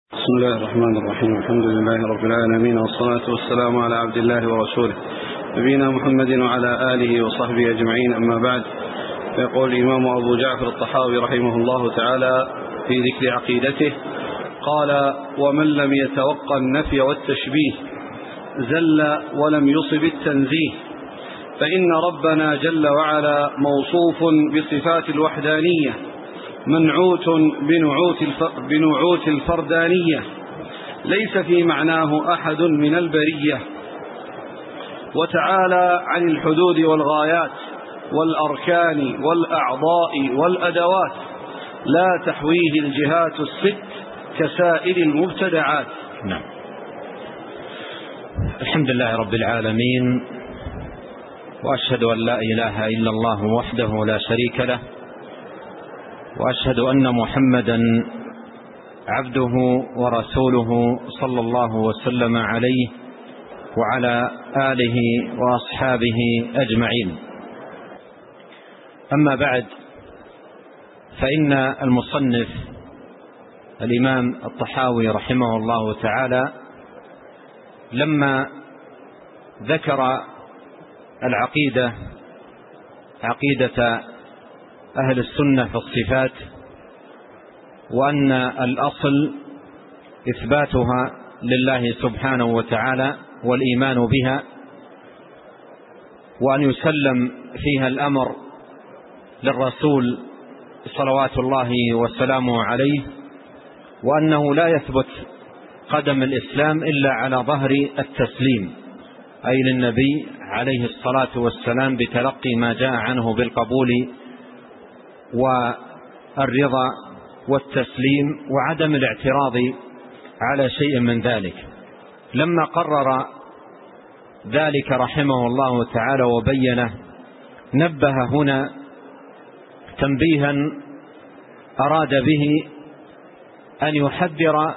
بسم الله الرحمن الرحيم. الحمد لله رب العالمين، والصلاة والسلام على عبد الله ورسوله نبينا محمد وعلى آله وصحبه أجمعين، أما بعد. فيقول الإمام أبو جعفر الطحاوي رحمه الله تعالى في ذكر عقيدته قال: ومن لم يتوقع النفي والتشبيه زل ولم يصب التنزيه، فإن ربنا جل وعلا موصوف بصفات الوحدانية منعوت بنعوت الفردانية، ليس في معناه أحد من البرية، وتعالى عن الحدود والغايات والأركان والأعضاء والأدوات، لا تحويه الجهات الست كسائر المبتدعات. نعم. الحمد لله رب العالمين، وأشهد أن لا إله إلا الله وحده لا شريك له، وأشهد أن محمدا عبده ورسوله صلى الله وسلم عليه وعلى آله وأصحابه أجمعين. أما بعد، فإن المصنف الإمام الطحاوي رحمه الله تعالى لما ذكر العقيدة، عقيدة أهل السنة في الصفات، وأن الأصل إثباتها لله سبحانه وتعالى والإيمان بها، وأن يسلم فيها الأمر للرسول صلوات الله وسلامه عليه، وأنه لا يثبت قدم الإسلام إلا على ظهر التسليم، أي للنبي عليه الصلاة والسلام بتلقي ما جاء عنه بالقبول والرضا والتسليم وعدم الاعتراض على شيء من ذلك. لما قرر ذلك رحمه الله تعالى وبينه، نبه هنا تنبيها أراد به أن يحذر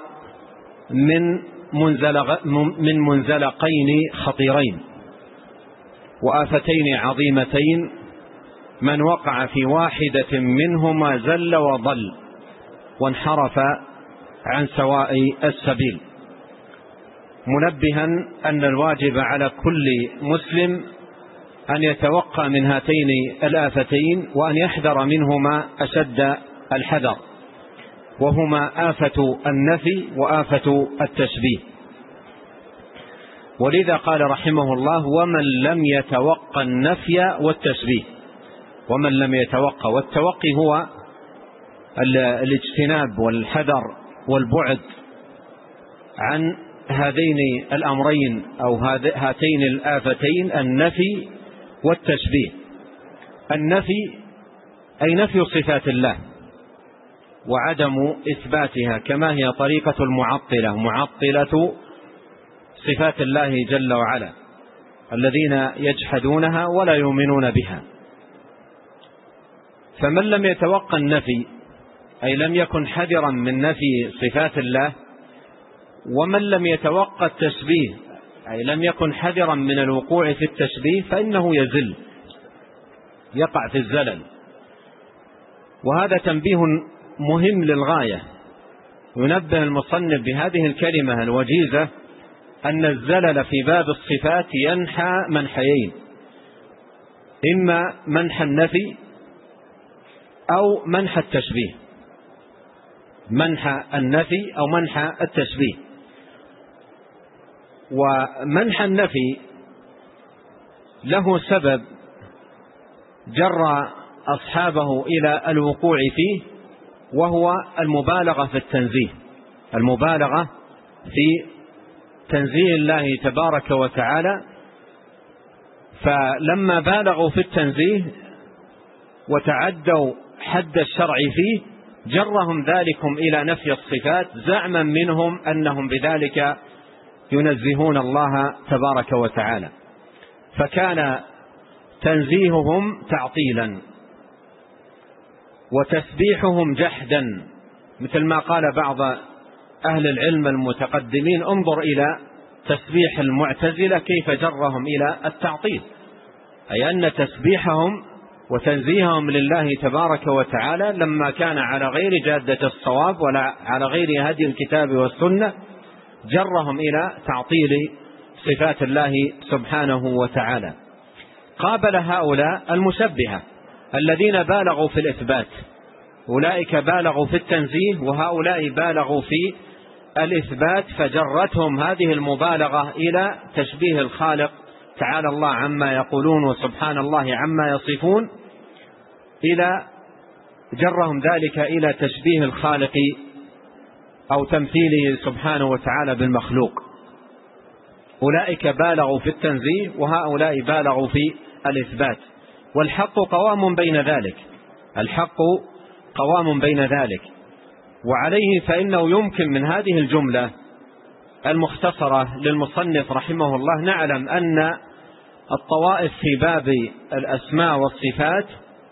من منزلقين خطيرين وآفتين عظيمتين، من وقع في واحدة منهما زل وضل وانحرف عن سواء السبيل، منبها أن الواجب على كل مسلم أن يتوقع من هاتين الآفتين، وأن يحذر منهما أشد الحذر، وهما آفة النفي وآفة التشبيه. ولذا قال رحمه الله: ومن لم يتوقع النفي والتشبيه. ومن لم يتوقع، والتوقي هو الاجتناب والحذر والبعد عن هذين الأمرين أو هاتين الآفتين، النفي والتشبيه. النفي أي نفي صفات الله وعدم إثباتها، كما هي طريقة المعطلة، معطلة صفات الله جل وعلا، الذين يجحدونها ولا يؤمنون بها. فمن لم يتوقع النفي، أي لم يكن حذرا من نفي صفات الله، ومن لم يتوقع التشبيه، أي لم يكن حذرا من الوقوع في التشبيه، فإنه يزل، يقع في الزلل. وهذا تنبيه مهم للغاية. ينبه المصنف بهذه الكلمة الوجيزة أن الزلل في باب الصفات ينحى منحيين: إما منحى النفي أو منحى التشبيه، منحى النفي أو منحى التشبيه. ومنحى النفي له سبب جر أصحابه إلى الوقوع فيه، وهو المبالغة في التنزيه، المبالغة في تنزيه الله تبارك وتعالى. فلما بالغوا في التنزيه وتعدوا حد الشرع فيه، جرهم ذلكم إلى نفي الصفات، زعما منهم أنهم بذلك ينزهون الله تبارك وتعالى، فكان تنزيههم تعطيلا وتسبيحهم جحدا، مثل ما قال بعض أهل العلم المتقدمين: انظر إلى تسبيح المعتزلة كيف جرهم إلى التعطيل، أي أن تسبيحهم وتنزيههم لله تبارك وتعالى لما كان على غير جادة الصواب ولا على غير هدي الكتاب والسنة جرهم إلى تعطيل صفات الله سبحانه وتعالى. قابل هؤلاء المشبهة الذين بالغوا في الإثبات، أولئك بالغوا في التنزيه وهؤلاء بالغوا في الإثبات، فجرتهم هذه المبالغة إلى تشبيه الخالق تعالى الله عما يقولون وسبحان الله عما يصفون، جرهم ذلك إلى تشبيه الخالق أو تمثيله سبحانه وتعالى بالمخلوق. أولئك بالغوا في التنزيه وهؤلاء بالغوا في الإثبات، والحق قوام بين ذلك، الحق قوام بين ذلك. وعليه فإنه يمكن من هذه الجملة المختصرة للمصنف رحمه الله نعلم أن الطوائف في باب الأسماء والصفات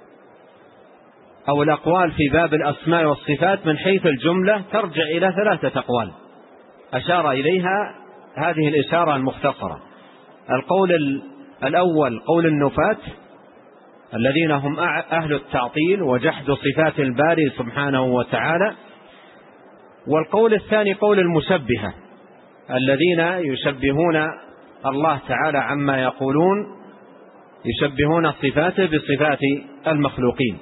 أو الأقوال في باب الأسماء والصفات من حيث الجملة ترجع إلى 3 أقوال أشار إليها هذه الإشارة المختصرة. القول الأول قول النفاة الذين هم أهل التعطيل وجحد صفات الباري سبحانه وتعالى، والقول الثاني قول المشبهة الذين يشبهون الله تعالى عما يقولون، يشبهون صفاته بصفات المخلوقين.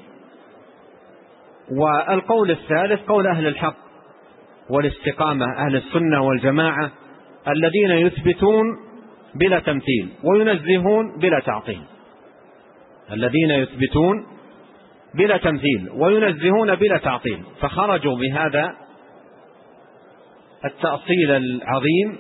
والقول الثالث قول أهل الحق والاستقامة أهل السنة والجماعة الذين يثبتون بلا تمثيل وينزهون بلا تعطيل، الذين يثبتون بلا تمثيل وينزهون بلا تعطيل، فخرجوا بهذا التأصيل العظيم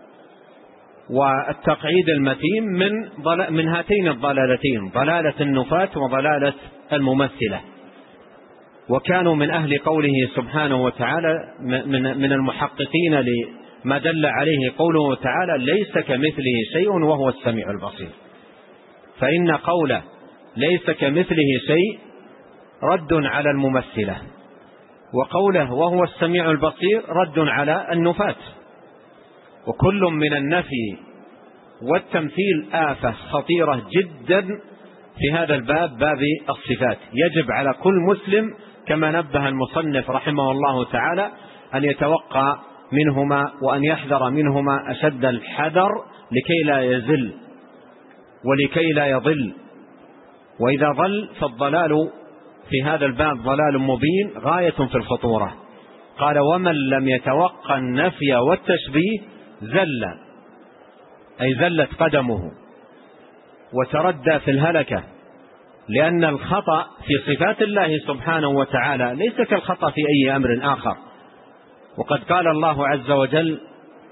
والتقعيد المتين من هاتين الضلالتين، ضلالة النفاة وضلالة الممثلة. وكانوا من أهل قوله سبحانه وتعالى من المحققين لما دل عليه قوله تعالى ليس كمثله شيء وهو السميع البصير، فإن قوله ليس كمثله شيء رد على الممثلة، وقوله وهو السميع البصير رد على النفاة. وكل من النفي والتمثيل آفة خطيرة جدا في هذا الباب، باب الصفات. يجب على كل مسلم كما نبه المصنف رحمه الله تعالى أن يتوقع منهما وأن يحذر منهما أشد الحذر لكي لا يزل ولكي لا يضل. وإذا ضل فالضلال في هذا الباب ضلال مبين غاية في الخطورة. قال ومن لم يتوقع النفي والتشبيه زل، أي زلت قدمه وتردى في الهلكة، لأن الخطأ في صفات الله سبحانه وتعالى ليس كالخطأ في أي أمر آخر. وقد قال الله عز وجل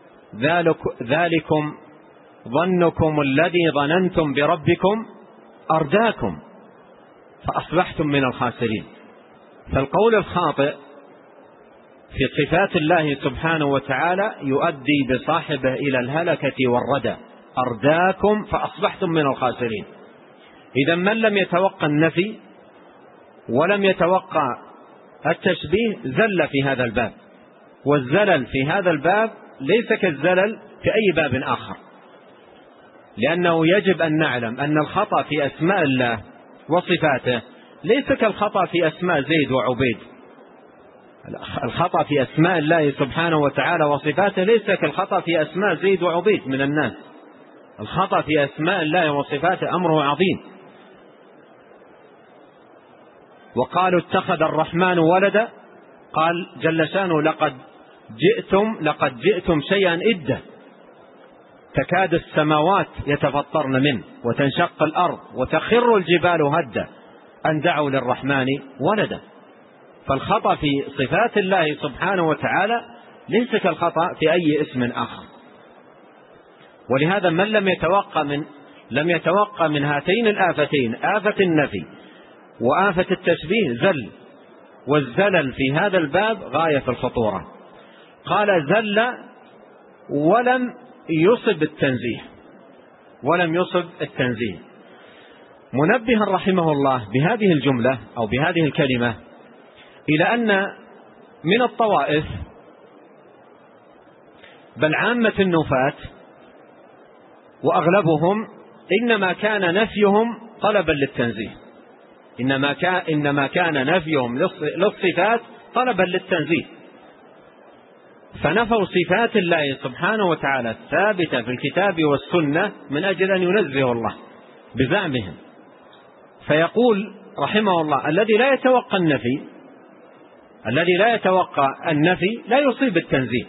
ذلكم ظنكم الذي ظننتم بربكم أرداكم فأصبحتم من الخاسرين. فالقول الخاطئ في صفات الله سبحانه وتعالى يؤدي بصاحبه إلى الهلكة والردى، أرداكم فأصبحتم من الخاسرين. إذا من لم يتوقع النفي ولم يتوقع التشبيه زل في هذا الباب، والزلل في هذا الباب ليس كالزلل في أي باب آخر، لأنه يجب أن نعلم أن الخطأ في أسماء الله وصفاته ليس كالخطأ في أسماء زيد وعبيد. الخطأ في أسماء الله سبحانه وتعالى وصفاته ليس كالخطأ في أسماء زيد وعبيد من الناس. الخطأ في أسماء الله وصفاته أمره عظيم. وقالوا اتخذ الرحمن ولدا، قال جل شانه لقد جئتم شيئا إدا، تكاد السماوات يتفطرن منه وتنشق الأرض وتخر الجبال هدا أن دعوا للرحمن ولدا. فالخطأ في صفات الله سبحانه وتعالى ليس كالخطأ في أي اسم آخر. ولهذا من لم يتوقع من هاتين الآفتين، آفة النفي وآفة التشبيه زل، والزلل في هذا الباب غاية في الخطورة. قال زل ولم يصب التنزيه، منبها رحمه الله بهذه الجملة أو بهذه الكلمة إلى أن من الطوائف بل عامة النفاة وأغلبهم إنما كان نفيهم طلبا للتنزيه، إنما كان نفيهم للصفات طلبا للتنزيه، فنفوا صفات الله سبحانه وتعالى الثابتة في الكتاب والسنة من أجل أن ينزه الله بزعمهم. فيقول رحمه الله: الذي لا يتوقع النفي لا يصيب التنزيه،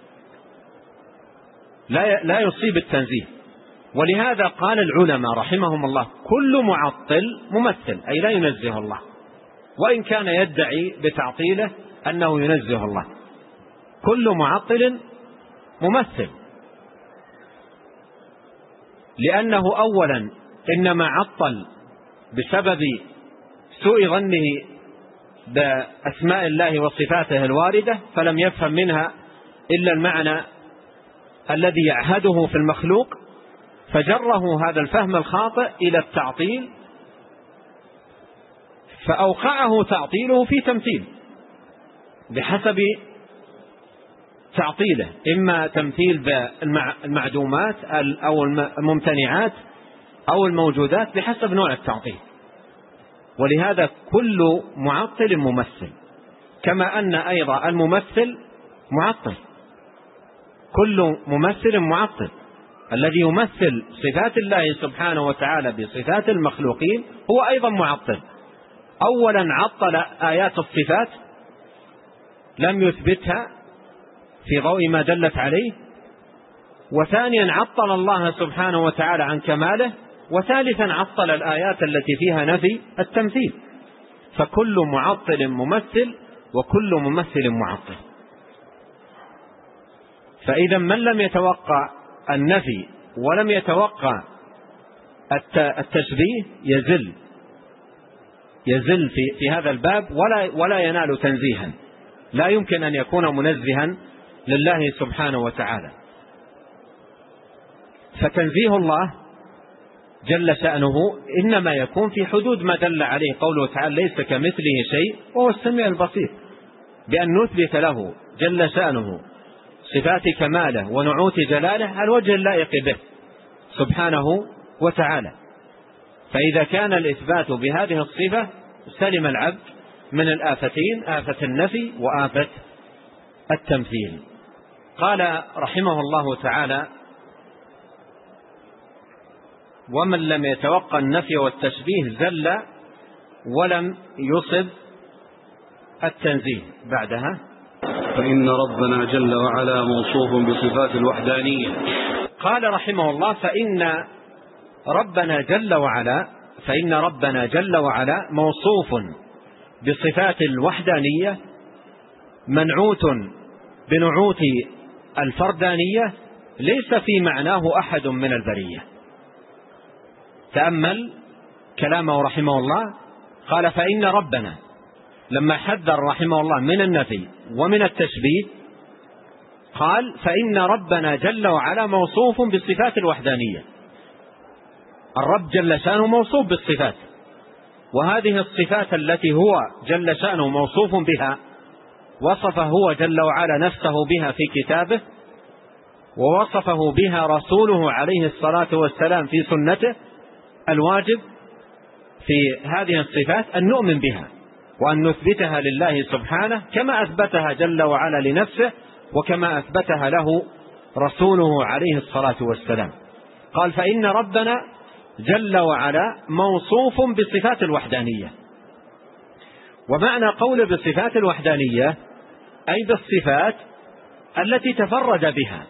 لا يصيب التنزيه. ولهذا قال العلماء رحمهم الله: كل معطل ممثل، أي لا ينزه الله، وإن كان يدعي بتعطيله أنه ينزه الله. كل معطل ممثل، لأنه أولا إنما عطل بسبب سوء ظنه بأسماء الله وصفاته الواردة، فلم يفهم منها إلا المعنى الذي يعهده في المخلوق، فجره هذا الفهم الخاطئ إلى التعطيل، فأوقعه تعطيله في تمثيل بحسب تعطيله، إما تمثيل بالمعدومات أو الممتنعات أو الموجودات بحسب نوع التعطيل. ولهذا كل معطل ممثل، كما أن أيضا الممثل معطل، كل ممثل معطل. الذي يمثل صفات الله سبحانه وتعالى بصفات المخلوقين هو أيضا معطل. أولا عطل آيات الصفات، لم يثبتها في ضوء ما دلت عليه، وثانيا عطل الله سبحانه وتعالى عن كماله، وثالثا عطل الآيات التي فيها نفي التمثيل. فكل معطل ممثل وكل ممثل معطل. فإذا من لم يتوقع النفي ولم يتوقع التشبيه يزل في هذا الباب ولا ينال تنزيها، لا يمكن أن يكون منزها لله سبحانه وتعالى. فتنزيه الله جل شأنه إنما يكون في حدود ما دل عليه قوله تعالى: ليس كمثله شيء وهو السميع البصير، بأن نثبت له جل شأنه صفات كماله ونعوت جلاله على الوجه اللائق به سبحانه وتعالى. فإذا كان الإثبات بهذه الصفة سلم العبد من الآفتين، آفة النفي وآفة التمثيل. قال رحمه الله تعالى: ومن لم يتوقع النفي والتشبيه زل ولم يصب التنزيه. بعدها: فإن ربنا جل وعلا موصوف بصفات الوحدانية. قال رحمه الله: فإن ربنا جل وعلا موصوف بصفات الوحدانية منعوت بنعوت الفردانية ليس في معناه أحد من البرية. تأمل كلامه رحمه الله، قال: فإن ربنا، لما حذر رحمه الله من النفي ومن التشبيه قال: فإن ربنا جل وعلا موصوف بالصفات الوحدانية. الرب جل شأنه موصوف بالصفات، وهذه الصفات التي هو جل شأنه موصوف بها وصفه هو جل وعلا نفسه بها في كتابه، ووصفه بها رسوله عليه الصلاة والسلام في سنته. الواجب في هذه الصفات أن نؤمن بها وأن نثبتها لله سبحانه كما أثبتها جل وعلا لنفسه وكما أثبتها له رسوله عليه الصلاة والسلام. قال: فإن ربنا جل وعلا موصوف بصفات الوحدانية. ومعنى قول بصفات الوحدانية أي بالصفات التي تفرد بها،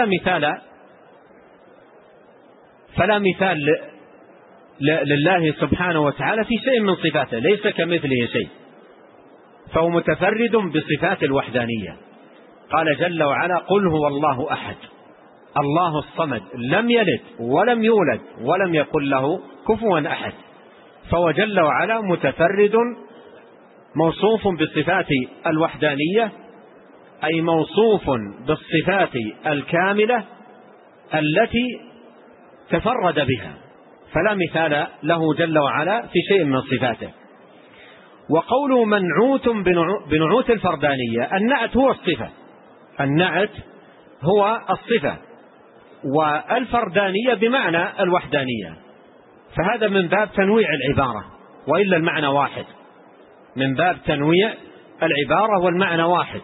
فلا مثال لله سبحانه وتعالى في شيء من صفاته، ليس كمثله شيء، فهو متفرد بصفات الوحدانية. قال جل وعلا: قل هو الله أحد الله الصمد لم يلد ولم يولد ولم يكن له كفوا أحد. فهو جل وعلا متفرد موصوف بالصفات الوحدانية، أي موصوف بالصفات الكاملة التي تفرد بها، فلا مثال له جل وعلا في شيء من صفاته. وقوله منعوت بنعوت الفردانية، النعت هو الصفة، النعت هو الصفة، والفردانية بمعنى الوحدانية، فهذا من باب تنويع العبارة، وإلا المعنى واحد، من باب تنويع العبارة والمعنى واحد.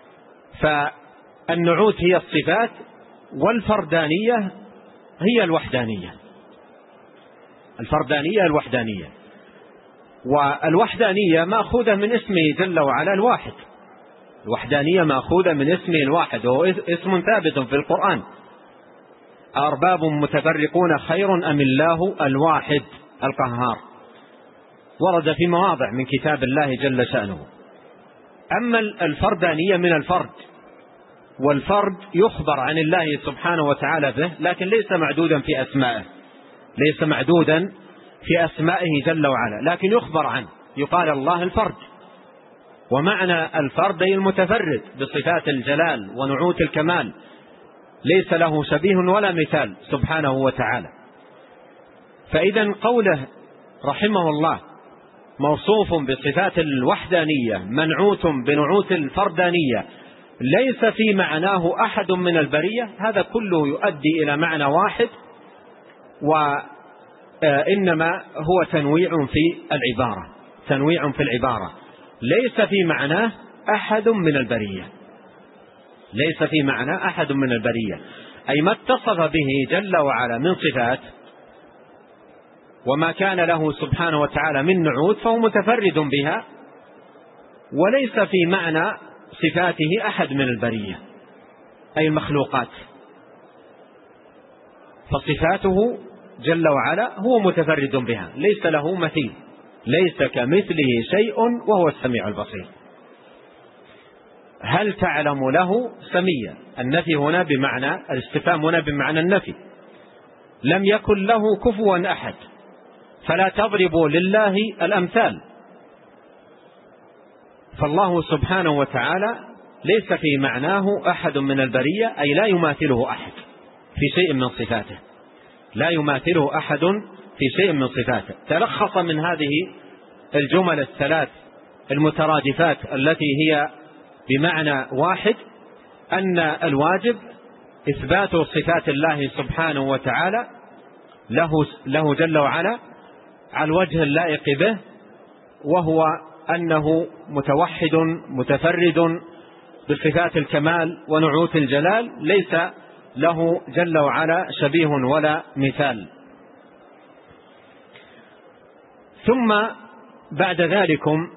فالنعوت هي الصفات، والفردانية هي الوحدانية. الفردانية الوحدانية، والوحدانية مأخوذة من اسمه جل وعلا الواحد. الوحدانية مأخوذة من اسمه الواحد، وهو اسم ثابت في القرآن: أرباب متفرقون خير أم الله الواحد القهار. ورد في مواضع من كتاب الله جل شأنه. أما الفردانية من الفرد، والفرد يخبر عن الله سبحانه وتعالى به، لكن ليس معدودا في أسمائه، ليس معدودا في أسمائه جل وعلا، لكن يخبر عنه، يقال الله الفرد. ومعنى الفرد أي المتفرد بصفات الجلال ونعوت الكمال، ليس له شبيه ولا مثال سبحانه وتعالى. فإذا قوله رحمه الله موصوف بصفات الوحدانية منعوت بنعوت الفردانية ليس في معناه أحد من البرية، هذا كله يؤدي إلى معنى واحد، وإنما هو تنويع في العبارة، تنويع في العبارة، ليس في معناه أحد من البرية، ليس في معناه أحد من البرية، أي ما اتصف به جل وعلا من صفات وما كان له سبحانه وتعالى من نعوت فهو متفرد بها، وليس في معنى صفاته أحد من البرية أي المخلوقات. فصفاته جل وعلا هو متفرد بها، ليس له مثيل، ليس كمثله شيء وهو السميع البصير. هل تعلم له سميا؟ النفي هنا بمعنى الاستفهام، هنا بمعنى النفي. لم يكن له كفوا أحد، فلا تضربوا لله الأمثال. فالله سبحانه وتعالى ليس في معناه أحد من البرية، أي لا يماثله أحد في شيء من صفاته، لا يماثله أحد في شيء من صفاته. تلخص من هذه الجمل الثلاث المترادفات التي هي بمعنى واحد أن الواجب إثبات صفات الله سبحانه وتعالى له جل وعلا على الوجه اللائق به، وهو أنه متوحد متفرد بصفات الكمال ونعوت الجلال، ليس له جل وعلا شبيه ولا مثال. ثم بعد ذلكم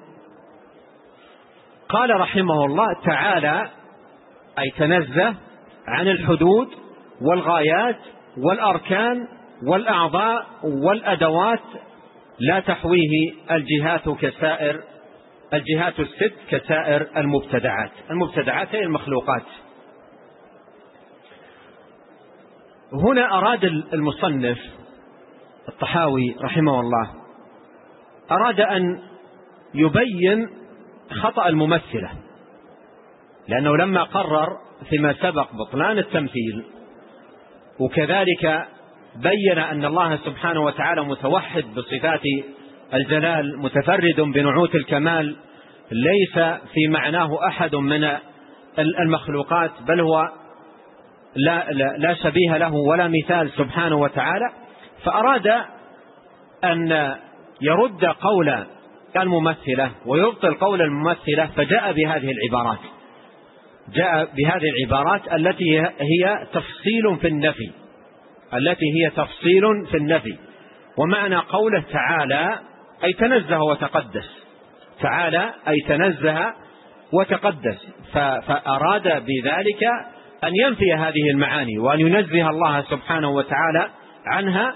قال رحمه الله تعالى، أي تنزه عن الحدود والغايات والأركان والأعضاء والأدوات، لا تحويه الجهات الست كسائر المبتدعات. المبتدعات هي المخلوقات. هنا أراد المصنف الطحاوي رحمه الله أراد أن يبين خطأ الممثلة، لأنه لما قرر فيما سبق بطلان التمثيل، وكذلك بين أن الله سبحانه وتعالى متوحد بصفات الجلال متفرد بنعوت الكمال، ليس في معناه أحد من المخلوقات، بل هو لا شبيه له ولا مثال سبحانه وتعالى. فأراد أن يرد قول الممثلة ويبطل قول الممثلة، فجاء بهذه العبارات، جاء بهذه العبارات التي هي تفصيل في النفي، التي هي تفصيل في النفي. ومعنى قوله تعالى أي تنزه وتقدس، تعالى أي تنزه وتقدس، فأراد بذلك أن ينفي هذه المعاني وأن ينزه الله سبحانه وتعالى عنها،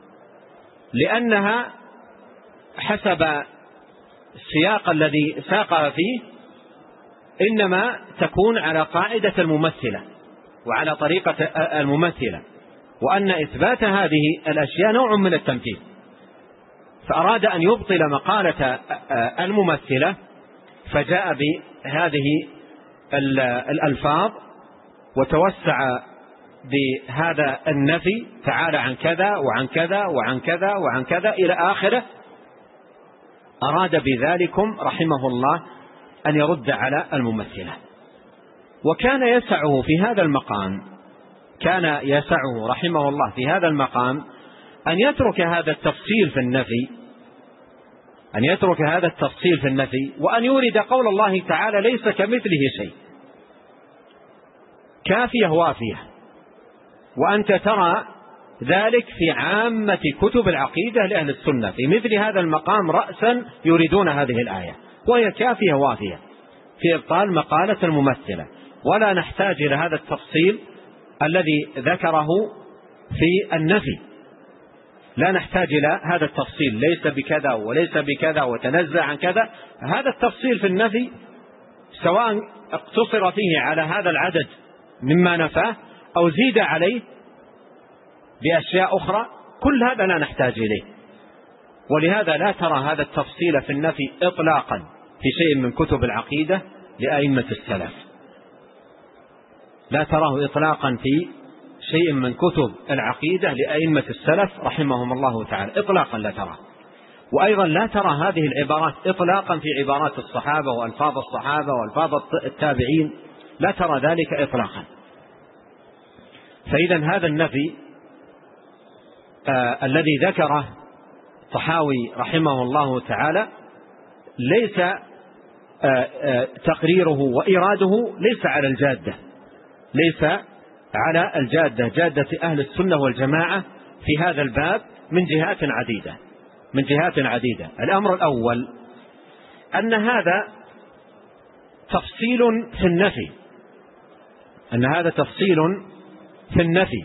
لأنها حسب السياق الذي ساقها فيه إنما تكون على قاعدة الممثلة وعلى طريقة الممثلة، وأن إثبات هذه الأشياء نوع من التمثيل. فأراد أن يبطل مقالة الممثلة، فجاء بهذه الألفاظ وتوسع بهذا النفي، تعالى عن كذا وعن كذا وعن كذا وعن كذا إلى آخره. أراد بذلكم رحمه الله أن يرد على الممثلة. وكان يسعه في هذا المقام، كان يسعه رحمه الله في هذا المقام أن يترك هذا التفصيل في النفي أن يترك هذا التفصيل في النفي وأن يورد قول الله تعالى ليس كمثله شيء كافية وافية، وأنت ترى ذلك في عامة كتب العقيدة لأهل السنة في مثل هذا المقام رأسا يريدون هذه الآية، وهي كافية وافية في إبطال مقالة الممثلة، ولا نحتاج إلى هذا التفصيل الذي ذكره في النفي، لا نحتاج إلى هذا التفصيل ليس بكذا وليس بكذا وتنزع عن كذا. هذا التفصيل في النفي سواء اقتصر فيه على هذا العدد مما نفاه أو زيد عليه بأشياء أخرى، كل هذا لا نحتاج إليه. ولهذا لا ترى هذا التفصيل في النفي إطلاقا في شيء من كتب العقيدة لأئمة السلف، لا تراه إطلاقا في شيء من كتب العقيدة لأئمة السلف رحمهم الله تعالى، إطلاقا لا ترى. وأيضا لا ترى هذه العبارات إطلاقا في عبارات الصحابة وألفاظ الصحابة وألفاظ التابعين، لا ترى ذلك إطلاقا. فإذا هذا النفي الذي ذكره طحاوي رحمه الله تعالى ليس تقريره وإراده ليس على الجادة، ليس على الجادة، جادة أهل السنة والجماعة في هذا الباب من جهات عديدة. الأمر الأول أن هذا تفصيل في النفي،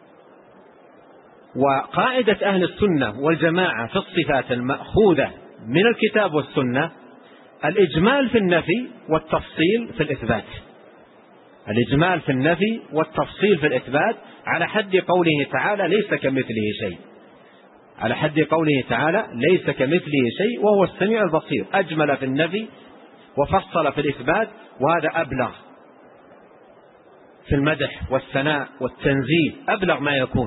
وقاعدة أهل السنة والجماعة في الصفات المأخوذة من الكتاب والسنة الإجمال في النفي والتفصيل في الإثبات، الإجمال في النفي والتفصيل في الإثبات، على حد قوله تعالى ليس كمثله شيء، على حد قوله تعالى ليس كمثله شيء وهو السميع البصير، أجمل في النفي وفصل في الإثبات، وهذا أبلغ في المدح والثناء والتنزيه، أبلغ ما يكون.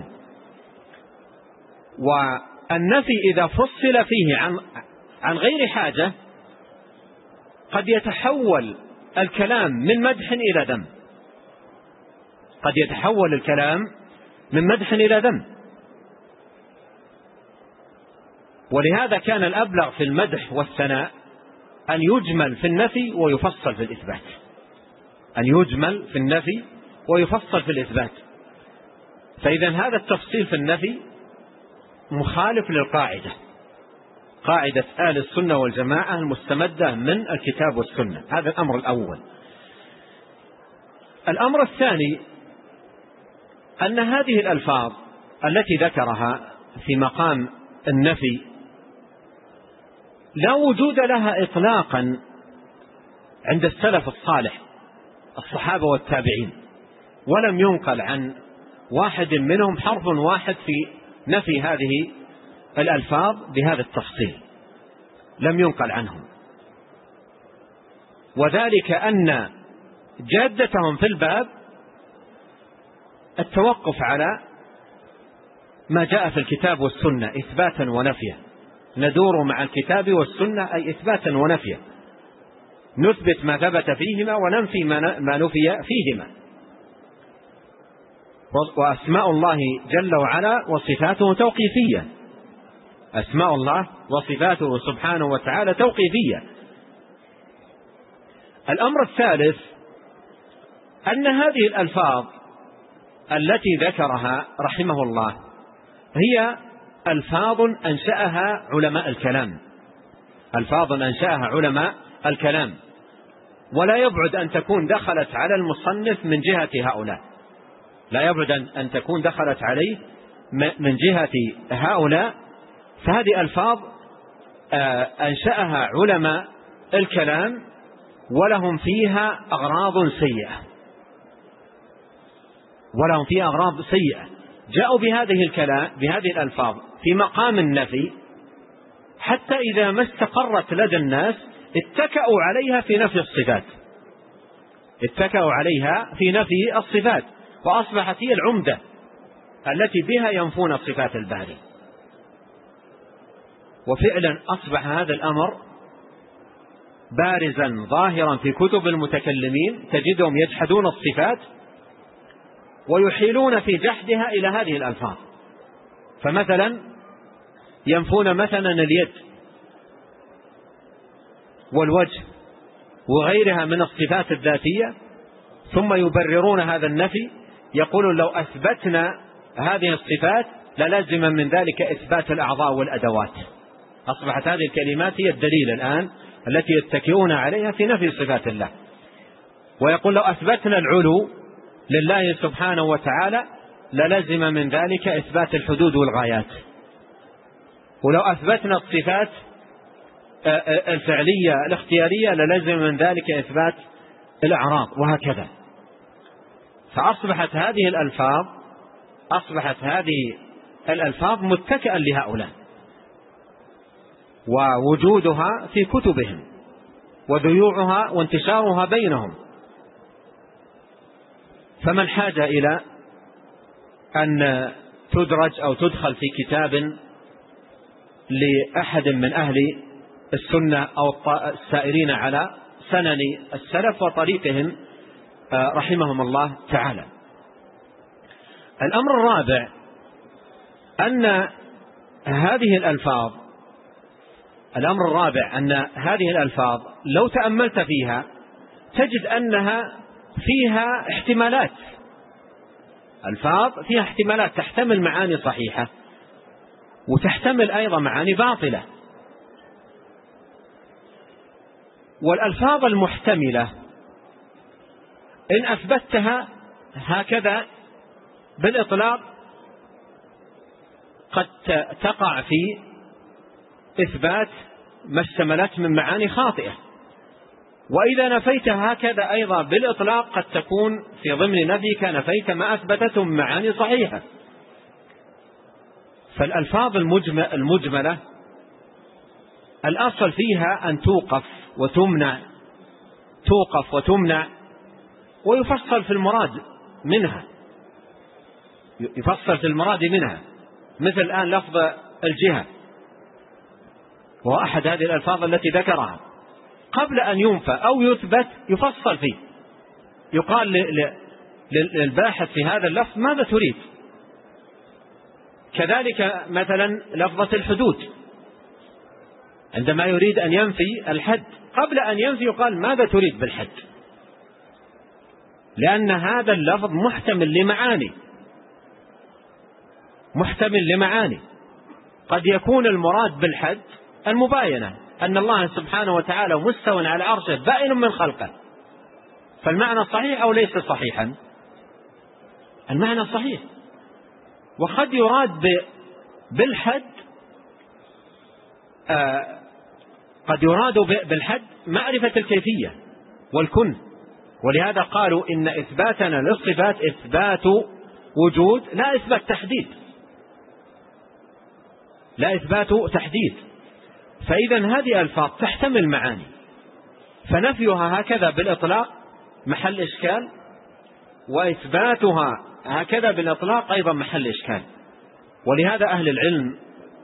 والنفي إذا فصل فيه عن غير حاجة قد يتحول الكلام من مدح إلى ذم، قد يتحول الكلام من مدح إلى ذم. ولهذا كان الأبلغ في المدح والثناء أن يجمل في النفي ويفصل في الإثبات، أن يجمل في النفي ويفصل في الإثبات. فإذا هذا التفصيل في النفي مخالف للقاعدة، قاعدة أهل السنة والجماعة المستمدة من الكتاب والسنة. هذا الأمر الأول. الأمر الثاني أن هذه الألفاظ التي ذكرها في مقام النفي لا وجود لها إطلاقا عند السلف الصالح الصحابة والتابعين، ولم ينقل عن واحد منهم حرف واحد في نفي هذه الألفاظ بهذا التفصيل، لم ينقل عنهم. وذلك أن جادتهم في الباب التوقف على ما جاء في الكتاب والسنة إثباتا ونفيا، ندور مع الكتاب والسنة أي إثباتا ونفيا، نثبت ما ثبت فيهما وننفي ما نفي فيهما. وأسماء الله جل وعلا وصفاته توقيفية، أسماء الله وصفاته سبحانه وتعالى توقيفية. الأمر الثالث أن هذه الألفاظ التي ذكرها رحمه الله هي ألفاظ أنشأها علماء الكلام، ألفاظ أنشأها علماء الكلام، ولا يبعد أن تكون دخلت على المصنف من جهة هؤلاء، لا يبعد أن تكون دخلت عليه من جهة هؤلاء. فهذه ألفاظ أنشأها علماء الكلام ولهم فيها أغراض سيئة، ولهم فيها أغراض سيئة، جاءوا بهذه الألفاظ في مقام النفي حتى إذا ما استقرت لدى الناس اتكأوا عليها في نفي الصفات، اتكأوا عليها في نفي الصفات، وأصبحت هي العمدة التي بها ينفون صفات الباري. وفعلا أصبح هذا الأمر بارزا ظاهرا في كتب المتكلمين، تجدهم يجحدون الصفات ويحيلون في جحدها إلى هذه الألفاظ. فمثلا ينفون مثلا اليد والوجه وغيرها من الصفات الذاتية، ثم يبررون هذا النفي، يقولون لو أثبتنا هذه الصفات للزم من ذلك إثبات الأعضاء والأدوات. أصبحت هذه الكلمات هي الدليل الآن التي يتكئون عليها في نفي صفات الله. ويقول لو أثبتنا العلو لله سبحانه وتعالى للزم من ذلك إثبات الحدود والغايات، ولو أثبتنا الصفات الفعلية الاختيارية للزم من ذلك إثبات الأعراض، وهكذا. فأصبحت هذه الألفاظ متكئا لهؤلاء، ووجودها في كتبهم وذيوعها وانتشارها بينهم. فمن حاجة إلى أن تدرج أو تدخل في كتاب لأحد من أهل السنة أو السائرين على سنن السلف وطريقهم رحمهم الله تعالى. الأمر الرابع أن هذه الألفاظ لو تأملت فيها تجد أنها فيها احتمالات، ألفاظ فيها احتمالات، تحتمل معاني صحيحة وتحتمل أيضا معاني باطلة. والألفاظ المحتملة إن أثبتها هكذا بالإطلاق قد تقع في إثبات ما اشتملت من معاني خاطئة، وإذا نفيتها هكذا أيضا بالإطلاق قد تكون في ضمن نفيك نفيت ما أثبتته من معاني صحيحة. فالألفاظ المجملة الأصل فيها أن توقف وتمنع ويفصل في المراد منها، مثل الآن لفظ الجهة، وهو أحد هذه الألفاظ التي ذكرها، قبل أن ينفى أو يثبت يفصل فيه، يقال للباحث في هذا اللفظ ماذا تريد. كذلك مثلا لفظة الحدود، عندما يريد أن ينفي الحد قبل أن ينفي يقال ماذا تريد بالحد، لأن هذا اللفظ محتمل لمعاني. قد يكون المراد بالحد المباينة، أن الله سبحانه وتعالى مستوى على عرشه بائن من خلقه، فالمعنى صحيح أو ليس صحيحا؟ المعنى صحيح. وقد يراد بالحد بالحد معرفة الكيفية والكن، ولهذا قالوا إن إثباتنا للصفات إثبات وجود لا إثبات تحديد. فإذا هذه ألفاظ تحتمل معاني، فنفيها هكذا بالإطلاق محل إشكال، وإثباتها هكذا بالإطلاق أيضا محل إشكال. ولهذا أهل العلم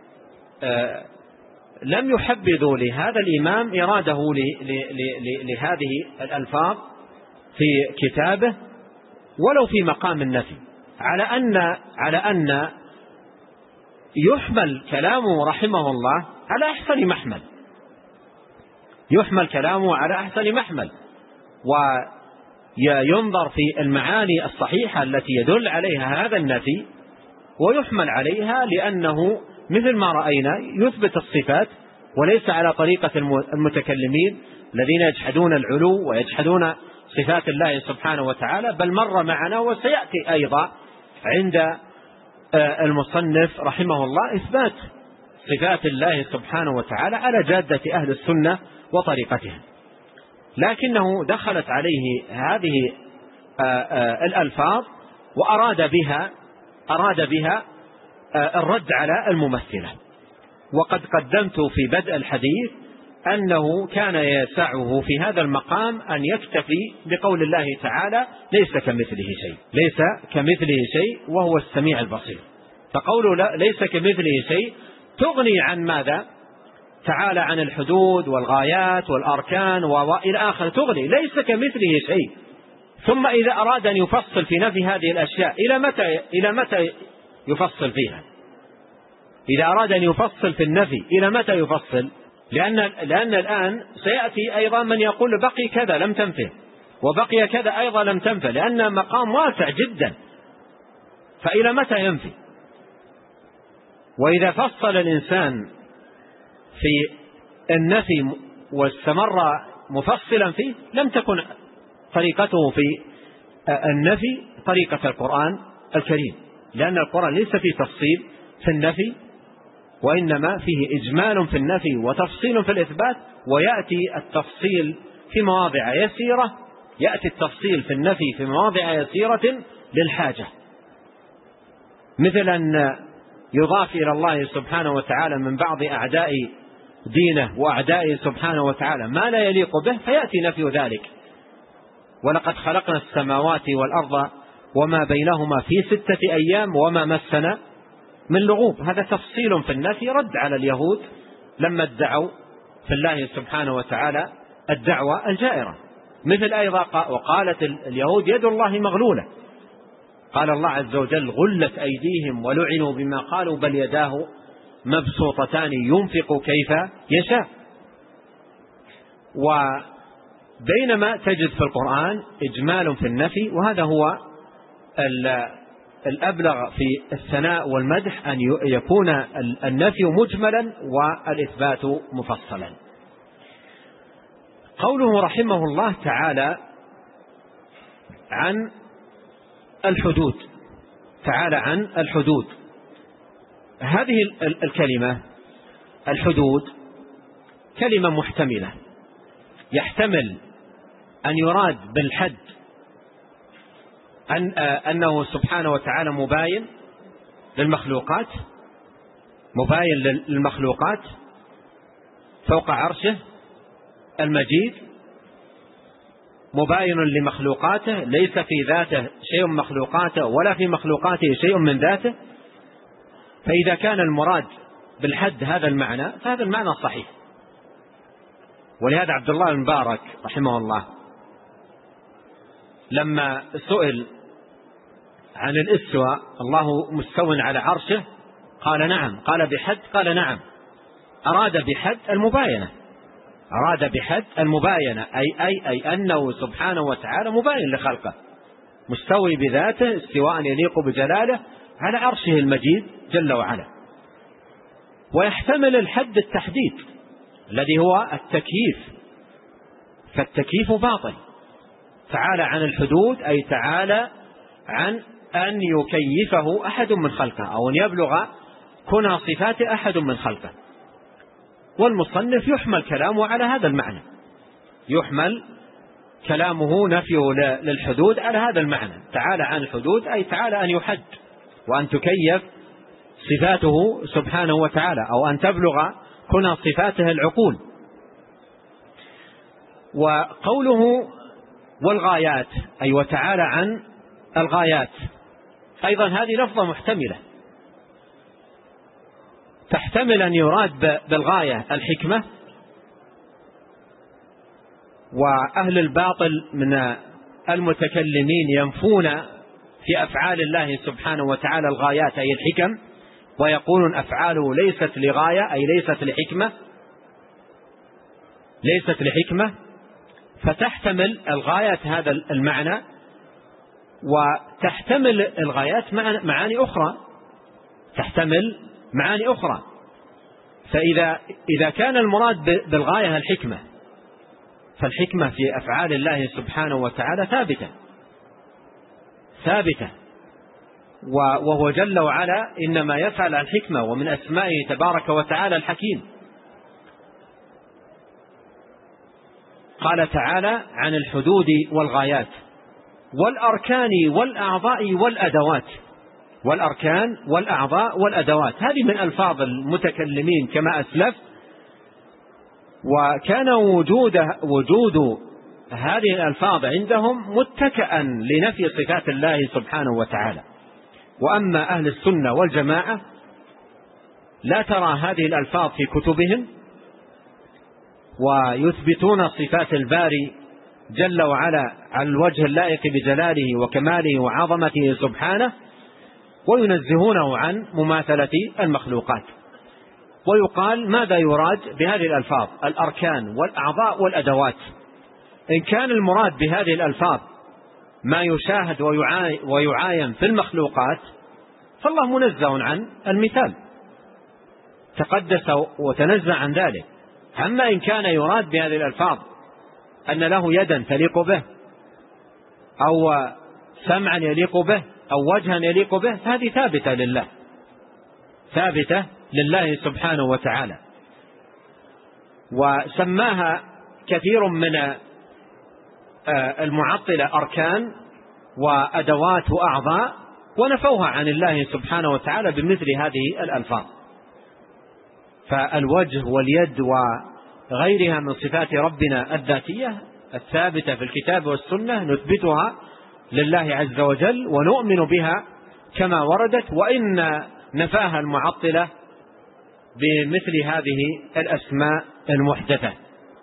لم يحبذوا لهذا الإمام إراده لهذه الألفاظ في كتابه ولو في مقام النفي، على أن يحمل كلامه رحمه الله على أحسن محمل، وينظر في المعاني الصحيحة التي يدل عليها هذا النفي ويحمل عليها، لأنه مثل ما رأينا يثبت الصفات وليس على طريقة المتكلمين الذين يجحدون العلو ويجحدون صفات الله سبحانه وتعالى، بل مر معنا وسيأتي أيضا عند المصنف رحمه الله إثبات صفات الله سبحانه وتعالى على جادة أهل السنة وطريقتهم. لكنه دخلت عليه هذه الألفاظ وأراد بها الرد على الممثلة. وقد قدمت في بدء الحديث أنه كان يسعه في هذا المقام أن يكتفي بقول الله تعالى ليس كمثله شيء وهو السميع البصير. فقوله ليس كمثله شيء تغني عن ماذا؟ تعالى عن الحدود والغايات والأركان وإلى آخر، تغني ليس كمثله شيء. ثم إذا أراد أن يفصل في نفي هذه الأشياء إلى متى يفصل فيها؟ إذا أراد أن يفصل في النفي إلى متى يفصل؟ لأن الآن سيأتي أيضا من يقول بقي كذا لم تنفه، وبقي كذا أيضا لم تنفه، لأن مقام واسع جدا، فإلى متى ينفي؟ وإذا فصل الإنسان في النفي واستمر مفصلا فيه لم تكن طريقته في النفي طريقة القرآن الكريم، لأن القرآن ليس فيه تفصيل في النفي، وإنما فيه إجمال في النفي وتفصيل في الإثبات، ويأتي التفصيل في مواضع يسيرة، يأتي التفصيل في النفي في مواضع يسيرة للحاجة، مثل أن يضاف إلى الله سبحانه وتعالى من بعض أعداء دينه وأعدائه سبحانه وتعالى ما لا يليق به، فيأتي نفي ذلك. ولقد خلقنا السماوات والأرض وما بينهما في 6 أيام وما مسنا من لغوب، هذا تفصيل في النفي رد على اليهود لما ادعوا في الله سبحانه وتعالى الدعوة الجائرة. مثل أيضا وقالت اليهود يد الله مغلولة، قال الله عز وجل غلت أيديهم ولعنوا بما قالوا بل يداه مبسوطتان ينفق كيف يشاء. وبينما تجد في القرآن إجمال في النفي، وهذا هو الأبلغ في الثناء والمدح، أن يكون النفي مجملا والإثبات مفصلا. قوله رحمه الله تعالى عن الحدود، تعالى عن الحدود، هذه الكلمة الحدود كلمة محتملة، يحتمل أن يراد بالحد أنه سبحانه وتعالى مباين للمخلوقات، مباين للمخلوقات فوق عرشه المجيد، مباين لمخلوقاته، ليس في ذاته شيء من مخلوقاته ولا في مخلوقاته شيء من ذاته. فإذا كان المراد بالحد هذا المعنى فهذا المعنى صحيح. ولهذا عبد الله المبارك رحمه الله لما سئل عن الاستواء الله مستو على عرشه قال نعم، قال بحد، قال نعم، أراد بحد المباينة، أراد بحد المباينة، أي أنه سبحانه وتعالى مباين لخلقه، مستوي بذاته استواء يليق بجلاله على عرشه المجيد جل وعلا. ويحتمل الحد التحديد الذي هو التكييف، فالتكييف باطل. تعالى عن الحدود أي تعالى عن أن يكيفه أحد من خلقه، أو أن يبلغ كنى صفات أحد من خلقه. والمصنف يحمل كلامه على هذا المعنى، يحمل كلامه نفيه للحدود على هذا المعنى، تعالى عن الحدود أي تعالى أن يحد وأن تكيف صفاته سبحانه وتعالى، أو أن تبلغ كنى صفاته العقول. وقوله والغايات أي وتعالى عن الغايات، أيضا هذه لفظة محتملة، تحتمل أن يراد بالغاية الحكمة. وأهل الباطل من المتكلمين ينفون في أفعال الله سبحانه وتعالى الغايات أي الحكم، ويقولون أفعاله ليست لغاية أي ليست لحكمة، ليست لحكمة، فتحتمل الغايات هذا المعنى، وتحتمل الغايات معاني أخرى، تحتمل معاني أخرى. فإذا كان المراد بالغاية الحكمة، فالحكمة في أفعال الله سبحانه وتعالى ثابتة، وهو جل وعلا إنما يفعل الحكمة، ومن أسمائه تبارك وتعالى الحكيم. قال تعالى عن الحدود والغايات والأركان والأعضاء والأدوات، والأركان والأعضاء والأدوات هذه من ألفاظ المتكلمين كما أسلف. وكان وجود هذه الألفاظ عندهم متكئا لنفي صفات الله سبحانه وتعالى. وأما أهل السنة والجماعة لا ترى هذه الألفاظ في كتبهم، ويثبتون صفات الباري جل وعلا على الوجه اللائق بجلاله وكماله وعظمته سبحانه، وينزهونه عن مماثلة المخلوقات. ويقال ماذا يراد بهذه الألفاظ؟ الأركان والأعضاء والأدوات. إن كان المراد بهذه الألفاظ ما يشاهد ويعاين في المخلوقات فالله منزه عن المثال، تقدس وتنزه عن ذلك. أما إن كان يراد بهذه الألفاظ أن له يدا تليق به أو سمعا يليق به أو وجها يليق به، هذه ثابتة لله، ثابتة لله سبحانه وتعالى. وسماها كثير من المعطلة أركان وأدوات وأعضاء، ونفوها عن الله سبحانه وتعالى بمثل هذه الألفاظ. فالوجه واليد وغيرها من صفات ربنا الذاتية الثابتة في الكتاب والسنة نثبتها لله عز وجل ونؤمن بها كما وردت، وإن نفاها المعطلة بمثل هذه الأسماء المحدثة.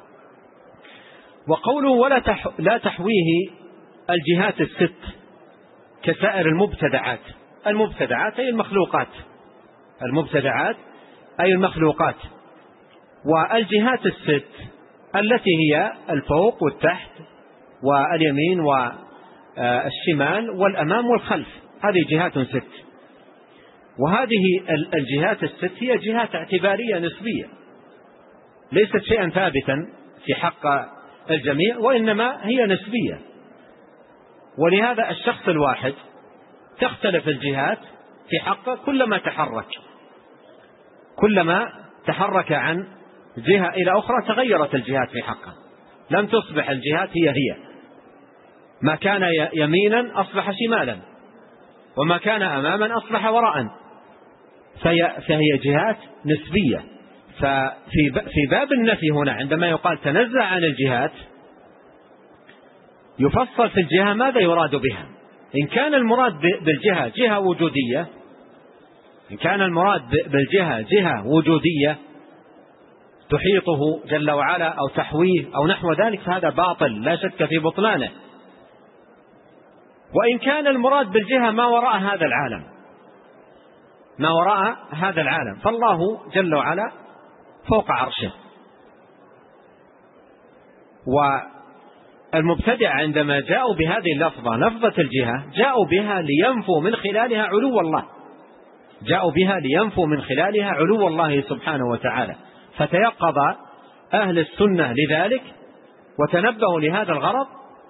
وقوله لا تحويه الجهات الست كسائر المبتدعات. المبتدعات أي المخلوقات، المبتدعات أي المخلوقات. والجهات الست التي هي الفوق والتحت واليمين والشمال والأمام والخلف، هذه جهات ست. وهذه الجهات الست هي جهات اعتبارية نسبية، ليست شيئا ثابتا في حق الجميع، وإنما هي نسبية. ولهذا الشخص الواحد تختلف الجهات في حقه كلما تحرك عن جهة إلى أخرى تغيرت الجهات في حقه، لم تصبح الجهات هي ما كان يمينا أصبح شمالا، وما كان أماما أصبح وراء، فهي جهات نسبية. ففي باب النفي هنا عندما يقال تنزه عن الجهات يفصل في الجهة ماذا يراد بها. إن كان المراد بالجهة جهة وجودية، إن كان المراد بالجهة جهة وجودية تحيطه جل وعلا أو تحويه أو نحو ذلك فهذا باطل لا شك في بطلانه. وإن كان المراد بالجهة ما وراء هذا العالم، ما وراء هذا العالم، فالله جل وعلا فوق عرشه. والمبتدع عندما جاءوا بهذه اللفظة لفظة الجهة جاءوا بها لينفوا من خلالها علو الله، جاءوا بها لينفوا من خلالها علو الله سبحانه وتعالى. فتيقظ أهل السنة لذلك وتنبهوا لهذا الغرض.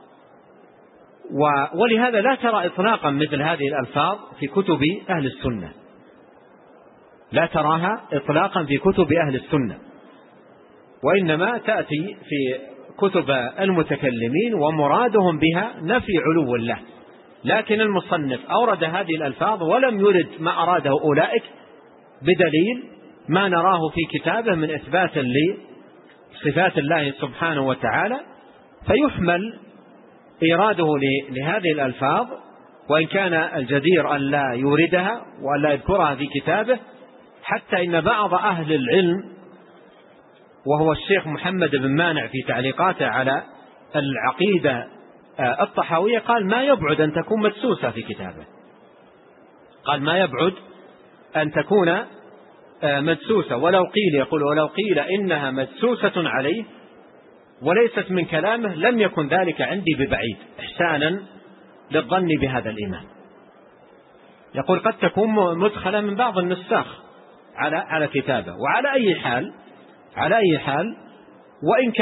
ولهذا لا ترى إطلاقا مثل هذه الألفاظ في كتب أهل السنة، لا تراها إطلاقا في كتب أهل السنة، وإنما تأتي في كتب المتكلمين ومرادهم بها نفي علو الله. لكن المصنف أورد هذه الألفاظ ولم يرد ما أراده أولئك بدليل ما نراه في كتابه من إثبات لصفات الله سبحانه وتعالى، فيحمل إراده لهذه الألفاظ، وإن كان الجدير أن لا يوردها وأن لا يذكرها في كتابه. حتى إن بعض أهل العلم وهو الشيخ محمد بن مانع في تعليقاته على العقيدة الطحاوية قال ما يبعد أن تكون مدسوسة في كتابه، قال ما يبعد أن تكون مدسوسة، ولو قيل إنها مدسوسة عليه وليست من كلامه لم يكن ذلك عندي ببعيد إحسانا للظن بهذا الإمام. يقول قد تكون مدخلة من بعض النساخ على كتابه. وعلى أي حال وإن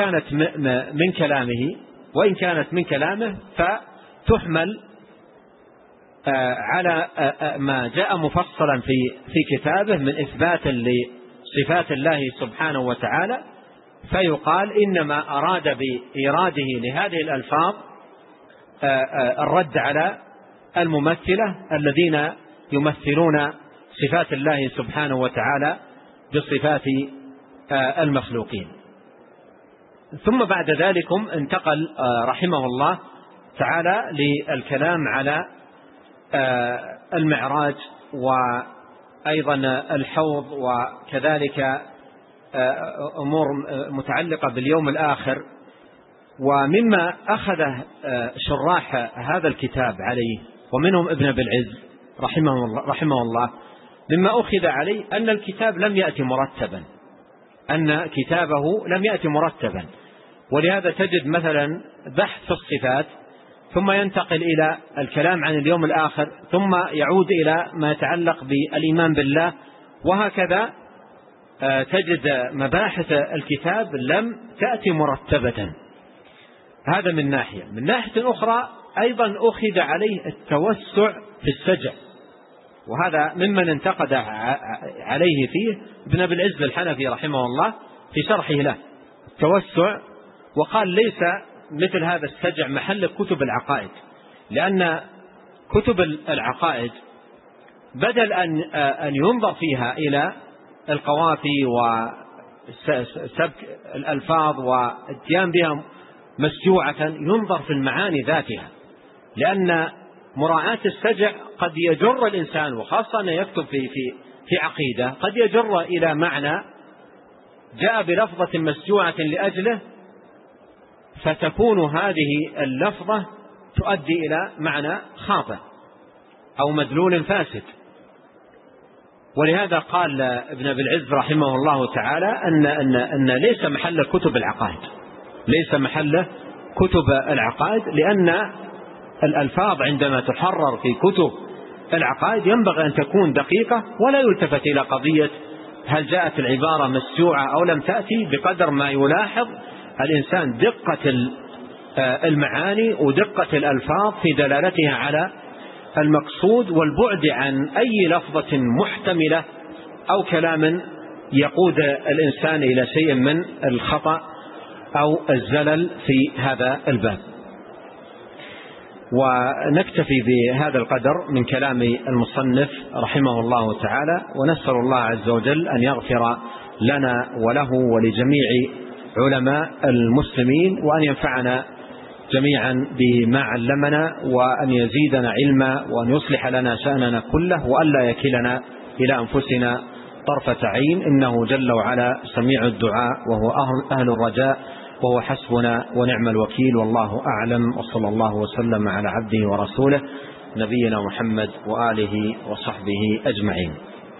كانت من كلامه فتحمل على ما جاء مفصلا في كتابه من إثبات لصفات الله سبحانه وتعالى، فيقال إنما أراد بإراده لهذه الألفاظ الرد على الممثلة الذين يمثلون صفات الله سبحانه وتعالى بصفات المخلوقين. ثم بعد ذلك انتقل رحمه الله تعالى للكلام على المعراج وأيضا الحوض وكذلك أمور متعلقة باليوم الآخر. ومما أخذ شراح هذا الكتاب عليه ومنهم ابن أبي العز رحمه الله مما أخذ عليه أن الكتاب لم يأتي مرتبا، أن كتابه لم يأتي مرتبا. ولهذا تجد مثلا بحث في الصفات ثم ينتقل إلى الكلام عن اليوم الآخر ثم يعود إلى ما يتعلق بالإيمان بالله، وهكذا تجد مباحث الكتاب لم تأتي مرتبة. هذا من ناحية. من ناحية أخرى أيضا أخذ عليه التوسع في السجع، وهذا ممن انتقد عليه فيه ابن أبي العز الحنفي رحمه الله في شرحه له التوسع، وقال ليس مثل هذا السجع محل كتب العقائد، لأن كتب العقائد بدل أن ينظر فيها إلى القوافي وسبك الألفاظ والاتيان بها مسجوعة، ينظر في المعاني ذاتها، لأن مراعاة السجع قد يجر الإنسان، وخاصة أن يكتب في عقيدة، قد يجر إلى معنى جاء بلفظة مسجوعة لأجله، فتكون هذه اللفظة تؤدي إلى معنى خاطئ أو مدلول فاسد. ولهذا قال ابن أبي العز رحمه الله تعالى أن ليس محل كتب العقائد، ليس محل كتب العقائد، لأن الألفاظ عندما تحرر في كتب العقائد ينبغي أن تكون دقيقة، ولا يلتفت إلى قضية هل جاءت العبارة مسجوعة أو لم تأتي، بقدر ما يلاحظ الإنسان دقة المعاني ودقة الألفاظ في دلالتها على المقصود، والبعد عن أي لفظة محتملة أو كلام يقود الإنسان إلى شيء من الخطأ أو الزلل في هذا الباب. ونكتفي بهذا القدر من كلام المصنف رحمه الله تعالى، ونسأل الله عز وجل أن يغفر لنا وله ولجميع علماء المسلمين، وأن ينفعنا جميعا بما علمنا، وأن يزيدنا علما، وأن يصلح لنا شأننا كله، وأن لا يكلنا إلى أنفسنا طرفة عين، إنه جل وعلا سميع الدعاء وهو أهل الرجاء، وهو حسبنا ونعم الوكيل، والله أعلم، وصلى الله وسلم على عبده ورسوله نبينا محمد وآله وصحبه أجمعين.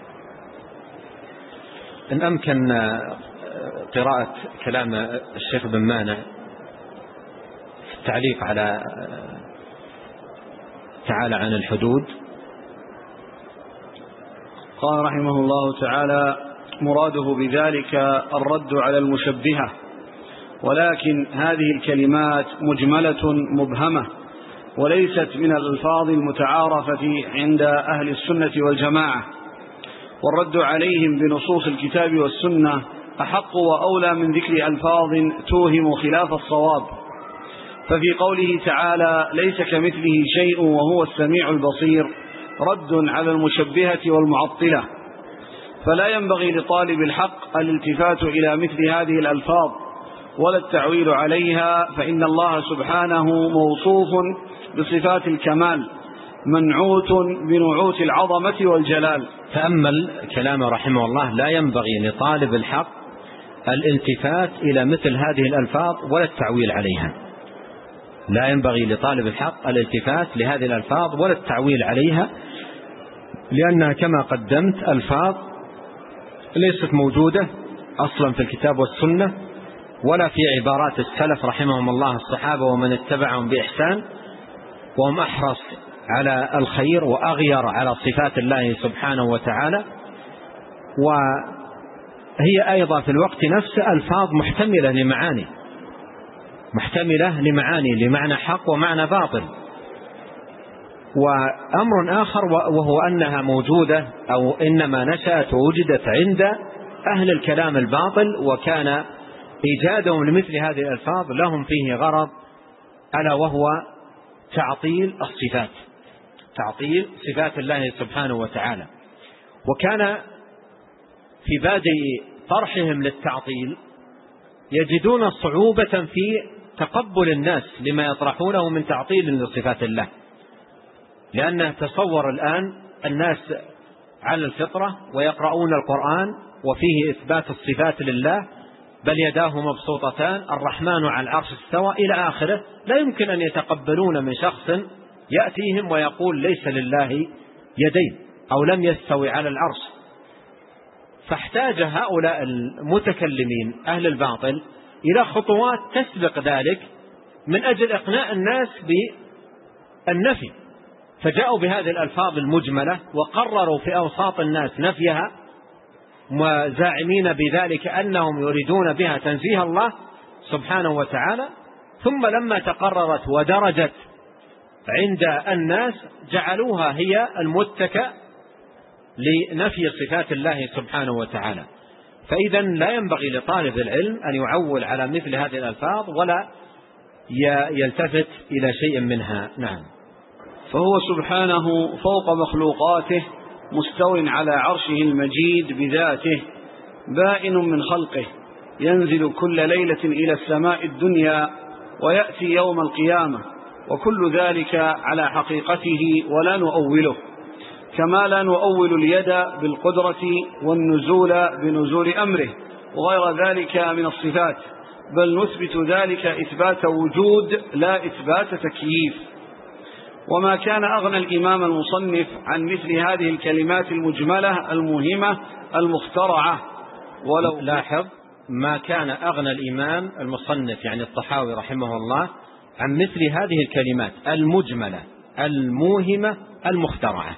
إن أمكن قراءة كلام الشيخ بن مانع في التعليق على تعالى عن الحدود. قال رحمه الله تعالى: مراده بذلك الرد على المشبهة، ولكن هذه الكلمات مجملة مبهمة، وليست من الألفاظ المتعارفة عند أهل السنة والجماعة، والرد عليهم بنصوص الكتاب والسنة أحق وأولى من ذكر ألفاظ توهم خلاف الصواب. ففي قوله تعالى: ليس كمثله شيء وهو السميع البصير، رد على المشبهة والمعطلة، فلا ينبغي لطالب الحق الالتفات إلى مثل هذه الألفاظ ولا التعويل عليها، فإن الله سبحانه موصوف بصفات الكمال منعوت بنعوت العظمة والجلال. تأمل كلامه رحمه الله: لا ينبغي لطالب الحق الالتفات إلى مثل هذه الألفاظ ولا التعويل عليها. لا ينبغي لطالب الحق الالتفات لهذه الألفاظ ولا التعويل عليها، لأنها كما قدمت ألفاظ ليست موجودة أصلا في الكتاب والسنة، ولا في عبارات السلف رحمهم الله الصحابة ومن اتبعهم بإحسان، وهم أحرص على الخير وأغير على صفات الله سبحانه وتعالى. وهي أيضا في الوقت نفسه ألفاظ محتملة لمعاني لمعنى حق ومعنى باطل. وأمر آخر وهو أنها موجودة أو إنما نشأت ووجدت عند أهل الكلام الباطل، وكان إيجادهم لمثل هذه الألفاظ لهم فيه غرض، ألا وهو تعطيل الصفات، تعطيل صفات الله سبحانه وتعالى. وكان في بادئ طرحهم للتعطيل يجدون صعوبة في تقبل الناس لما يطرحونه من تعطيل لصفات الله، لأن تصور الآن الناس على الفطرة ويقرؤون القرآن وفيه إثبات الصفات لله، بل يداه مبسوطتان، الرحمن على العرش استوى إلى آخره. لا يمكن أن يتقبلون من شخص يأتيهم ويقول ليس لله يدين، أو لم يستوي على العرش. فاحتاج هؤلاء المتكلمين أهل الباطل إلى خطوات تسبق ذلك من أجل إقناع الناس بالنفي، فجاءوا بهذه الألفاظ المجملة وقرروا في أوساط الناس نفيها، وزاعمين بذلك أنهم يريدون بها تنزيه الله سبحانه وتعالى. ثم لما تقررت ودرجت عند الناس جعلوها هي المتكأ لنفي صفات الله سبحانه وتعالى. فإذا لا ينبغي لطالب العلم أن يعول على مثل هذه الألفاظ ولا يلتفت إلى شيء منها. نعم. فهو سبحانه فوق مخلوقاته مستو على عرشه المجيد بذاته، بائن من خلقه، ينزل كل ليلة إلى السماء الدنيا ويأتي يوم القيامة، وكل ذلك على حقيقته ولا نؤوله، كما لا نؤول اليد بالقدرة والنزول بنزول أمره وغير ذلك من الصفات، بل نثبت ذلك إثبات وجود لا إثبات تكييف. وما كان أغنى الإمام المصنف عن مثل هذه الكلمات المجملة الموهمة المخترعة. ولو لاحظ، ما كان أغنى الإمام المصنف يعني الطحاوي رحمه الله عن مثل هذه الكلمات المجملة الموهمة المخترعة.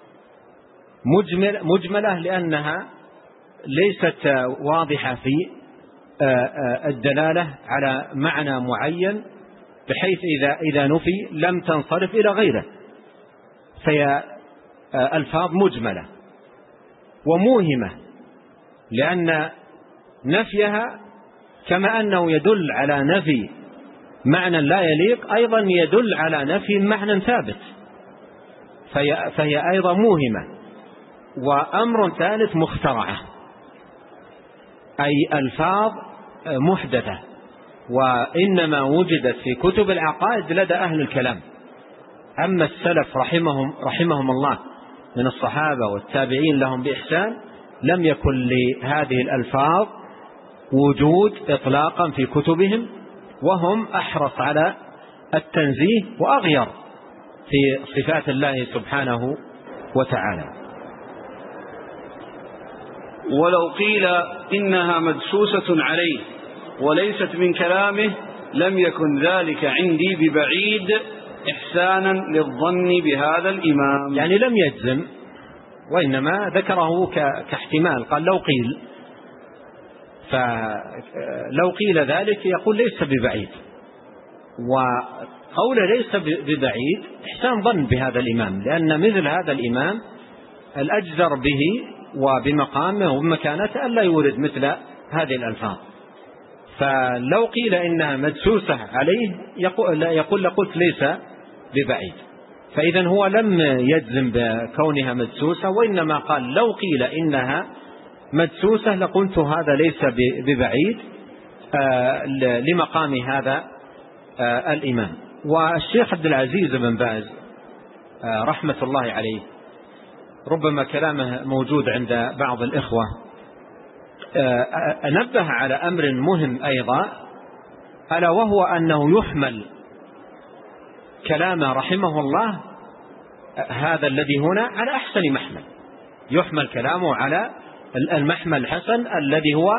مجملة لأنها ليست واضحة في الدلالة على معنى معين، بحيث إذا نفي لم تنصرف إلى غيره، فهي ألفاظ مجملة. وموهمة لأن نفيها كما أنه يدل على نفي معنى لا يليق، أيضا يدل على نفي معنى ثابت، فهي أيضا موهمة. وأمر ثالث مخترعة، أي ألفاظ محدثة، وإنما وجدت في كتب العقائد لدى أهل الكلام. أما السلف رحمهم الله من الصحابة والتابعين لهم بإحسان لم يكن لهذه الألفاظ وجود إطلاقا في كتبهم، وهم أحرص على التنزيه وأغير في صفات الله سبحانه وتعالى. ولو قيل إنها مدسوسة عليه وليست من كلامه لم يكن ذلك عندي ببعيد إحسانا للظن بهذا الإمام. يعني لم يجزم، وإنما ذكره كاحتمال، قال لو قيل، فلو قيل ذلك يقول ليس ببعيد. وقول ليس ببعيد إحسان ظن بهذا الإمام، لأن مثل هذا الإمام الأجدر به وبمقامه وبمكانته ألا يورد مثل هذه الألفاظ. فلو قيل إنها مدسوسة عليه يقول لقلت ليس ببعيد. فإذا هو لم يجزم بكونها مدسوسة، وإنما قال لو قيل إنها مدسوسة لقلت هذا ليس ببعيد لمقام هذا الإمام. والشيخ عبد العزيز بن باز رحمة الله عليه ربما كلامه موجود عند بعض الإخوة، نبه على أمر مهم أيضا، ألا وهو أنه يحمل كلامه رحمه الله هذا الذي هنا على أحسن محمل، يحمل كلامه على المحمل الحسن الذي هو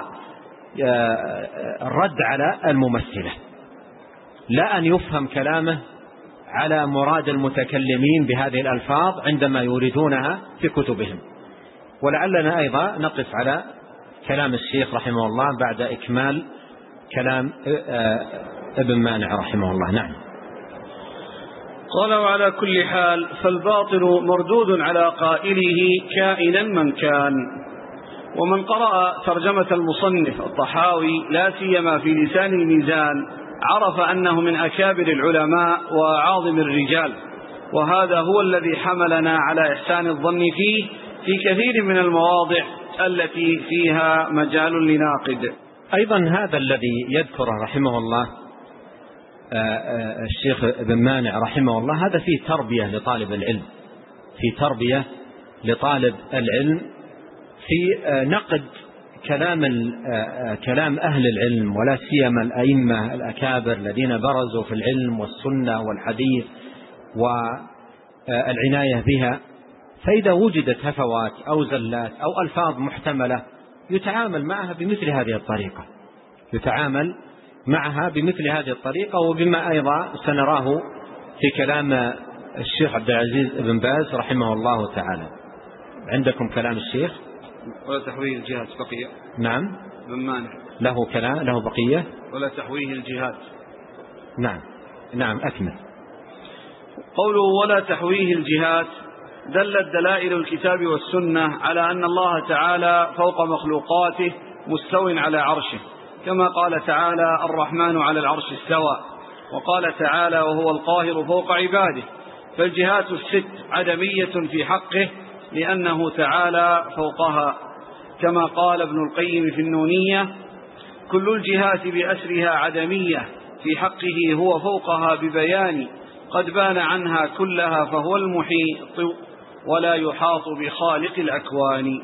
الرد على الممثلة، لا أن يفهم كلامه على مراد المتكلمين بهذه الألفاظ عندما يريدونها في كتبهم. ولعلنا أيضا نقف على كلام الشيخ رحمه الله بعد إكمال كلام ابن مانع رحمه الله. نعم. قال: وعلى كل حال فالباطل مردود على قائله كائنا من كان. ومن قرأ ترجمة المصنف الطحاوي لا سيما في لسان الميزان عرف أنه من أكابر العلماء وعاظم الرجال، وهذا هو الذي حملنا على إحسان الظن فيه في كثير من المواضع التي فيها مجال لناقد. أيضا هذا الذي يذكره رحمه الله الشيخ ابن مانع رحمه الله، هذا فيه تربية لطالب العلم، في تربية لطالب العلم في نقد كلام أهل العلم، ولا سيما الأئمة الأكابر الذين برزوا في العلم والسنة والحديث والعناية بها. فإذا وجدت هفوات أو زلات أو ألفاظ محتملة يتعامل معها بمثل هذه الطريقة، يتعامل معها بمثل هذه الطريقة، وبما أيضا سنراه في كلام الشيخ عبد العزيز بن باز رحمه الله تعالى. عندكم كلام الشيخ؟ ولا تحويه الجهات بقية. نعم. بن مانع له كلام، له بقية. ولا تحويه الجهات. نعم أكمل. قوله ولا تحويه الجهات دلت دلائل الكتاب والسنة على أن الله تعالى فوق مخلوقاته مستو على عرشه، كما قال تعالى الرحمن على العرش استوى، وقال تعالى وهو القاهر فوق عباده. فالجهات الست عدمية في حقه لأنه تعالى فوقها، كما قال ابن القيم في النونية كل الجهات بأسرها عدمية في حقه هو فوقها ببيان قد بان عنها كلها فهو المحيط ولا يحاط بخالق الأكوان.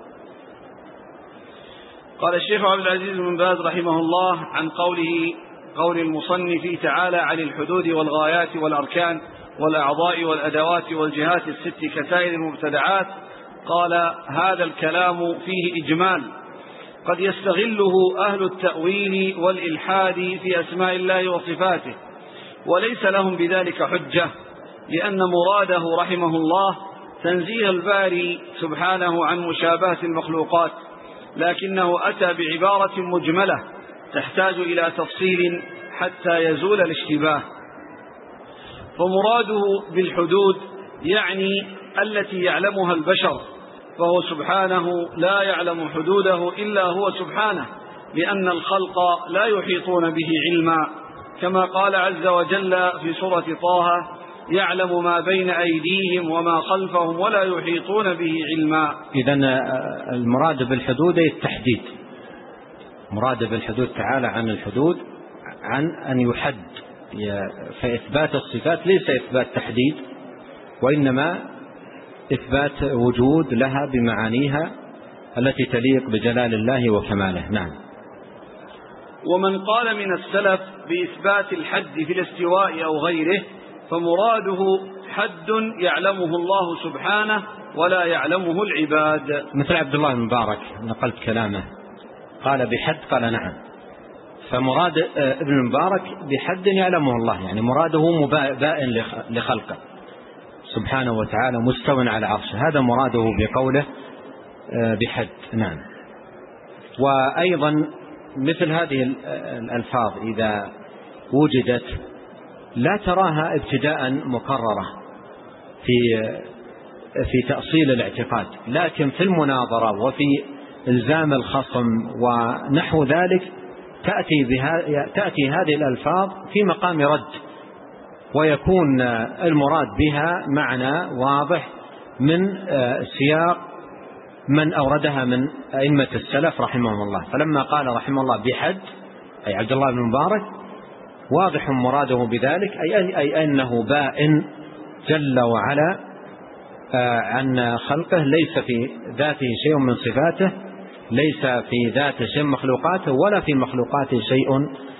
قال الشيخ عبد العزيز بن باز رحمه الله عن قول المصنف تعالى عن الحدود والغايات والأركان والأعضاء والأدوات والجهات الست كسائر المبتدعات، قال هذا الكلام فيه إجمال قد يستغله أهل التأويل والإلحاد في أسماء الله وصفاته، وليس لهم بذلك حجة، لأن مراده رحمه الله تنزيه الباري سبحانه عن مشابهة المخلوقات، لكنه أتى بعبارة مجملة تحتاج إلى تفصيل حتى يزول الاشتباه. فمراده بالحدود يعني التي يعلمها البشر، فهو سبحانه لا يعلم حدوده إلا هو سبحانه، لأن الخلق لا يحيطون به علما، كما قال عز وجل في سورة طه يعلم ما بين أيديهم وما خلفهم ولا يحيطون به علما. إذن المراد بالحدود التحديد، مراد بالحدود تعالى عن الحدود عن أن يحد، فإثبات الصفات ليس إثبات تحديد، وإنما إثبات وجود لها بمعانيها التي تليق بجلال الله وكماله. نعم. ومن قال من السلف بإثبات الحد في الاستواء أو غيره فمراده حد يعلمه الله سبحانه ولا يعلمه العباد، مثل عبد الله بن مبارك نقلت كلامه قال بحد، قال نعم. فمراد ابن المبارك بحد يعلمه الله، يعني مراده بائن لخلقه سبحانه وتعالى مستو على عرشه، هذا مراده بقوله بحد. نعم. وأيضا مثل هذه الألفاظ إذا وجدت لا تراها ابتداء مقررة في تأصيل الاعتقاد، لكن في المناظرة وفي إلزام الخصم ونحو ذلك تأتي هذه الألفاظ في مقام رد، ويكون المراد بها معنى واضح من سياق من أوردها من أئمة السلف رحمهم الله. فلما قال رحمه الله بحد أي عبد الله بن مبارك واضح مراده بذلك أي أنه بائن جل وعلا عن خلقه، ليس في ذاته شيء من صفاته، ليس في ذاته شيء من مخلوقاته، ولا في مخلوقاته شيء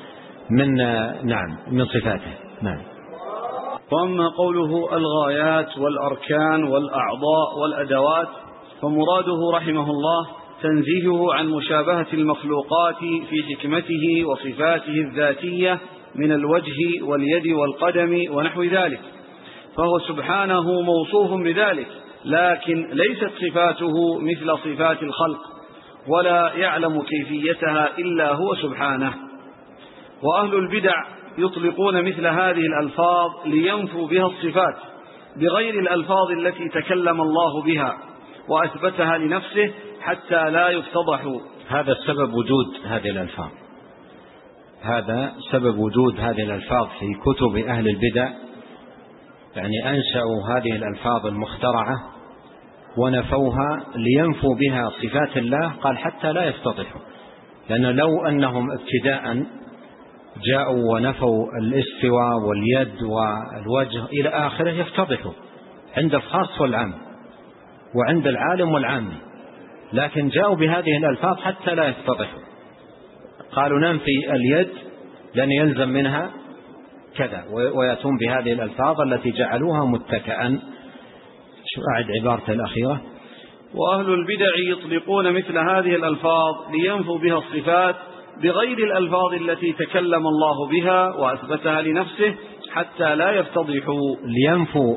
من صفاته. نعم. وأما قوله الغايات والأركان والأعضاء والأدوات فمراده رحمه الله تنزيهه عن مشابهة المخلوقات في حكمته وصفاته الذاتية من الوجه واليد والقدم ونحو ذلك، فهو سبحانه موصوف بذلك، لكن ليست صفاته مثل صفات الخلق، ولا يعلم كيفيتها إلا هو سبحانه. وأهل البدع يطلقون مثل هذه الألفاظ لينفوا بها الصفات بغير الألفاظ التي تكلم الله بها وأثبتها لنفسه حتى لا يفتضحوا. هذا السبب وجود هذه الألفاظ، هذا سبب وجود هذه الألفاظ في كتب أهل البدع، يعني أنشأوا هذه الألفاظ المخترعة ونفوها لينفوا بها صفات الله، قال حتى لا يفتضحوا، لأن لو أنهم ابتداء جاءوا ونفوا الاستواء واليد والوجه إلى آخره يفتضحوا عند الخاص والعام وعند العالم والعام، لكن جاءوا بهذه الألفاظ حتى لا يفتضحوا. قالوا ننفي اليد لأن يلزم منها كذا، ويأتون بهذه الألفاظ التي جعلوها متكئا شو أعد عبارته الأخيرة. وأهل البدع يطلقون مثل هذه الألفاظ لينفوا بها الصفات بغير الألفاظ التي تكلم الله بها وأثبتها لنفسه حتى لا يفتضحوا. لينفوا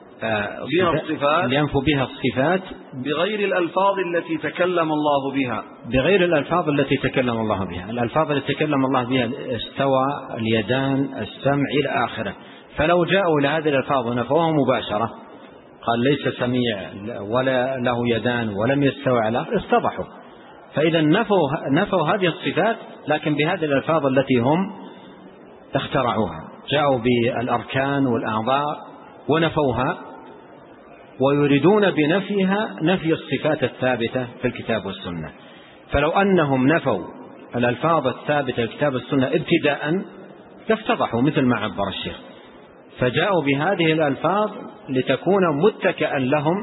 بها الصفات بغير الألفاظ التي تكلم الله بها. بغير الألفاظ التي تكلم الله بها. الألفاظ التي تكلم الله بها استوى، اليدان، السمع إلى آخره. فلو جاءوا إلى هذه الألفاظ ونفوها مباشرة، قال ليس سميع ولا له يدان ولم يستوى على، استضحوا. فإذا نفوا هذه الصفات لكن بهذه الألفاظ التي هم اخترعوها. جاءوا بالأركان والأعضاء ونفوها، ويريدون بنفيها نفي الصفات الثابتة في الكتاب والسنة. فلو أنهم نفوا الألفاظ الثابتة في الكتاب والسنة ابتداء لافتضحوا مثل ما عبر الشيخ، فجاءوا بهذه الألفاظ لتكون متكئا لهم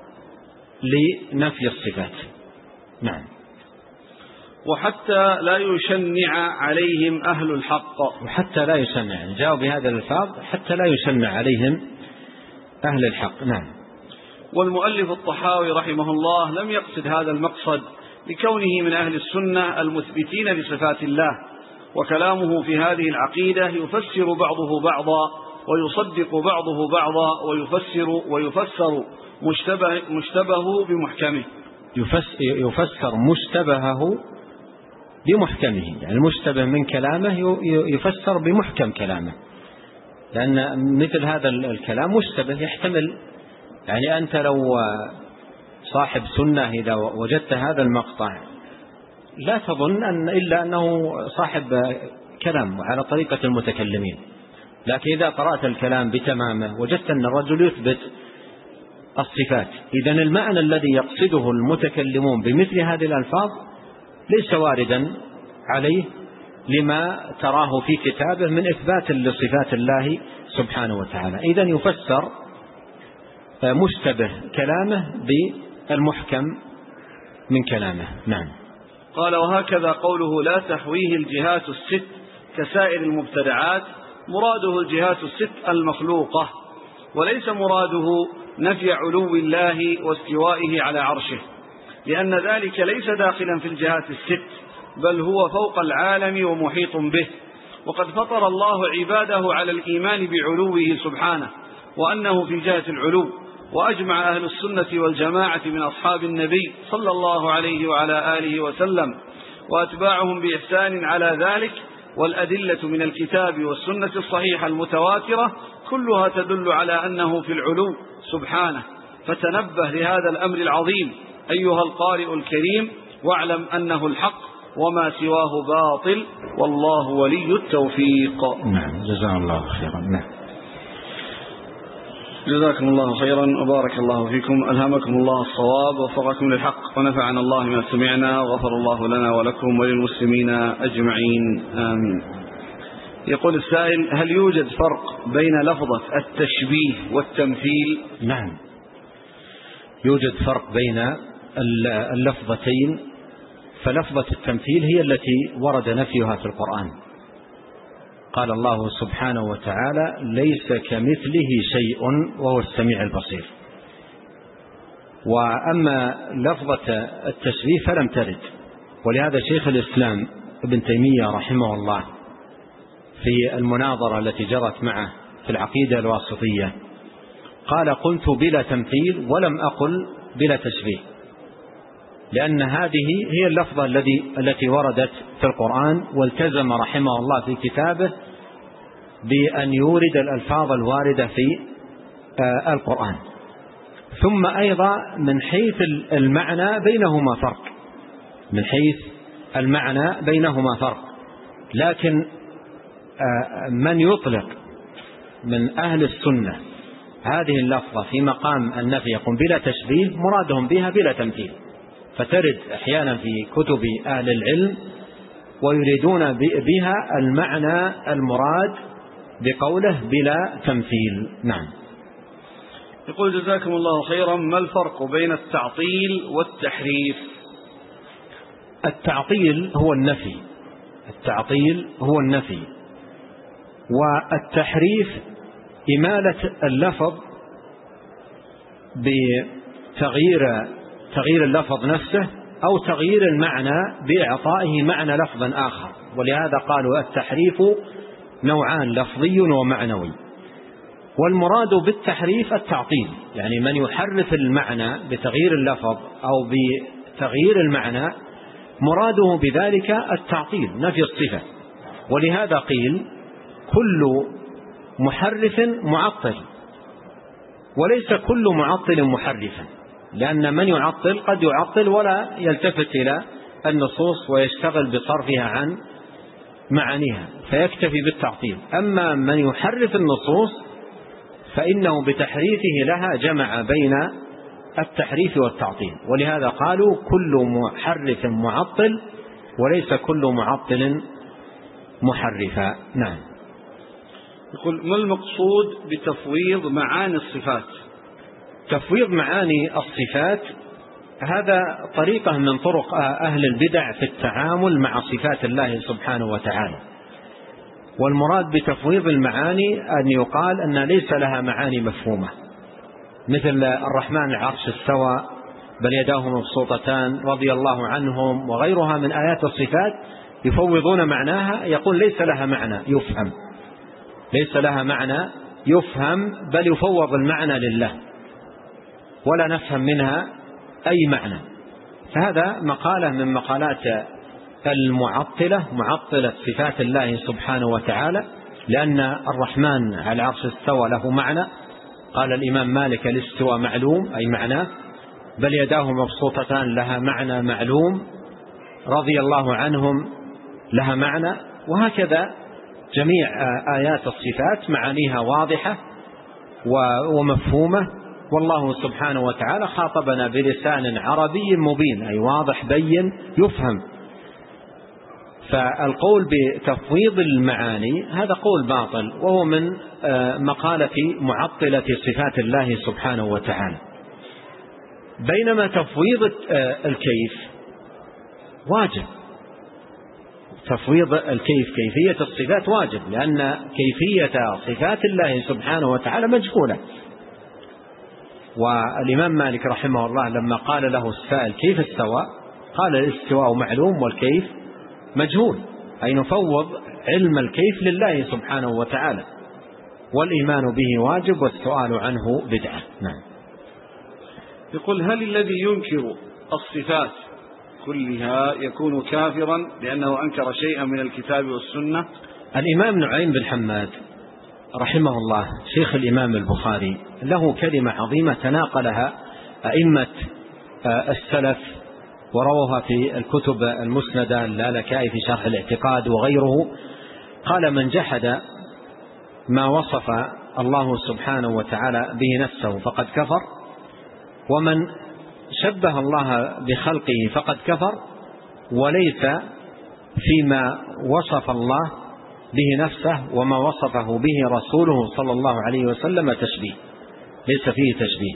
لنفي الصفات. نعم. وحتى لا يشنع عليهم أهل الحق. وحتى لا يشنع، جاءوا بهذه الألفاظ حتى لا يشنع عليهم أهل الحق. نعم. والمؤلف الطحاوي رحمه الله لم يقصد هذا المقصد لكونه من أهل السنة المثبتين لصفات الله، وكلامه في هذه العقيدة يفسر بعضه بعضا ويصدق بعضه بعضا ويفسر مشتبهه بمحكمه. يفسر مشتبهه بمحكمه، يعني المشتبه من كلامه يفسر بمحكم كلامه، لأن مثل هذا الكلام مشتبه يحتمل، يعني أنت لو صاحب سنة إذا وجدت هذا المقطع لا تظن إلا أنه صاحب كلام على طريقة المتكلمين، لكن إذا قرأت الكلام بتمامه وجدت أن الرجل يثبت الصفات. إذن المعنى الذي يقصده المتكلمون بمثل هذه الألفاظ ليس واردا عليه لما تراه في كتابه من إثبات لصفات الله سبحانه وتعالى. إذن يفسر مشتبه كلامه بالمحكم من كلامه. نعم. قال: وهكذا قوله لا تحويه الجهات الست كسائر المبتدعات، مراده الجهات الست المخلوقة، وليس مراده نفي علو الله واستوائه على عرشه، لأن ذلك ليس داخلا في الجهات الست، بل هو فوق العالم ومحيط به. وقد فطر الله عباده على الإيمان بعلوه سبحانه وأنه في جهة العلو، وأجمع أهل السنة والجماعة من أصحاب النبي صلى الله عليه وعلى آله وسلم وأتباعهم بإحسان على ذلك، والأدلة من الكتاب والسنة الصحيحة المتواترة كلها تدل على أنه في العلو سبحانه. فتنبه لهذا الأمر العظيم أيها القارئ الكريم، واعلم أنه الحق وما سواه باطل، والله ولي التوفيق. نعم. جزاك الله خيرا. نعم. جزاكم الله خيرا وبارك الله فيكم، ألهمكم الله الصواب ووفقكم للحق، ونفعنا الله ما سمعنا، وغفر الله لنا ولكم وللمسلمين أجمعين، آمين. يقول السائل: هل يوجد فرق بين لفظة التشبيه والتمثيل؟ نعم، يوجد فرق بين اللفظتين. فلفظة التمثيل هي التي ورد نفيها في القرآن. قال الله سبحانه وتعالى: ليس كمثله شيء وهو السميع البصير. وأما لفظة التشبيه فلم ترد، ولهذا شيخ الإسلام ابن تيمية رحمه الله في المناظرة التي جرت معه في العقيدة الواسطية قال: قلت بلا تمثيل ولم أقل بلا تشبيه، لأن هذه هي اللفظة التي وردت في القرآن، والتزم رحمه الله في كتابه بأن يورد الألفاظ الواردة في القرآن. ثم أيضا من حيث المعنى بينهما فرق، من حيث المعنى بينهما فرق، لكن من يطلق من أهل السنة هذه اللفظة في مقام النفي يقوم بلا تشبيه، مرادهم بها بلا تمثيل. فترد أحيانا في كتب أهل العلم ويريدون بها المعنى المراد بقوله بلا تمثيل. نعم. يقول: جزاكم الله خيرا، ما الفرق بين التعطيل والتحريف؟ التعطيل هو النفي، التعطيل هو النفي، والتحريف إمالة اللفظ بتغيير اللفظ نفسه أو تغيير المعنى بإعطائه معنى لفظ آخر. ولهذا قالوا التحريف نوعان، لفظي ومعنوي. والمراد بالتحريف التعطيل، يعني من يحرف المعنى بتغيير اللفظ أو بتغيير المعنى مراده بذلك التعطيل، نفي الصفة. ولهذا قيل كل محرف معطل، وليس كل معطل محرفا، لأن من يعطل قد يعطل ولا يلتفت إلى النصوص ويشتغل بصرفها عن معانيها فيكتفي بالتعطيل. أما من يحرف النصوص فإنه بتحريفه لها جمع بين التحريف والتعطيل. ولهذا قالوا كل محرف معطل وليس كل معطل محرفا. نعم. يقول ما المقصود بتفويض معاني الصفات؟ تفويض معاني الصفات هذا طريقة من طرق أهل البدع في التعامل مع صفات الله سبحانه وتعالى. والمراد بتفويض المعاني أن يقال أن ليس لها معاني مفهومة، مثل الرحمن العرش استوى بل يداه مبسوطتان رضي الله عنهم وغيرها من آيات الصفات يفوضون معناها، يقول ليس لها معنى يفهم، ليس لها معنى يفهم، بل يفوض المعنى لله ولا نفهم منها أي معنى. فهذا مقالة من مقالات المعطلة، معطلة صفات الله سبحانه وتعالى، لأن الرحمن على العرش استوى له معنى. قال الإمام مالك الاستواء معلوم أي معناه، بل يداه مبسوطتان لها معنى معلوم، رضي الله عنهم لها معنى. وهكذا جميع آيات الصفات معانيها واضحة ومفهومة، والله سبحانه وتعالى خاطبنا بلسان عربي مبين أي واضح بين يفهم. فالقول بتفويض المعاني هذا قول باطل، وهو من مقالة معطلة صفات الله سبحانه وتعالى. بينما تفويض الكيف واجب، تفويض الكيف كيفية الصفات واجب، لأن كيفية صفات الله سبحانه وتعالى مجهولة. والإمام مالك رحمه الله لما قال له السائل كيف استوى قال الاستواء معلوم والكيف مجهول، أي نفوض علم الكيف لله سبحانه وتعالى، والإيمان به واجب والسؤال عنه بدعة. نعم. يقول هل الذي ينكر الصفات كلها يكون كافرا لأنه أنكر شيئا من الكتاب والسنة؟ الإمام نعيم بن حماد رحمه الله شيخ الإمام البخاري له كلمة عظيمة تناقلها أئمة السلف وروها في الكتب المسندة اللالكائي في شرح الاعتقاد وغيره. قال من جحد ما وصف الله سبحانه وتعالى به نفسه فقد كفر، ومن شبه الله بخلقه فقد كفر، وليس فيما وصف الله به نفسه وما وصفه به رسوله صلى الله عليه وسلم تشبيه، ليس فيه تشبيه.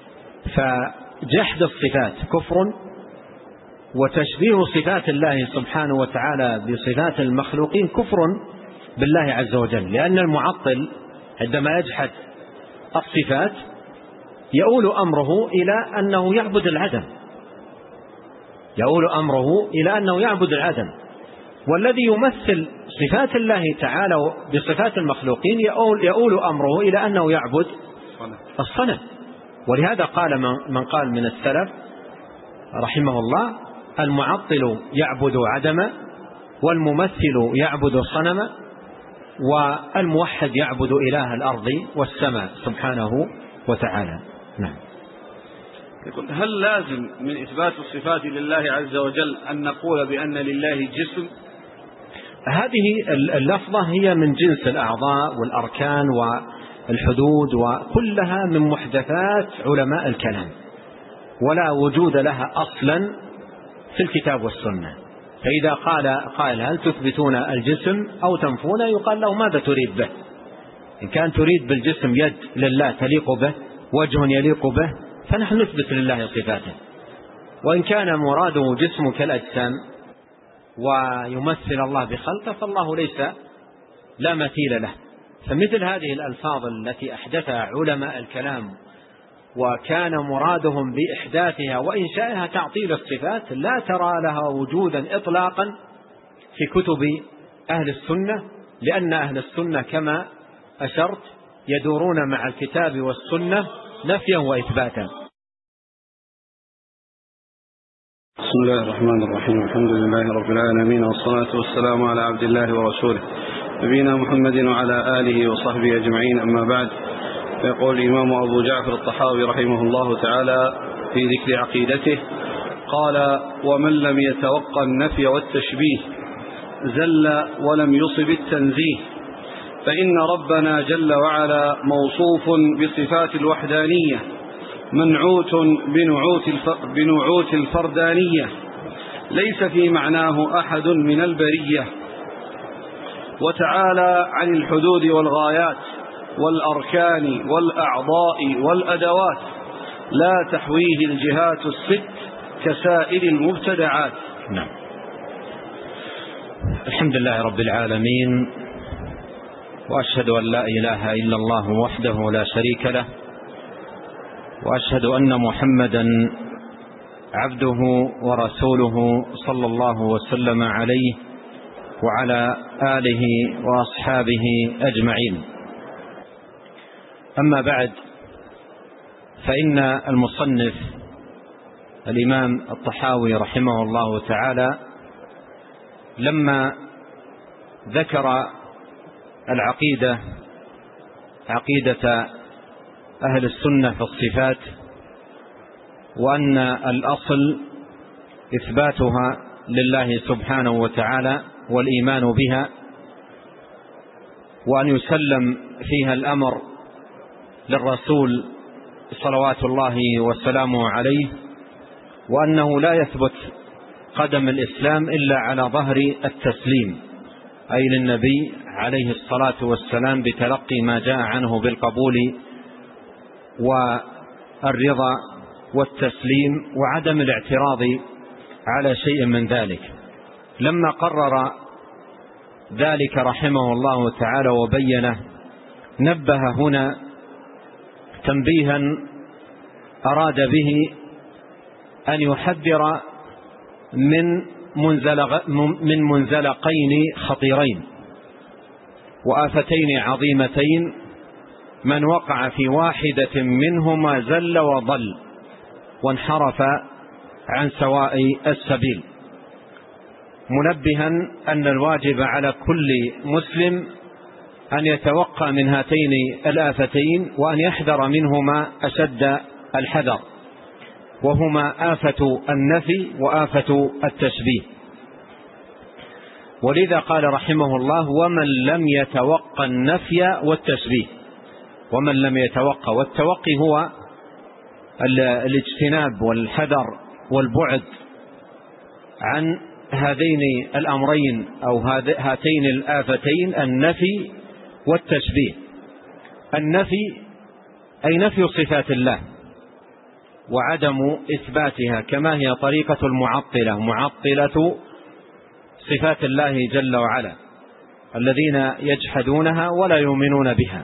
فجحد الصفات كفر، وتشبيه صفات الله سبحانه وتعالى بصفات المخلوقين كفر بالله عز وجل، لأن المعطل عندما يجحد الصفات يؤول أمره إلى أنه يعبد العدم، يؤول أمره إلى أنه يعبد العدم. والذي يمثل صفات الله تعالى بصفات المخلوقين يؤول أمره إلى أنه يعبد الصنم. ولهذا قال من قال من السلف رحمه الله المعطل يعبد عدما، والممثل يعبد الصنم، والموحد يعبد إله الأرض والسماء سبحانه وتعالى. نعم. يقول هل لازم من إثبات الصفات لله عز وجل أن نقول بأن لله جسم؟ هذه اللفظة هي من جنس الأعضاء والأركان والحدود، وكلها من محدثات علماء الكلام، ولا وجود لها أصلا في الكتاب والسنة. فإذا قال هل تثبتون الجسم أو تنفونه يقال له ماذا تريد به؟ إن كان تريد بالجسم يد لله تليق به، وجه يليق به، فنحن نثبت لله صفاته. وإن كان مراده جسم كالأجسام ويمثل الله بخلقه فالله ليس لا مثيل له. فمثل هذه الألفاظ التي أحدثها علماء الكلام وكان مرادهم بإحداثها وإنشائها تعطيل الصفات لا ترى لها وجودا إطلاقا في كتب أهل السنة، لأن أهل السنة كما أشرت يدورون مع الكتاب والسنة نفيا وإثباتا. بسم الله الرحمن الرحيم. الحمد لله رب العالمين، والصلاة والسلام على عبد الله ورسوله نبينا محمد وعلى آله وصحبه أجمعين، أما بعد. يقول الإمام أبو جعفر الطحاوي رحمه الله تعالى في ذكر عقيدته قال: ومن لم يتوقع النفي والتشبيه زل ولم يصب التنزيه، فإن ربنا جل وعلا موصوف بصفات الوحدانية منعوت بنعوت الفردانية، ليس في معناه أحد من البرية، وتعالى عن الحدود والغايات والأركان والأعضاء والأدوات، لا تحويه الجهات الست كسائر المبتدعات. نعم. الحمد لله رب العالمين، وأشهد أن لا إله إلا الله وحده لا شريك له، وأشهد أن محمدا عبده ورسوله صلى الله وسلم عليه وعلى آله وأصحابه أجمعين. أما بعد، فإن المصنف الإمام الطحاوي رحمه الله تعالى لما ذكر العقيدة، عقيدة أهل السنة في الصفات، وأن الأصل إثباتها لله سبحانه وتعالى والإيمان بها، وأن يسلم فيها الأمر للرسول صلوات الله وسلامه عليه، وأنه لا يثبت قدم الإسلام إلا على ظهر التسليم، أي للنبي عليه الصلاة والسلام بتلقي ما جاء عنه بالقبول والرضا والتسليم وعدم الاعتراض على شيء من ذلك. لما قرر ذلك رحمه الله تعالى وبينه، نبه هنا تنبيها أراد به أن يحذر من منزلقين خطيرين وآفتين عظيمتين، من وقع في واحدة منهما زل وضل وانحرف عن سواء السبيل، منبها أن الواجب على كل مسلم أن يتوقع من هاتين الآفتين، وأن يحذر منهما أشد الحذر، وهما آفة النفي وآفة التشبيه. ولذا قال رحمه الله: ومن لم يتوقع النفي والتشبيه. ومن لم يتوقع، والتوقي هو الاجتناب والحذر والبعد عن هذين الأمرين أو هاتين الآفتين، النفي والتشبيه. النفي أي نفي صفات الله وعدم إثباتها، كما هي طريقة المعطلة، معطلة صفات الله جل وعلا، الذين يجحدونها ولا يؤمنون بها.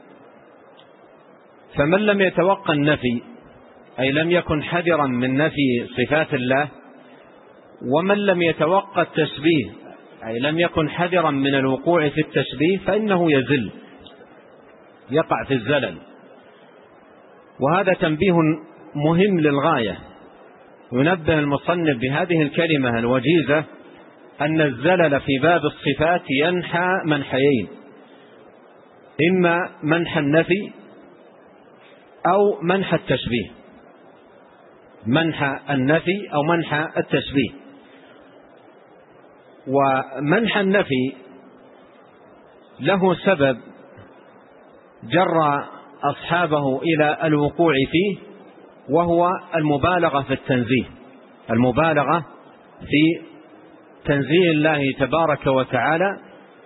فمن لم يتوقع النفي، أي لم يكن حذرا من نفي صفات الله، ومن لم يتوقع التشبيه، أي لم يكن حذرا من الوقوع في التشبيه، فإنه يزل، يقع في الزلل. وهذا تنبيه مهم للغاية. ينبه المصنف بهذه الكلمة الوجيزة أن الزلل في باب الصفات ينحى منحيين: إما منح النفي أو منح التشبيه، منح النفي أو منح التشبيه. ومنح النفي له سبب جر أصحابه إلى الوقوع فيه، وهو المبالغة في التنزيه، المبالغة في تنزيه الله تبارك وتعالى.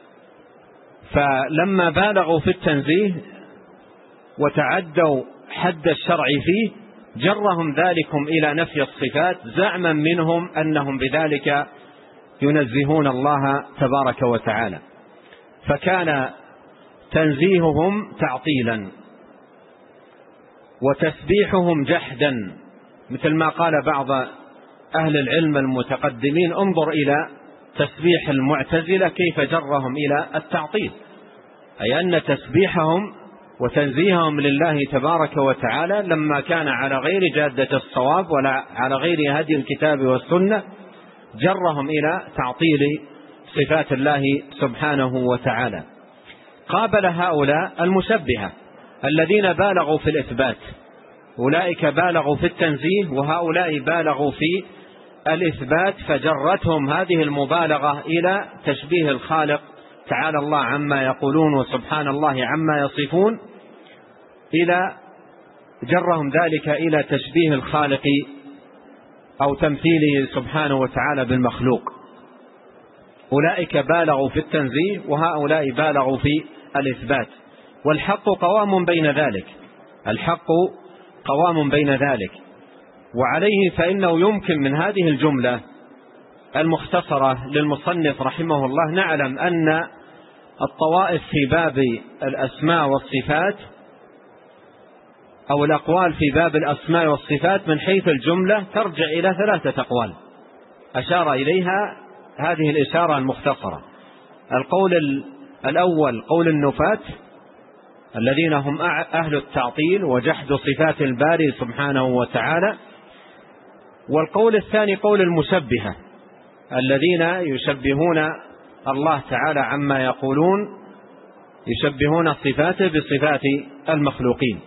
فلما بالغوا في التنزيه وتعدوا حد الشرع فيه، جرهم ذلكم إلى نفي الصفات، زعما منهم أنهم بذلك ينزهون الله تبارك وتعالى، فكان تنزيههم تعطيلا. وتسبيحهم جحدا، مثل ما قال بعض أهل العلم المتقدمين: انظر إلى تسبيح المعتزلة كيف جرهم إلى التعطيل، أي أن تسبيحهم وتنزيههم لله تبارك وتعالى لما كان على غير جادة الصواب ولا على غير هدي الكتاب والسنة جرهم إلى تعطيل صفات الله سبحانه وتعالى. قابل هؤلاء المشبهة الذين بالغوا في الإثبات، أولئك بالغوا في التنزيه وهؤلاء بالغوا في الإثبات، فجرتهم هذه المبالغة إلى تشبيه الخالق تعالى الله عما يقولون وسبحان الله عما يصفون، جرهم ذلك إلى تشبيه الخالق أو تمثيله سبحانه وتعالى بالمخلوق. أولئك بالغوا في التنزيه وهؤلاء بالغوا في الإثبات، والحق قوام بين ذلك، الحق قوام بين ذلك. وعليه فإنه يمكن من هذه الجملة المختصرة للمصنف رحمه الله نعلم أن الطوائف في باب الأسماء والصفات أو الأقوال في باب الأسماء والصفات من حيث الجملة ترجع إلى 3 أقوال أشار إليها هذه الإشارة المختصرة. القول الأول قول النفاة الذين هم أهل التعطيل وجحد صفات الباري سبحانه وتعالى، والقول الثاني قول المشبهة الذين يشبهون الله تعالى عما يقولون، يشبهون صفاته بصفات المخلوقين.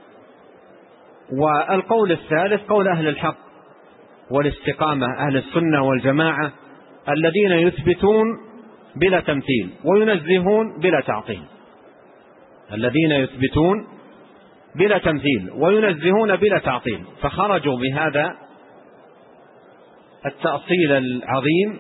والقول الثالث قول أهل الحق والاستقامة أهل السنة والجماعة الذين يثبتون بلا تمثيل وينزهون بلا تعطيل، الذين يثبتون بلا تمثيل وينزهون بلا تعطيل، فخرجوا بهذا التأصيل العظيم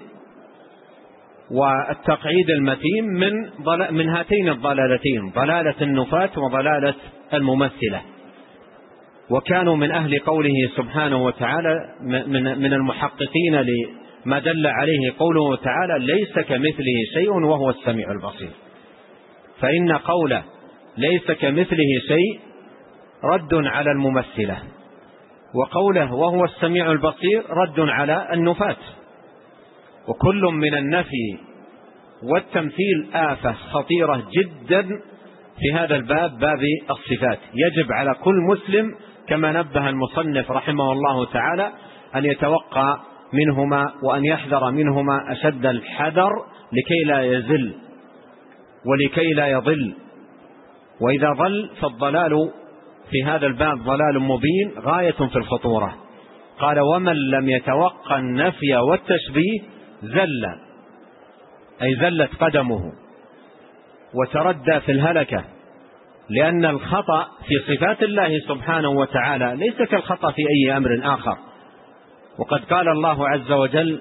والتقعيد المتين من هاتين الضلالتين، ضلالة النفاة وضلالة الممثلة. وكانوا من أهل قوله سبحانه وتعالى من المحققين لما دل عليه قوله تعالى: ليس كمثله شيء وهو السميع البصير. فإن قوله ليس كمثله شيء رد على الممثلة، وقوله وهو السميع البصير رد على النفاة. وكل من النفي والتمثيل آفة خطيرة جدا في هذا الباب، باب الصفات. يجب على كل مسلم كما نبه المصنف رحمه الله تعالى أن يتوقع منهما وأن يحذر منهما أشد الحذر لكي لا يزل ولكي لا يضل. وإذا ضل فالضلال في هذا الباب ضلال مبين غاية في الخطورة. قال: ومن لم يتوقع النفي والتشبيه زل، أي زلت قدمه وتردى في الهلكة، لأن الخطأ في صفات الله سبحانه وتعالى ليس كالخطأ في أي أمر آخر. وقد قال الله عز وجل: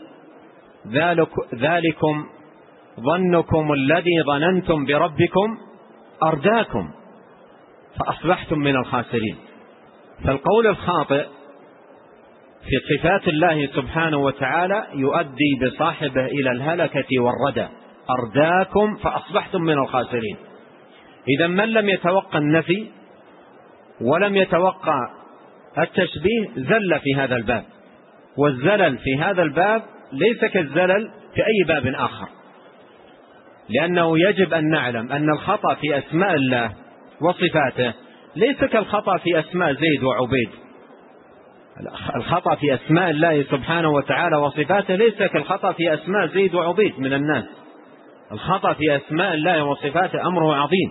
ذلكم ظنكم الذي ظننتم بربكم أرداكم فأصبحتم من الخاسرين. فالقول الخاطئ في صفات الله سبحانه وتعالى يؤدي بصاحبه إلى الهلكة والردى. أرداكم فأصبحتم من الخاسرين. إذا من لم يتوقع النفي ولم يتوقع التشبيه زل في هذا الباب، والزلل في هذا الباب ليس كالزلل في أي باب آخر، لأنه يجب أن نعلم أن الخطأ في أسماء الله وصفاته ليس كالخطأ في أسماء زيد وعبيد. الخطأ في أسماء الله سبحانه وتعالى وصفاته ليس كالخطأ في أسماء زيد وعبيد من الناس. الخطأ في أسماء الله وصفاته أمره عظيم.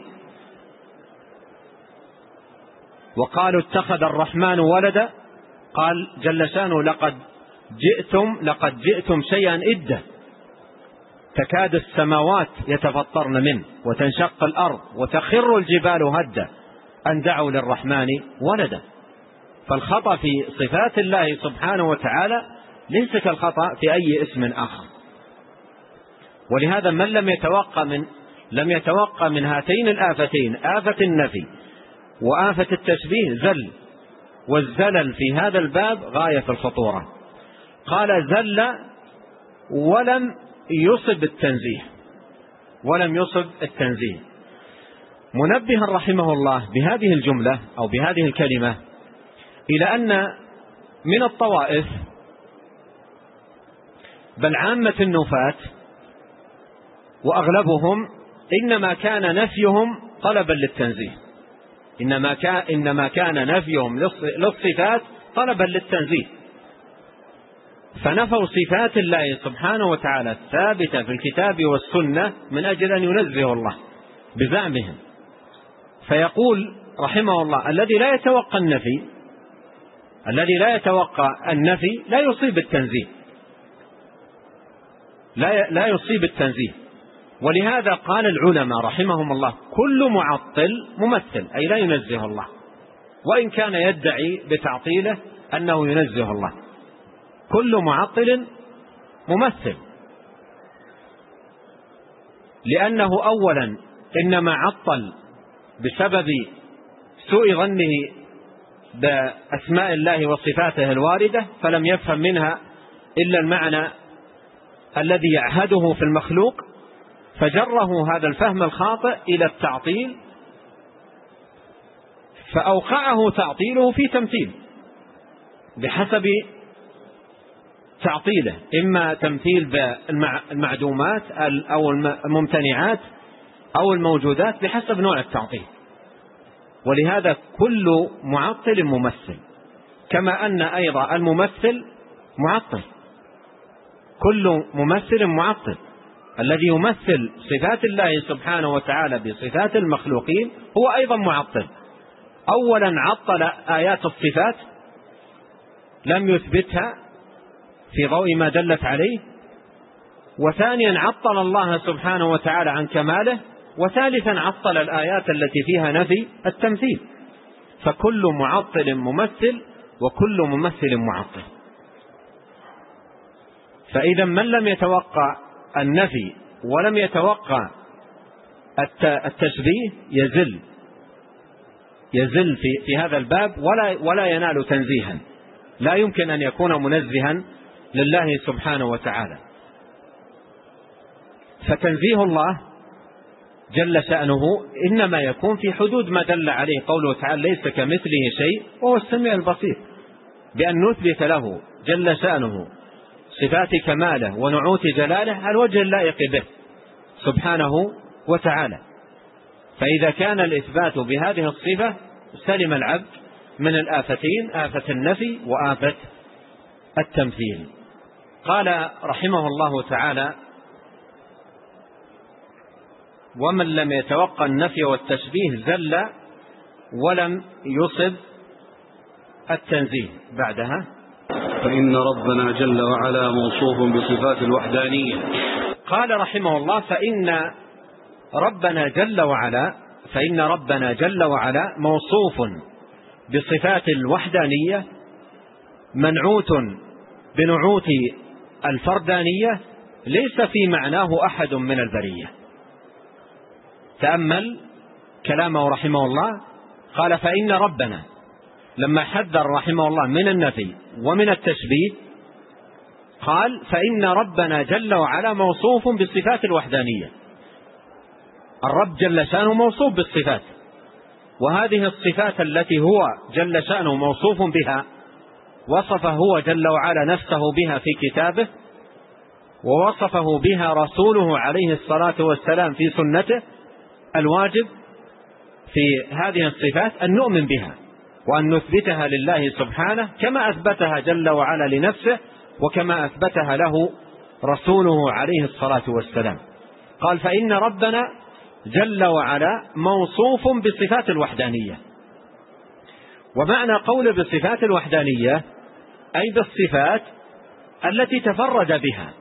وقالوا اتخذ الرحمن ولدا، قال جل شانه: لقد جئتم شيئا إدا، تكاد السماوات يتفطرن منه وتنشق الأرض وتخر الجبال هدا أن دعوا للرحمن ولدا. فالخطأ في صفات الله سبحانه وتعالى ليس كالخطأ في أي اسم آخر. ولهذا من لم يتوقع من هاتين الآفتين، آفة النفي وآفة التشبيه، زل. والزلل في هذا الباب غاية في الخطورة. قال: زل ولم يصب التنزيه. منبها رحمه الله بهذه الجملة أو بهذه الكلمة إلى أن من الطوائف بل عامة النفاة وأغلبهم إنما كان نفيهم طلبا للتنزيه، إنما كان نفيهم للصفات طلبا للتنزيه، فنفوا صفات الله سبحانه وتعالى الثابتة في الكتاب والسنة من أجل أن ينزه الله بزعمهم. فيقول رحمه الله: الذي لا يتوقع النفي لا يصيب التنزيه، لا يصيب التنزيه. ولهذا قال العلماء رحمهم الله: كل معطل ممثل، أي لا ينزه الله، وإن كان يدعي بتعطيله أنه ينزه الله. كل معطل ممثل، لأنه أولا إنما عطل بسبب سوء ظنه بأسماء الله وصفاته الواردة، فلم يفهم منها إلا المعنى الذي يعهده في المخلوق، فجره هذا الفهم الخاطئ إلى التعطيل، فأوقعه تعطيله في تمثيل بحسب تعطيله، إما تمثيل بالمعدومات أو الممتنعات أو الموجودات بحسب نوع التعطيل. ولهذا كل معطل ممثل، كما أن أيضا الممثل معطل، كل ممثل معطل. الذي يمثل صفات الله سبحانه وتعالى بصفات المخلوقين هو أيضا معطل. أولا عطل آيات الصفات، لم يثبتها في ضوء ما دلت عليه، وثانيا عطل الله سبحانه وتعالى عن كماله، وثالثا عطل الآيات التي فيها نفي التمثيل. فكل معطل ممثل وكل ممثل معطل. فإذا من لم يتوقع النفي ولم يتوقع التشبيه يزل في هذا الباب ولا ينال تنزيها، لا يمكن أن يكون منزها لله سبحانه وتعالى. فتنزيه الله جل شأنه إنما يكون في حدود ما دل عليه قوله تعالى: ليس كمثله شيء وهو السميع البصير، بأن نثبت له جل شأنه صفات كماله ونعوت جلاله على الوجه اللائق به سبحانه وتعالى. فإذا كان الإثبات بهذه الصفة سلم العبد من الآفتين، آفة النفي وآفة التمثيل. قال رحمه الله تعالى: ومن لم يتوقع النفي والتشبيه زل ولم يصب التنزيه. بعدها: فإن ربنا جل وعلا موصوف بصفات الوحدانية. قال رحمه الله: فإن ربنا جل وعلا موصوف بصفات الوحدانية، منعوت بنعوت الفردانية، ليس في معناه أحد من البرية. تأمل كلامه رحمه الله، قال: فإن ربنا، لما حذر رحمه الله من النفي ومن التشبيه قال: فإن ربنا جل وعلا موصوف بالصفات الوحدانية. الرب جل شأنه موصوف بالصفات، وهذه الصفات التي هو جل شأنه موصوف بها وصفه هو جل وعلا نفسه بها في كتابه، ووصفه بها رسوله عليه الصلاة والسلام في سنته. الواجب في هذه الصفات أن نؤمن بها وأن نثبتها لله سبحانه كما أثبتها جل وعلا لنفسه وكما أثبتها له رسوله عليه الصلاة والسلام. قال: فإن ربنا جل وعلا موصوف بصفات الوحدانية. ومعنى قول بصفات الوحدانية أي بالصفات التي تفرد بها،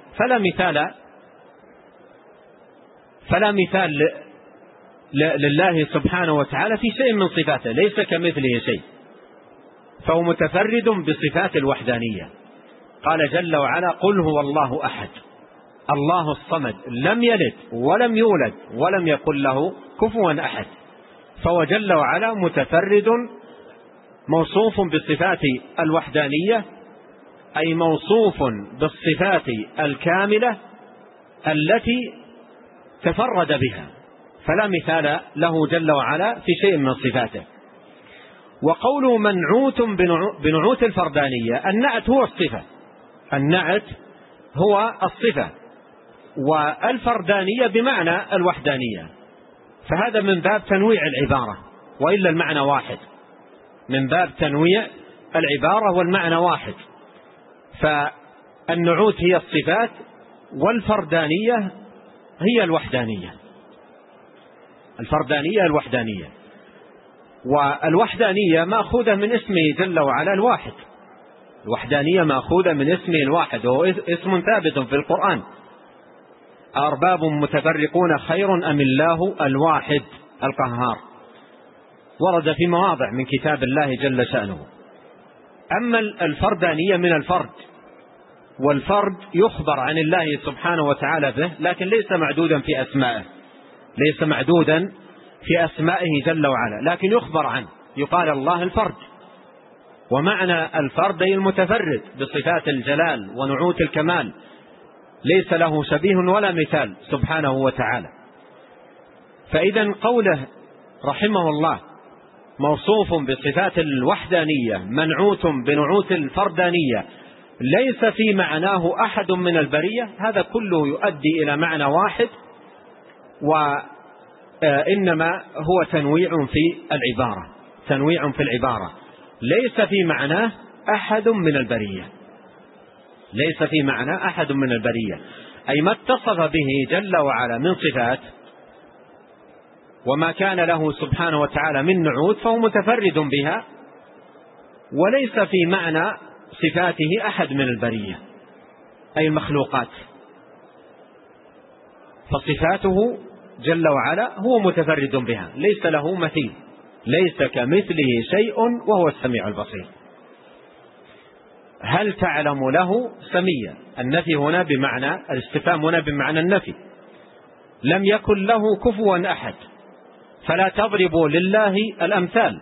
فلا مثال لله سبحانه وتعالى في شيء من صفاته، ليس كمثله شيء، فهو متفرد بصفات الوحدانية. قال جل وعلا: قل هو الله أحد الله الصمد لم يلد ولم يولد ولم يكن له كفوا أحد. فهو جل وعلا متفرد موصوف بصفات الوحدانية، أي موصوف بالصفات الكاملة التي تفرد بها، فلا مثال له جل وعلا في شيء من صفاته. وقوله منعوت بنعوت الفردانية، النعت هو الصفة، النعت هو الصفة، والفردانية بمعنى الوحدانية، فهذا من باب تنويع العبارة، وإلا المعنى واحد، من باب تنويع العبارة والمعنى واحد. فالنعوت هي الصفات والفردانية هي الوحدانية، الفردانية الوحدانية، والوحدانية مأخوذة من اسمه جل وعلا الواحد، الوحدانية مأخوذة من اسمه الواحد، وهو اسم ثابت في القرآن: أرباب متفرقون خير أم الله الواحد القهار، ورد في مواضع من كتاب الله جل شأنه. أما الفردانية من الفرد، والفرد يخبر عن الله سبحانه وتعالى به، لكن ليس معدودا في أسمائه، ليس معدودا في أسمائه جل وعلا، لكن يخبر عنه، يقال الله الفرد. ومعنى الفرد أي المتفرد بصفات الجلال ونعوت الكمال، ليس له شبيه ولا مثال سبحانه وتعالى. فإذا قوله رحمه الله موصوف بصفات الوحدانية منعوت بنعوت الفردانية ليس في معناه أحد من البرية، هذا كله يؤدي إلى معنى واحد، وإنما هو تنويع في العبارة، تنويع في العبارة، ليس في معناه أحد من البرية، ليس في معناه أحد من البرية، أي ما اتصف به جل وعلا من صفات وما كان له سبحانه وتعالى من نعوت فهو متفرد بها، وليس في معنى صفاته أحد من البرية أي المخلوقات، فصفاته جل وعلا هو متفرد بها، ليس له مثيل، ليس كمثله شيء وهو السميع البصير. هل تعلم له سميا؟ النفي هنا بمعنى الاستفهام، هنا بمعنى النفي. لم يكن له كفوا أحد، فلا تضربوا لله الأمثال،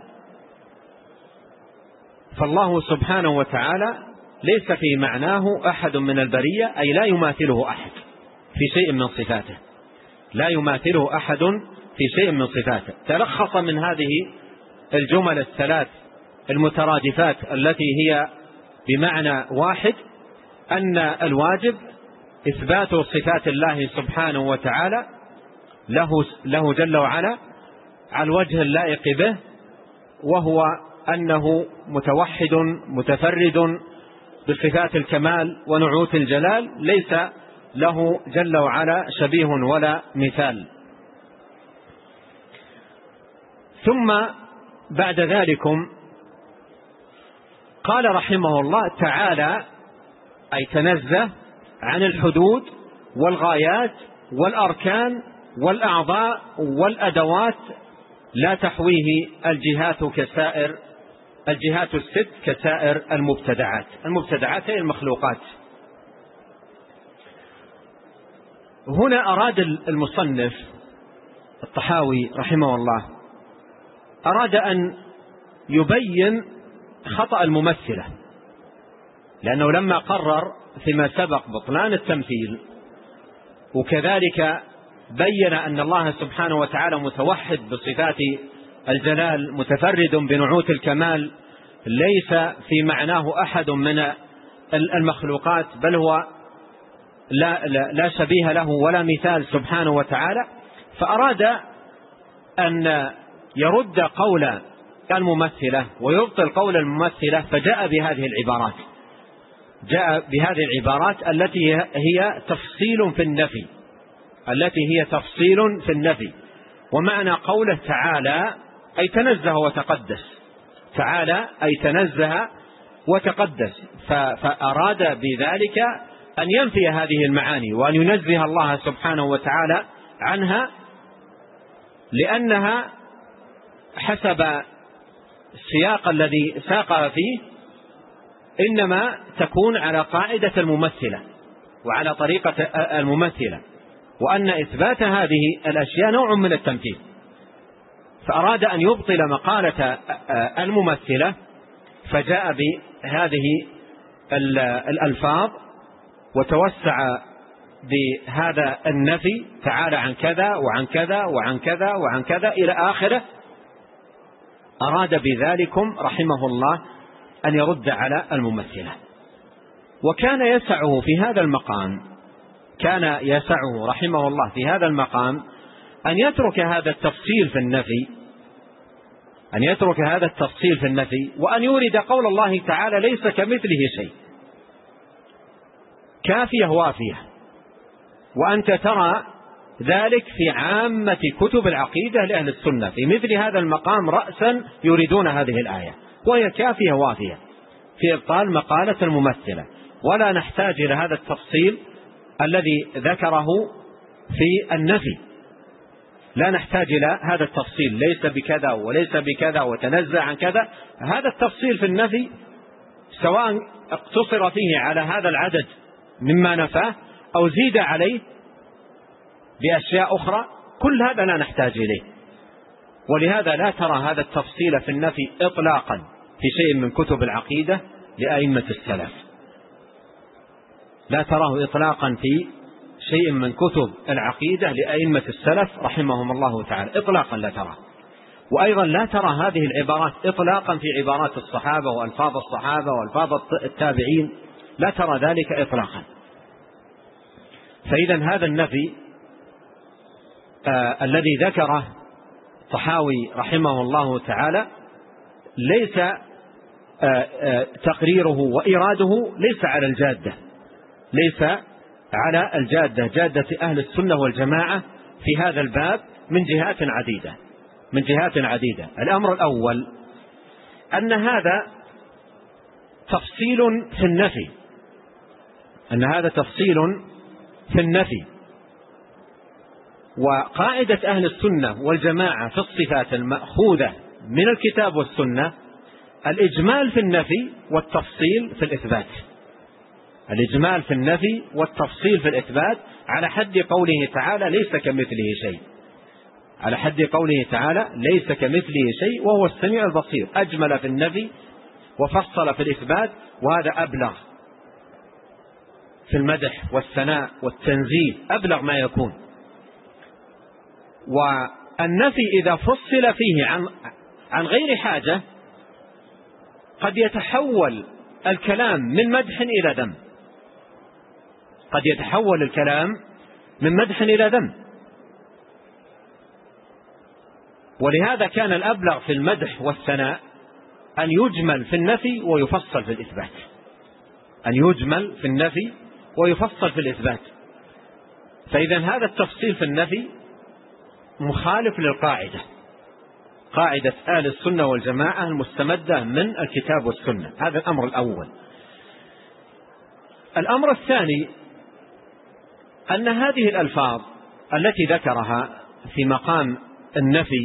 فالله سبحانه وتعالى ليس في معناه أحد من البرية، أي لا يماثله أحد في شيء من صفاته، لا يماثله أحد في شيء من صفاته. تلخص من هذه الجمل الثلاث المترادفات التي هي بمعنى واحد أن الواجب إثبات صفات الله سبحانه وتعالى له جل وعلا على الوجه اللائق به، وهو أنه متوحد متفرد بصفات الكمال ونعوت الجلال، ليس له جل وعلا شبيه ولا مثال. ثم بعد ذلكم قال رحمه الله تعالى، أي تنزه عن الحدود والغايات والأركان والأعضاء والأدوات، لا تحويه الجهات الست كسائر المبتدعات. المبتدعات هي المخلوقات. هنا أراد المصنف الطحاوي رحمه الله أراد أن يبين خطأ الممثلة، لأنه لما قرر فيما سبق بطلان التمثيل، وكذلك بين أن الله سبحانه وتعالى متوحد بصفات الجلال متفرد بنعوت الكمال، ليس في معناه أحد من المخلوقات، بل هو لا شبيه له ولا مثال سبحانه وتعالى، فأراد أن يرد قول الممثلة ويبطل قول الممثلة، فجاء بهذه العبارات، جاء بهذه العبارات التي هي تفصيل في النفي، التي هي تفصيل في النفي. ومعنى قوله تعالى أي تنزه وتقدس، تعالى أي تنزه وتقدس، فأراد بذلك أن ينفي هذه المعاني وأن ينزه الله سبحانه وتعالى عنها، لأنها حسب السياق الذي ساقها فيه إنما تكون على قاعدة الممثلة وعلى طريقة الممثلة، وأن إثبات هذه الأشياء نوع من التمثيل، فأراد أن يبطل مقالة الممثلة، فجاء بهذه الألفاظ وتوسع بهذا النفي، تعالى عن كذا وعن كذا وعن كذا وعن كذا إلى آخره، أراد بذلكم رحمه الله أن يرد على الممثلة. وكان يسعه في هذا المقام، كان يسعه رحمه الله في هذا المقام أن يترك هذا التفصيل في النفي، أن يترك هذا التفصيل في النفي، وأن يورد قول الله تعالى ليس كمثله شيء، كافية وافية. وأنت ترى ذلك في عامة كتب العقيدة لأهل السنة، في مثل هذا المقام رأسا يريدون هذه الآية، وهي كافية وافية في إبطال مقالة الممثلة، ولا نحتاج إلى هذا التفصيل الذي ذكره في النفي، لا نحتاج إلى هذا التفصيل، ليس بكذا وليس بكذا وتنزع عن كذا. هذا التفصيل في النفي سواء اقتصر فيه على هذا العدد مما نفاه أو زيد عليه بأشياء أخرى، كل هذا لا نحتاج إليه. ولهذا لا ترى هذا التفصيل في النفي إطلاقا في شيء من كتب العقيدة لأئمة السلف، لا تراه إطلاقا في شيء من كتب العقيدة لأئمة السلف رحمهم الله تعالى، إطلاقا لا تراه. وأيضا لا ترى هذه العبارات إطلاقا في عبارات الصحابة وألفاظ الصحابة وألفاظ التابعين، لا ترى ذلك إطلاقا. فإذا هذا النفي الذي ذكره الطحاوي رحمه الله تعالى ليس تقريره وإراده ليس على الجادة، ليس على الجادة، جادة أهل السنة والجماعة في هذا الباب من جهات عديدة، من جهات عديدة. الأمر الأول أن هذا تفصيل في النفي، أن هذا تفصيل في النفي. وقاعدة أهل السنة والجماعة في الصفات المأخوذة من الكتاب والسنة الإجمال في النفي والتفصيل في الإثبات، الإجمال في النفي والتفصيل في الإثبات، على حد قوله تعالى ليس كمثله شيء، على حد قوله تعالى ليس كمثله شيء وهو السميع البصير. أجمل في النفي وفصل في الإثبات، وهذا أبلغ في المدح والثناء والتنزيه، أبلغ ما يكون. والنفي إذا فصل فيه عن غير حاجة قد يتحول الكلام من مدح إلى ذم، قد يتحول الكلام من مدح إلى ذم. ولهذا كان الأبلغ في المدح والثناء أن يجمل في النفي ويفصل في الإثبات، أن يجمل في النفي ويفصل في الإثبات. فإذا هذا التفصيل في النفي مخالف للقاعدة، قاعدة أهل السنة والجماعة المستمدة من الكتاب والسنة. هذا الأمر الأول. الأمر الثاني أن هذه الألفاظ التي ذكرها في مقام النفي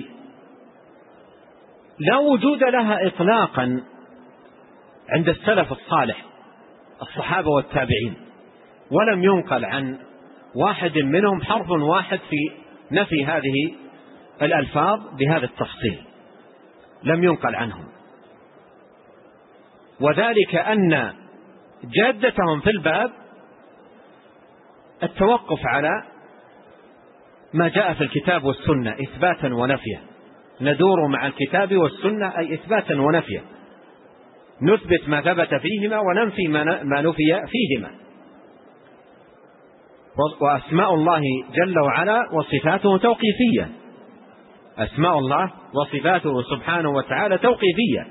لا وجود لها إطلاقا عند السلف الصالح الصحابة والتابعين، ولم ينقل عن واحد منهم حرف واحد في نفي هذه الألفاظ بهذا التفصيل، لم ينقل عنهم. وذلك أن جادتهم في الباب التوقف على ما جاء في الكتاب والسنة إثباتا ونفيا، ندور مع الكتاب والسنة أي إثباتا ونفيا، نثبت ما ثبت فيهما وننفي ما نفي فيهما. وأسماء الله جل وعلا وصفاته توقيفية، أسماء الله وصفاته سبحانه وتعالى توقيفية.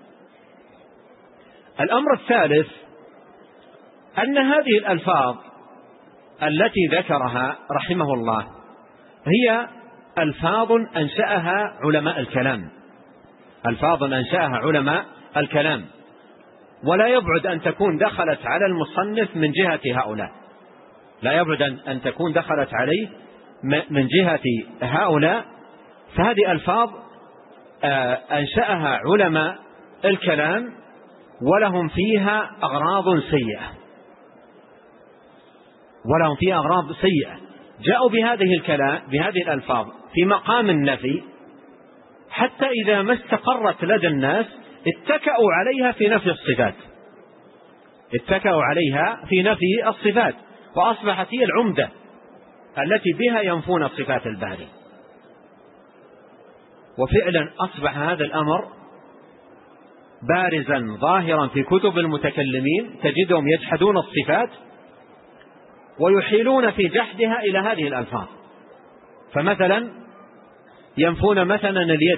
الأمر الثالث أن هذه الألفاظ التي ذكرها رحمه الله هي ألفاظ أنشأها علماء الكلام، ألفاظ أنشأها علماء الكلام، ولا يبعد أن تكون دخلت على المصنف من جهة هؤلاء، لا يبعد أن تكون دخلت عليه من جهة هؤلاء. فهذه ألفاظ أنشأها علماء الكلام ولهم فيها أغراض سيئة، ولهم فيها أغراض سيئة، جاءوا بهذه الألفاظ في مقام النفي، حتى إذا ما استقرت لدى الناس اتكأوا عليها في نفي الصفات، اتكأوا عليها في نفي الصفات، وأصبحت هي العمدة التي بها ينفون صفات الباري. وفعلا أصبح هذا الأمر بارزا ظاهرا في كتب المتكلمين، تجدهم يجحدون الصفات ويحيلون في جحدها إلى هذه الألفاظ. فمثلا ينفون مثلا اليد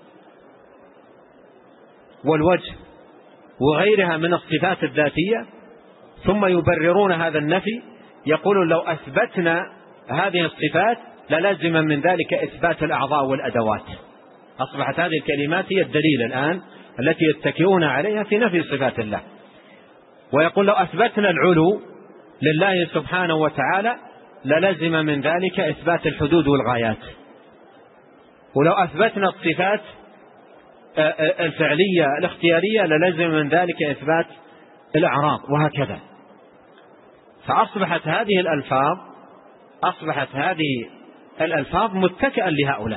والوجه وغيرها من الصفات الذاتية، ثم يبررون هذا النفي، يقولون لو أثبتنا هذه الصفات للازم من ذلك إثبات الأعضاء والأدوات. أصبحت هذه الكلمات هي الدليل الآن التي يتكئون عليها في نفي صفات الله. ويقول لو أثبتنا العلو لله سبحانه وتعالى للازم من ذلك إثبات الحدود والغايات، ولو أثبتنا الصفات الفعلية الاختيارية للازم من ذلك إثبات الأعراض، وهكذا. فأصبحت هذه الألفاظ متكئا لهؤلاء،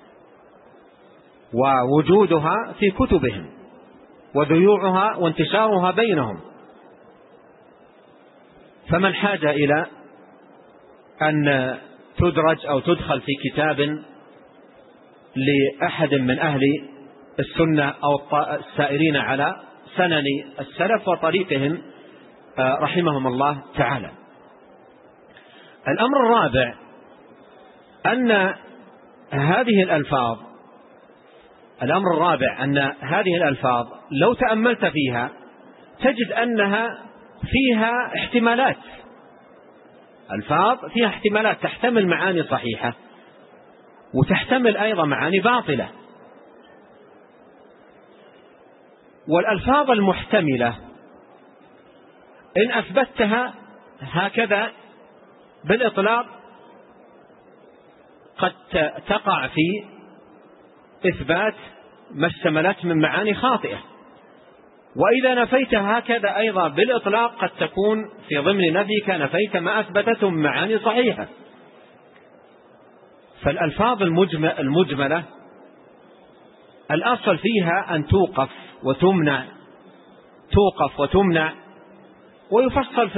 ووجودها في كتبهم وذيوعها وانتشارها بينهم. فمن حاجة إلى أن تدرج أو تدخل في كتاب لأحد من أهل السنة أو السائرين على سنن السلف وطريقهم رحمهم الله تعالى. الأمر الرابع أن هذه الألفاظ لو تأملت فيها تجد أنها فيها احتمالات، ألفاظ فيها احتمالات، تحتمل معاني صحيحة وتحتمل أيضا معاني باطلة. والألفاظ المحتملة إن أثبتها هكذا بالإطلاق قد تقع في إثبات ما اشتملت من معاني خاطئة، وإذا نفيتها هكذا أيضا بالإطلاق قد تكون في ضمن نفيك نفيت ما أثبتته من معاني صحيحة. فالألفاظ المجملة الأصل فيها أن توقف وتمنع ويفصل في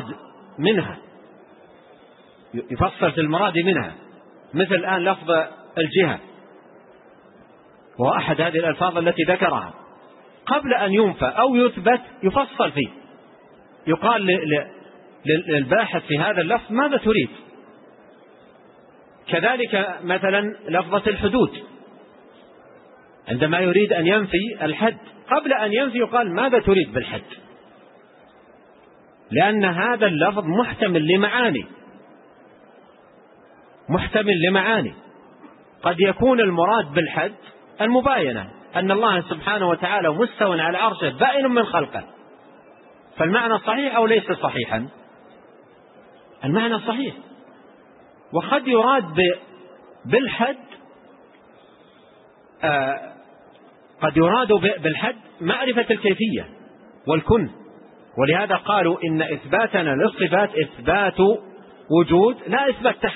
المراد منها، مثل الآن لفظ الجهة، وهو أحد هذه الألفاظ التي ذكرها، قبل أن ينفى أو يثبت يفصل فيه، يقال للباحث في هذا اللفظ ماذا تريد. كذلك مثلا لفظة الحدود، عندما يريد أن ينفي الحد قبل أن ينفي يقال ماذا تريد بالحد، لأن هذا اللفظ محتمل لمعاني. قد يكون المراد بالحد المباينة، أن الله سبحانه وتعالى مستو على عرشه بائن من خلقه، فالمعنى صحيح أو ليس صحيحا؟ المعنى صحيح. وقد يراد بالحد معرفة الكيفية والكن، ولهذا قالوا إن إثباتنا للصفات إثبات وجود لا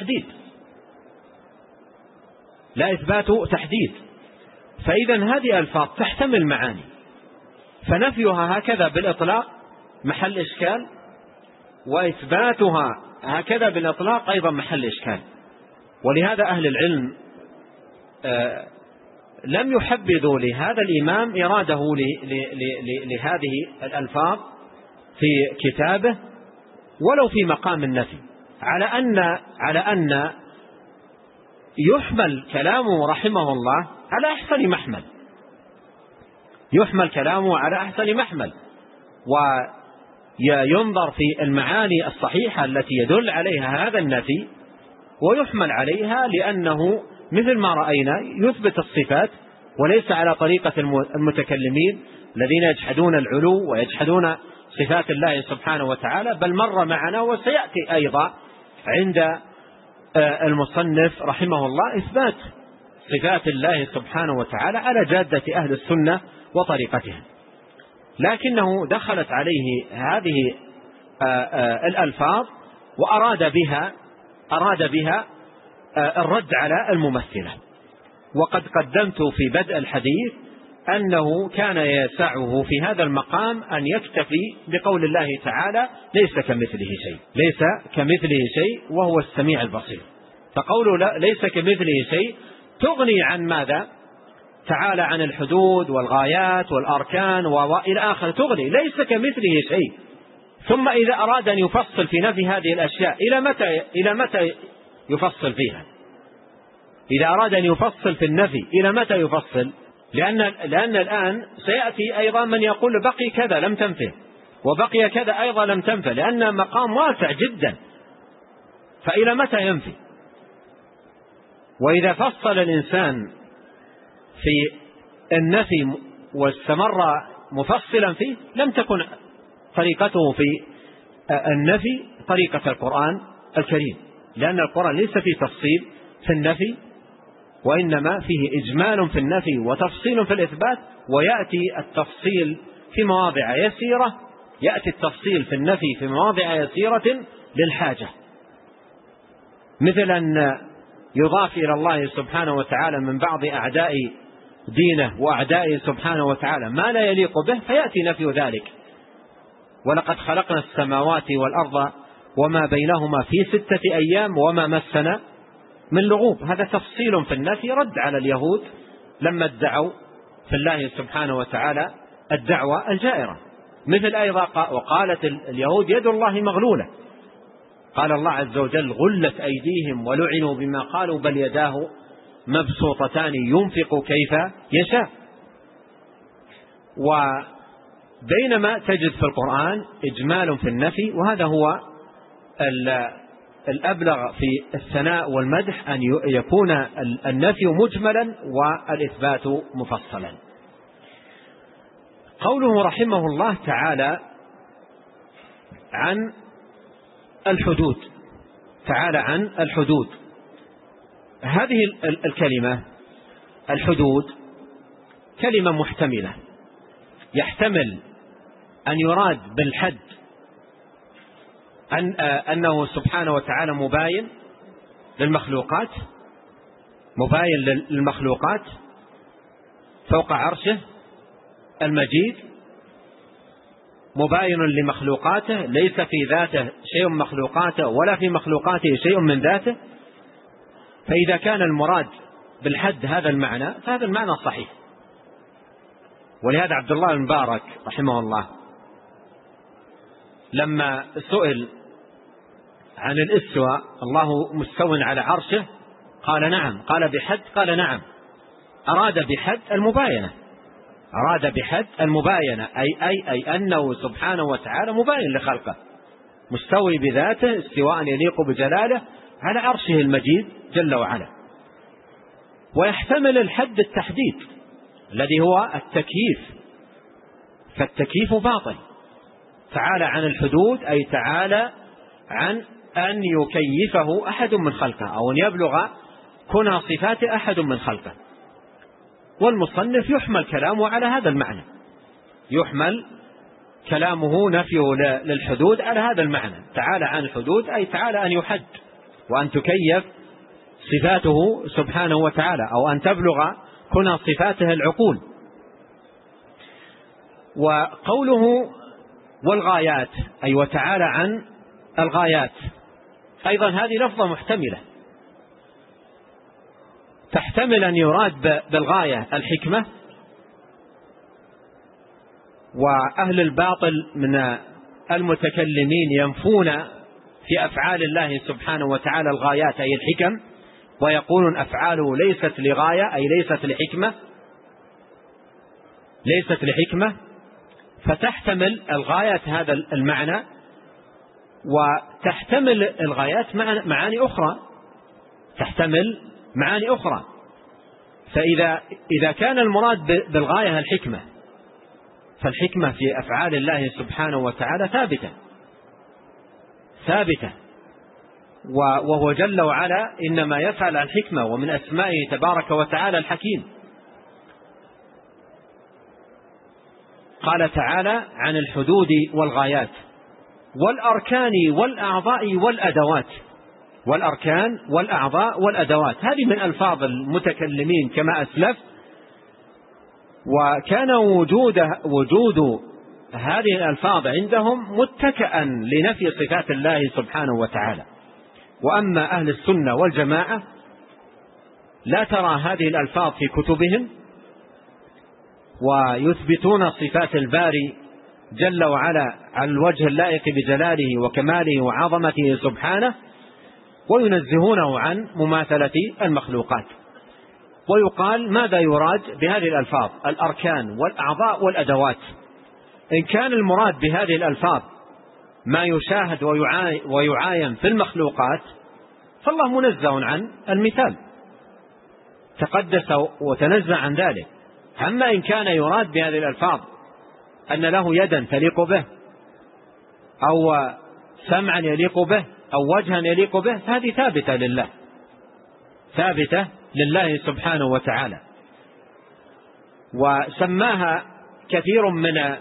إثبات تحديد. فإذا هذه الألفاظ تحتمل معاني، فنفيها هكذا بالإطلاق محل إشكال، وإثباتها هكذا بالإطلاق أيضا محل إشكال. ولهذا أهل العلم لم يحبذوا لهذا الإمام إراده لهذه الألفاظ في كتابه ولو في مقام النفي، على أن يحمل كلامه رحمه الله على أحسن محمل، وينظر في المعاني الصحيحة التي يدل عليها هذا النفي ويحمل عليها، لأنه مثل ما رأينا يثبت الصفات وليس على طريقة المتكلمين الذين يجحدون العلو ويجحدون صفات الله سبحانه وتعالى، بل مر معنا وسيأتي أيضا عند المصنف رحمه الله إثبات صفات الله سبحانه وتعالى على جادة أهل السنة وطريقتهم. لكنه دخلت عليه هذه الألفاظ وأراد بها الرد على الممثلة. وقد قدمت في بدء الحديث أنه كان يسعه في هذا المقام أن يكتفي بقول الله تعالى ليس كمثله شيء وهو السميع البصير. فقوله ليس كمثله شيء تغني عن ماذا؟ تعالى عن الحدود والغايات والأركان وإلى آخر تغني، ليس كمثله شيء. ثم إذا أراد أن يفصل في نفي هذه الأشياء إلى متى يفصل فيها؟ إذا أراد أن يفصل في النفي إلى متى يفصل؟ لأن الآن سيأتي أيضا من يقول بقي كذا لم تنفه، وبقي كذا أيضا لم تنفه، لأن مقام واسع جدا، فإلى متى ينفي؟ وإذا فصل الإنسان في النفي واستمر مفصلا فيه لم تكن طريقته في النفي طريقة القرآن الكريم، لأن القرآن ليس فيه تفصيل في النفي، وإنما فيه إجمال في النفي وتفصيل في الإثبات، ويأتي التفصيل في مواضع يسيرة، يأتي التفصيل في النفي في مواضع يسيرة للحاجة، مثل أن يضاف إلى الله سبحانه وتعالى من بعض أعداء دينه وأعدائه سبحانه وتعالى ما لا يليق به، فيأتي نفي ذلك. ولقد خلقنا السماوات والأرض وما بينهما في 6 أيام وما مسنا من لغوب، هذا تفصيل في النفي رد على اليهود لما ادعوا في الله سبحانه وتعالى الدعوة الجائرة. مثل أيضا وقالت اليهود يد الله مغلولة، قال الله عز وجل غلت أيديهم ولعنوا بما قالوا بل يداه مبسوطتان ينفق كيف يشاء. وبينما تجد في القرآن إجمال في النفي، وهذا هو الأبلغ في الثناء والمدح، أن يكون النفي مجملا والإثبات مفصلا. قوله رحمه الله تعالى عن الحدود، تعالى عن الحدود، هذه الكلمة الحدود كلمة محتملة، يحتمل أن يراد بالحد أنه سبحانه وتعالى مباين للمخلوقات، مباين للمخلوقات فوق عرشه المجيد، مباين لمخلوقاته، ليس في ذاته شيء من مخلوقاته ولا في مخلوقاته شيء من ذاته. فإذا كان المراد بالحد هذا المعنى فهذا المعنى صحيح. ولهذا عبد الله المبارك رحمه الله لما سئل عن الاستواء، الله مستو على عرشه، قال نعم، قال بحد، قال نعم، أراد بحد المباينة، أراد بحد المباينة، أي أنه سبحانه وتعالى مباين لخلقه، مستوي بذاته استواء يليق بجلاله على عرشه المجيد جل وعلا. ويحتمل الحد التحديد الذي هو التكييف، فالتكييف باطل. تعالى عن الحدود أي تعالى عن أن يكيفه أحد من خلقه، أو أن يبلغ كنى صفات أحد من خلقه. والمصنف يحمل كلامه على هذا المعنى، يحمل كلامه نفيه للحدود على هذا المعنى، تعالى عن الحدود أي تعالى أن يحد وأن تكيف صفاته سبحانه وتعالى، أو أن تبلغ كنى صفاته العقول. وقوله والغايات أي وتعالى عن الغايات، أيضا هذه لفظة محتملة، تحتمل أن يراد بالغاية الحكمة، وأهل الباطل من المتكلمين ينفون في أفعال الله سبحانه وتعالى الغايات أي الحكم، ويقولون أفعاله ليست لغاية أي ليست لحكمة، ليست لحكمة، فتحتمل الغايات هذا المعنى، وتحتمل الغايات معاني أخرى، تحتمل معاني أخرى. فإذا كان المراد بالغاية الحكمة، فالحكمة في أفعال الله سبحانه وتعالى ثابتة، وهو جل وعلا إنما يفعل الحكمة، ومن أسمائه تبارك وتعالى الحكيم. قال تعالى عن الحدود والغايات والأركان والأعضاء والأدوات، والأركان والأعضاء والأدوات هذه من ألفاظ المتكلمين كما أسلف، وكان وجود هذه الألفاظ عندهم متكئا لنفي صفات الله سبحانه وتعالى. وأما أهل السنة والجماعة لا ترى هذه الألفاظ في كتبهم ويثبتون صفات الباري جل وعلا على الوجه اللائق بجلاله وكماله وعظمته سبحانه، وينزهونه عن مماثلة المخلوقات. ويقال ماذا يراد بهذه الألفاظ؟ الأركان والأعضاء والأدوات. إن كان المراد بهذه الألفاظ ما يشاهد ويعاين في المخلوقات فالله منزه عن المثال، تقدس وتنزه عن ذلك. أما إن كان يراد بهذه الألفاظ أن له يدا تليق به، أو سمعا يليق به، أو وجها يليق به، فهذه ثابتة لله، ثابتة لله سبحانه وتعالى. وسماها كثير من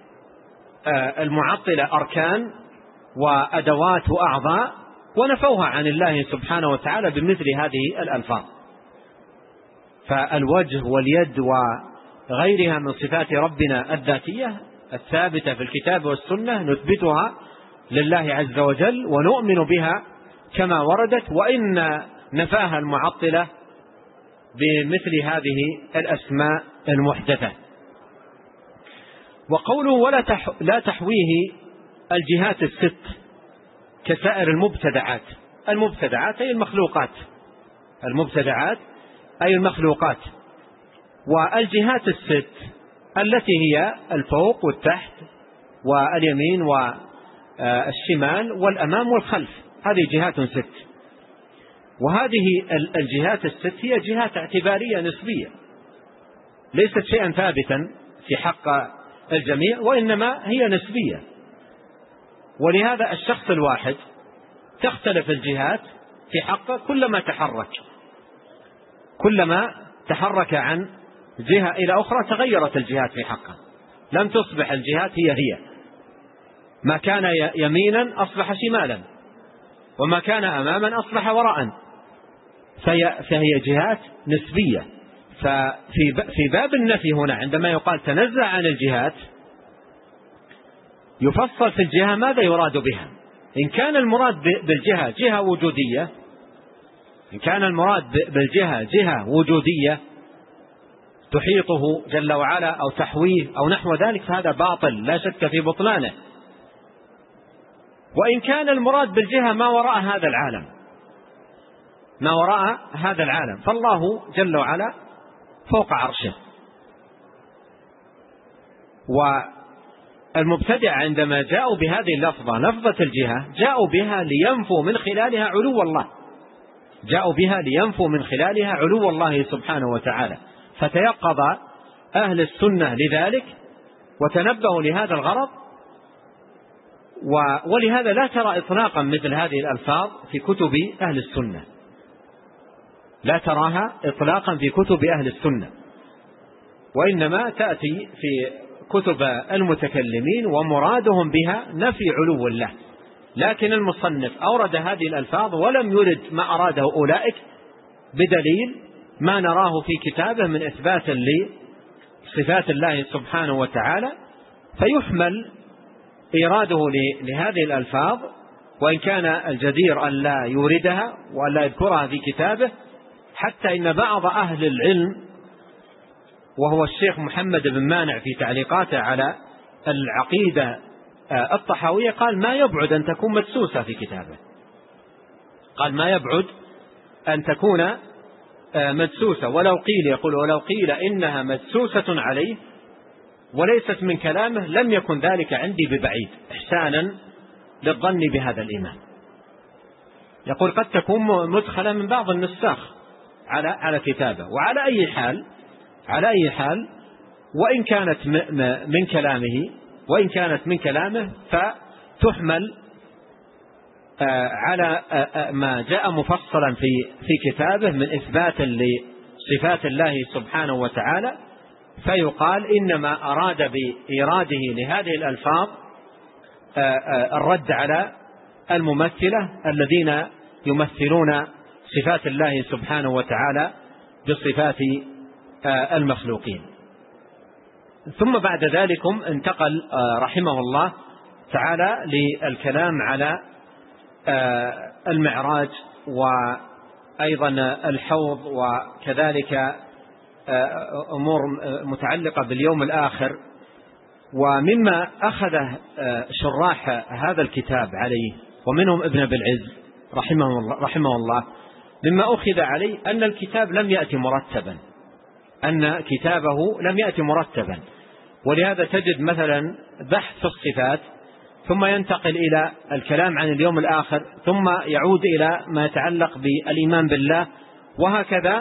المعطلة أركان وأدوات وأعضاء، ونفوها عن الله سبحانه وتعالى بمثل هذه الألفاظ. فالوجه واليد وغيرها من صفات ربنا الذاتية الثابتة في الكتاب والسنة نثبتها لله عز وجل ونؤمن بها كما وردت، وإن نفاها المعطلة بمثل هذه الأسماء المحدثة. وقوله لا تحويه الجهات الست كسائر المبتدعات. المبتدعات أي المخلوقات، المبتدعات أي المخلوقات. والجهات الست التي هي الفوق والتحت واليمين والشمال والأمام والخلف، هذه جهات ست. وهذه الجهات الست هي جهات اعتبارية نسبية، ليست شيئا ثابتا في حق الجميع، وإنما هي نسبية. ولهذا الشخص الواحد تختلف الجهات في حقه كلما تحرك عن جهة إلى أخرى تغيرت الجهات في حقه، لم تصبح الجهات هي ما كان يمينا أصبح شمالا، وما كان أماما أصبح وراء، فهي جهات نسبية. ففي باب النفي هنا عندما يقال تنزه عن الجهات يفصل في الجهة ماذا يراد بها. إن كان المراد بالجهة جهة وجودية، إن كان المراد بالجهة جهة وجودية تحيطه جل وعلا أو تحويه أو نحو ذلك فهذا باطل لا شك في بطلانه. وإن كان المراد بالجهة ما وراء هذا العالم، ما وراء هذا العالم، فالله جل وعلا فوق عرشه. والمبتدع عندما جاءوا بهذه اللفظة لفظة الجهة جاءوا بها لينفوا من خلالها علو الله، جاءوا بها لينفوا من خلالها علو الله سبحانه وتعالى. فتيقظ أهل السنة لذلك وتنبهوا لهذا الغرض. ولهذا لا ترى إطلاقا مثل هذه الألفاظ في كتب أهل السنة، لا تراها إطلاقا في كتب أهل السنة، وإنما تأتي في كتب المتكلمين ومرادهم بها نفي علو الله. لكن المصنف أورد هذه الألفاظ ولم يرد ما أراده أولئك بدليل ما نراه في كتابه من إثبات لصفات الله سبحانه وتعالى، فيحمل إراده لهذه الألفاظ، وإن كان الجدير أن لا يوردها وأن لا يذكرها في كتابه. حتى إن بعض أهل العلم وهو الشيخ محمد بن مانع في تعليقاته على العقيدة الطحاوية قال ما يبعد أن تكون مدسوسة في كتابه، قال ما يبعد أن تكون مدسوسة، ولو قيل إنها مدسوسة عليه وليست من كلامه لم يكن ذلك عندي ببعيد إحسانا للظن بهذا الإمام. يقول قد تكون مدخلة من بعض النساخ على كتابه. وعلى أي حال وإن كانت من كلامه فتحمل على ما جاء مفصلا في كتابه من إثبات لصفات الله سبحانه وتعالى، فيقال إنما أراد بإراده لهذه الألفاظ الرد على الممثلة الذين يمثلون صفات الله سبحانه وتعالى بصفات المخلوقين. ثم بعد ذلك انتقل رحمه الله تعالى للكلام على المعراج وأيضا الحوض وكذلك أمور متعلقة باليوم الآخر. ومما أخذ شراح هذا الكتاب عليه ومنهم ابن أبي العز رحمه الله، مما أخذ عليه أن الكتاب لم يأتي مرتبا، أن كتابه لم يأتي مرتبا. ولهذا تجد مثلا بحث في الصفات ثم ينتقل إلى الكلام عن اليوم الآخر ثم يعود إلى ما يتعلق بالإيمان بالله، وهكذا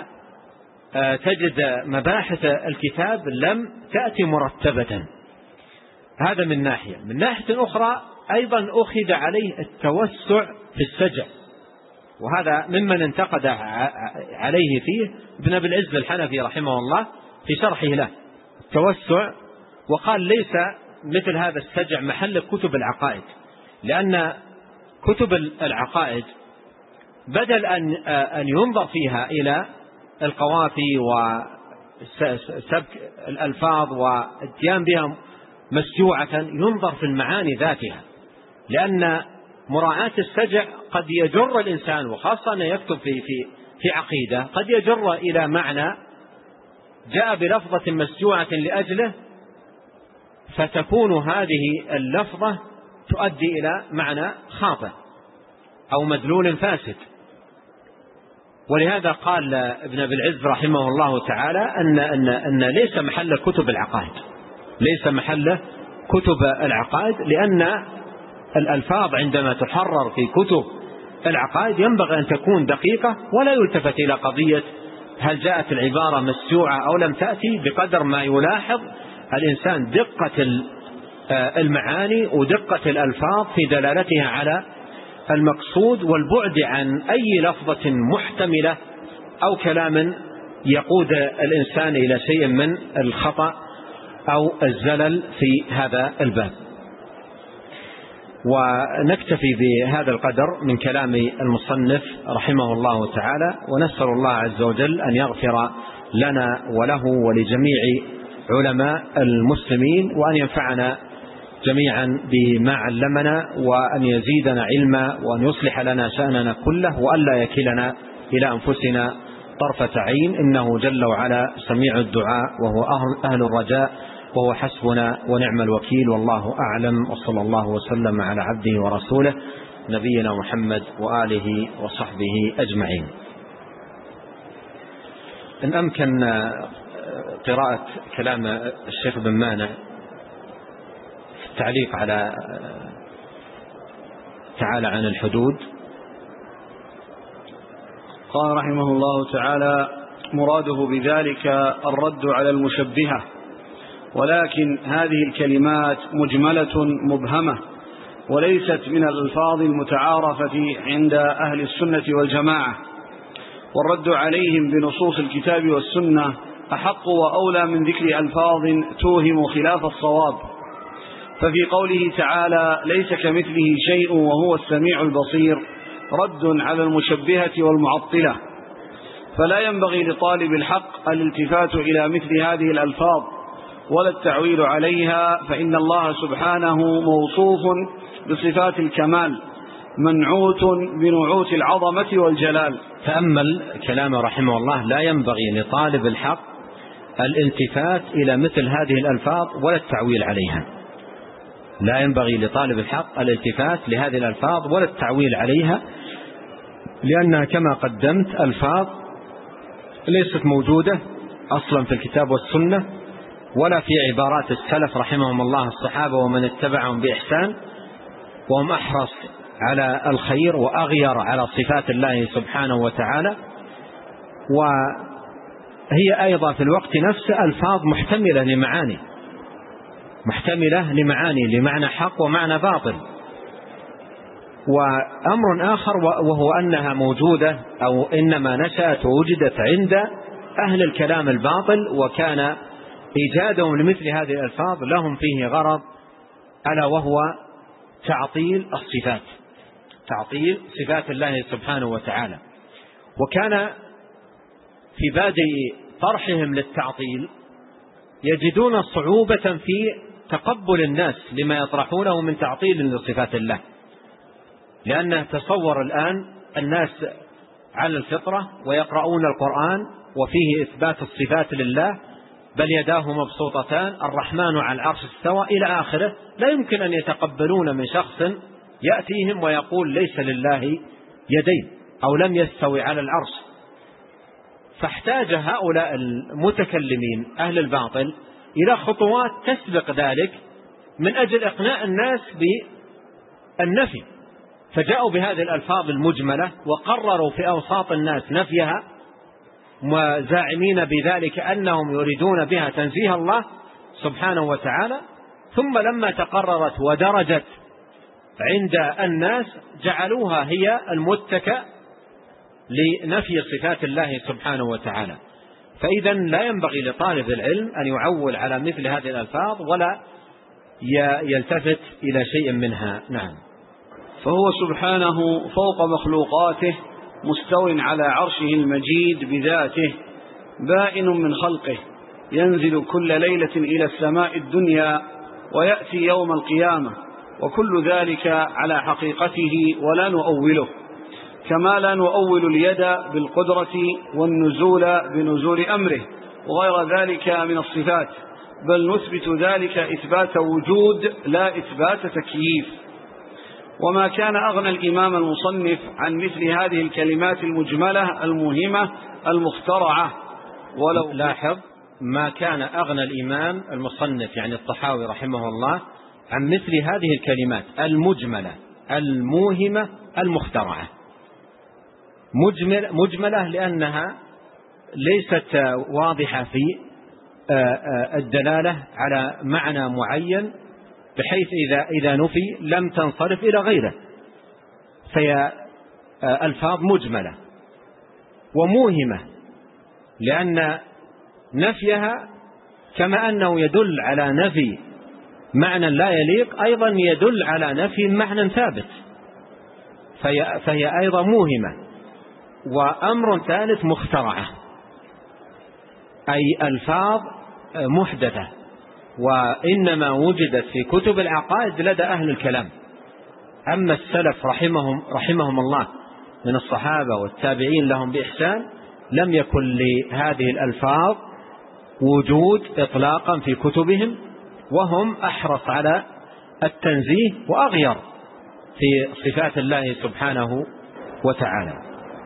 تجد مباحث الكتاب لم تأتي مرتبة. هذا من ناحية. من ناحية أخرى أيضا أخذ عليه التوسع في السجع، وهذا ممن انتقد عليه فيه ابن أبي العز الحنفي رحمه الله في شرحه له التوسع، وقال ليس مثل هذا السجع محل كتب العقائد، لأن كتب العقائد بدل أن ينظر فيها إلى القوافي وسبك الألفاظ والاتيان بها مسجوعة، ينظر في المعاني ذاتها، لأن مراعاة السجع قد يجر الإنسان، وخاصة أن يكتب في عقيدة، قد يجر إلى معنى جاء بلفظة مسجوعة لأجله، فتكون هذه اللفظة تؤدي إلى معنى خاطئ أو مدلول فاسد. ولهذا قال ابن أبي العز رحمه الله تعالى أن ليس محل كتب العقائد، ليس محل كتب العقائد، لأن الألفاظ عندما تحرر في كتب العقائد ينبغي أن تكون دقيقة، ولا يلتفت إلى قضية هل جاءت العبارة مسجوعة أو لم تأتي، بقدر ما يلاحظ الإنسان دقة المعاني ودقة الألفاظ في دلالتها على المقصود، والبعد عن أي لفظة محتملة أو كلام يقود الإنسان إلى شيء من الخطأ أو الزلل في هذا الباب. ونكتفي بهذا القدر من كلام المصنف رحمه الله تعالى، ونسأل الله عز وجل أن يغفر لنا وله ولجميع علماء المسلمين، وأن ينفعنا جميعا بما علمنا، وأن يزيدنا علما، وأن يصلح لنا شأننا كله، وأن لا يكلنا إلى أنفسنا طرفة عين، إنه جل وعلا سميع الدعاء وهو أهل الرجاء، وهو حسبنا ونعم الوكيل. والله أعلم، وصلى الله وسلم على عبده ورسوله نبينا محمد وآله وصحبه أجمعين. إن أمكن قراءة كلام الشيخ بن مانع في التعليق على تعالى عن الحدود. قال رحمه الله تعالى: مراده بذلك الرد على المشبهة، ولكن هذه الكلمات مجملة مبهمة، وليست من الألفاظ المتعارفة عند أهل السنة والجماعة، والرد عليهم بنصوص الكتاب والسنة أحق وأولى من ذكر ألفاظ توهم خلاف الصواب. ففي قوله تعالى: ليس كمثله شيء وهو السميع البصير، رد على المشبهة والمعطلة، فلا ينبغي لطالب الحق الالتفات إلى مثل هذه الألفاظ ولا التعويل عليها، فإن الله سبحانه موصوف بصفات الكمال، منعوت بنعوت العظمة والجلال. تأمل كلامه رحمه الله: لا ينبغي لطالب الحق الالتفات إلى مثل هذه الألفاظ ولا التعويل عليها. لا ينبغي لطالب الحق الالتفات لهذه الألفاظ ولا التعويل عليها، لأنها كما قدمت ألفاظ ليست موجودة أصلا في الكتاب والسنة، ولا في عبارات السلف رحمهم الله الصحابة ومن اتبعهم بإحسان، وهم أحرص على الخير وأغير على صفات الله سبحانه وتعالى. وهي أيضا في الوقت نفسه ألفاظ محتملة لمعاني لمعنى حق ومعنى باطل. وأمر آخر وهو أنها موجودة أو إنما نشأت ووجدت عند أهل الكلام الباطل، وكان إيجادهم لمثل هذه الألفاظ لهم فيه غرض، ألا وهو تعطيل الصفات، تعطيل صفات الله سبحانه وتعالى. وكان في بادئ طرحهم للتعطيل يجدون صعوبة في تقبل الناس لما يطرحونه من تعطيل لصفات الله، لأنه تصور الآن الناس على الفطرة ويقرؤون القرآن وفيه إثبات الصفات لله، بل يداه مبسوطتان، الرحمن على العرش استوى إلى آخره، لا يمكن أن يتقبلون من شخص يأتيهم ويقول ليس لله يدين أو لم يستوي على العرش. فاحتاج هؤلاء المتكلمين أهل الباطل إلى خطوات تسبق ذلك من أجل إقناع الناس بالنفي، فجاءوا بهذه الألفاظ المجملة وقرروا في أوساط الناس نفيها، وزاعمين بذلك أنهم يريدون بها تنزيه الله سبحانه وتعالى. ثم لما تقررت ودرجت عند الناس جعلوها هي المتكأ لنفي صفات الله سبحانه وتعالى. فإذا لا ينبغي لطالب العلم أن يعول على مثل هذه الألفاظ ولا يلتفت إلى شيء منها. نعم. فهو سبحانه فوق مخلوقاته مستو على عرشه المجيد بذاته، بائن من خلقه، ينزل كل ليلة إلى السماء الدنيا ويأتي يوم القيامة، وكل ذلك على حقيقته ولا نؤوله، كما لا نؤول اليد بالقدرة والنزول بنزول أمره وغير ذلك من الصفات، بل نثبت ذلك إثبات وجود لا إثبات تكييف. وما كان أغنى الإمام المصنف عن مثل هذه الكلمات المجملة المهمة المخترعة. ولو لاحظ، ما كان أغنى الإمام المصنف يعني الطحاوي رحمه الله عن مثل هذه الكلمات المجملة الموهمة المخترعة. مجملة لأنها ليست واضحة في الدلالة على معنى معين، بحيث إذا نفي لم تنصرف إلى غيره، فهي ألفاظ مجملة. وموهمة لأن نفيها كما أنه يدل على نفي معنى لا يليق، أيضا يدل على نفي معنى ثابت، فهي أيضا موهمة. وأمر ثالث مخترعة، أي ألفاظ محدثة، وإنما وجدت في كتب العقائد لدى أهل الكلام. أما السلف رحمهم الله من الصحابة والتابعين لهم بإحسان لم يكن لهذه الألفاظ وجود إطلاقا في كتبهم، وهم أحرص على التنزيه وأغير في صفات الله سبحانه وتعالى.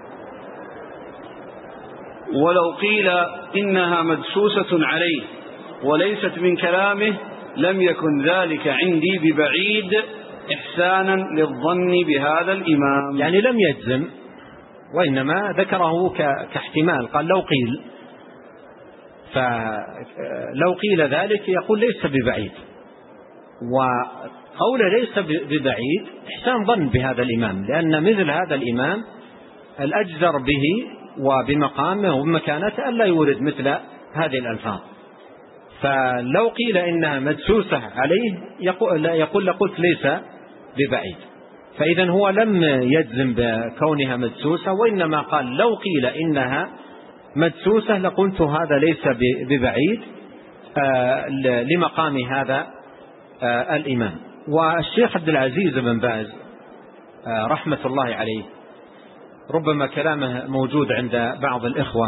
ولو قيل إنها مدسوسة عليه وليست من كلامه لم يكن ذلك عندي ببعيد إحسانا للظن بهذا الإمام. يعني لم يجزم، وإنما ذكره كاحتمال، قال لو قيل، فلو قيل ذلك يقول ليس ببعيد، وقول ليس ببعيد إحسان ظن بهذا الإمام، لأن مثل هذا الإمام الأجدر به وبمقامه وبمكانته ألا يورد مثل هذه الألفاظ. فلو قيل إنها مدسوسة عليه يقول لقلت ليس ببعيد. فإذا هو لم يجزم بكونها مدسوسة، وإنما قال لو قيل إنها مدسوسة لقلت هذا ليس ببعيد لمقام هذا الإمام. والشيخ عبد العزيز بن باز رحمة الله عليه ربما كلامه موجود عند بعض الإخوة،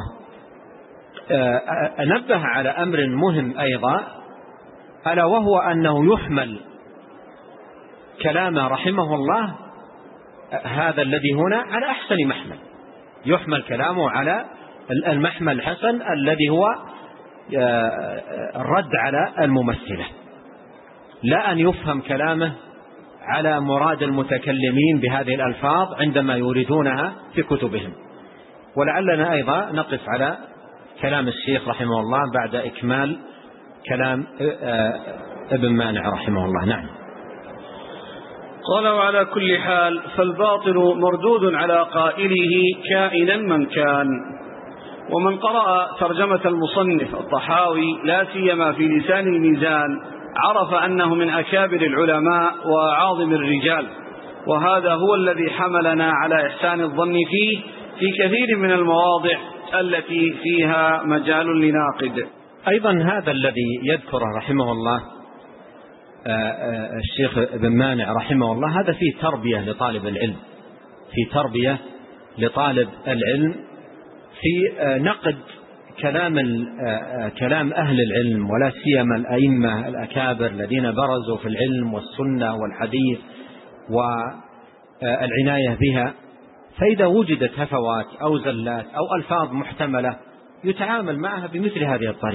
نبه على أمر مهم أيضا، ألا وهو أنه يحمل كلامه رحمه الله هذا الذي هنا على أحسن محمل، يحمل كلامه على المحمل الحسن الذي هو الرد على الممثلة، لا أن يفهم كلامه على مراد المتكلمين بهذه الألفاظ عندما يريدونها في كتبهم. ولعلنا أيضا نقف على كلام الشيخ رحمه الله بعد إكمال كلام ابن مانع رحمه الله. نعم. قال: وعلى كل حال فالباطل مردود على قائله كائنا من كان. ومن قرأ ترجمة المصنف الطحاوي لا سيما في لسان الميزان عرف أنه من أكابر العلماء وأعاظم الرجال، وهذا هو الذي حملنا على إحسان الظن فيه في كثير من المواضع التي فيها مجال لناقد. أيضا هذا الذي يذكره رحمه الله الشيخ ابن مانع رحمه الله، هذا فيه تربية لطالب العلم، في تربية لطالب العلم في نقد كلام أهل العلم، ولا سيما الأئمة الأكابر الذين برزوا في العلم والسنة والحديث والعناية بها. فإذا وجدت هفوات أو زلات أو ألفاظ محتملة يتعامل معها بمثل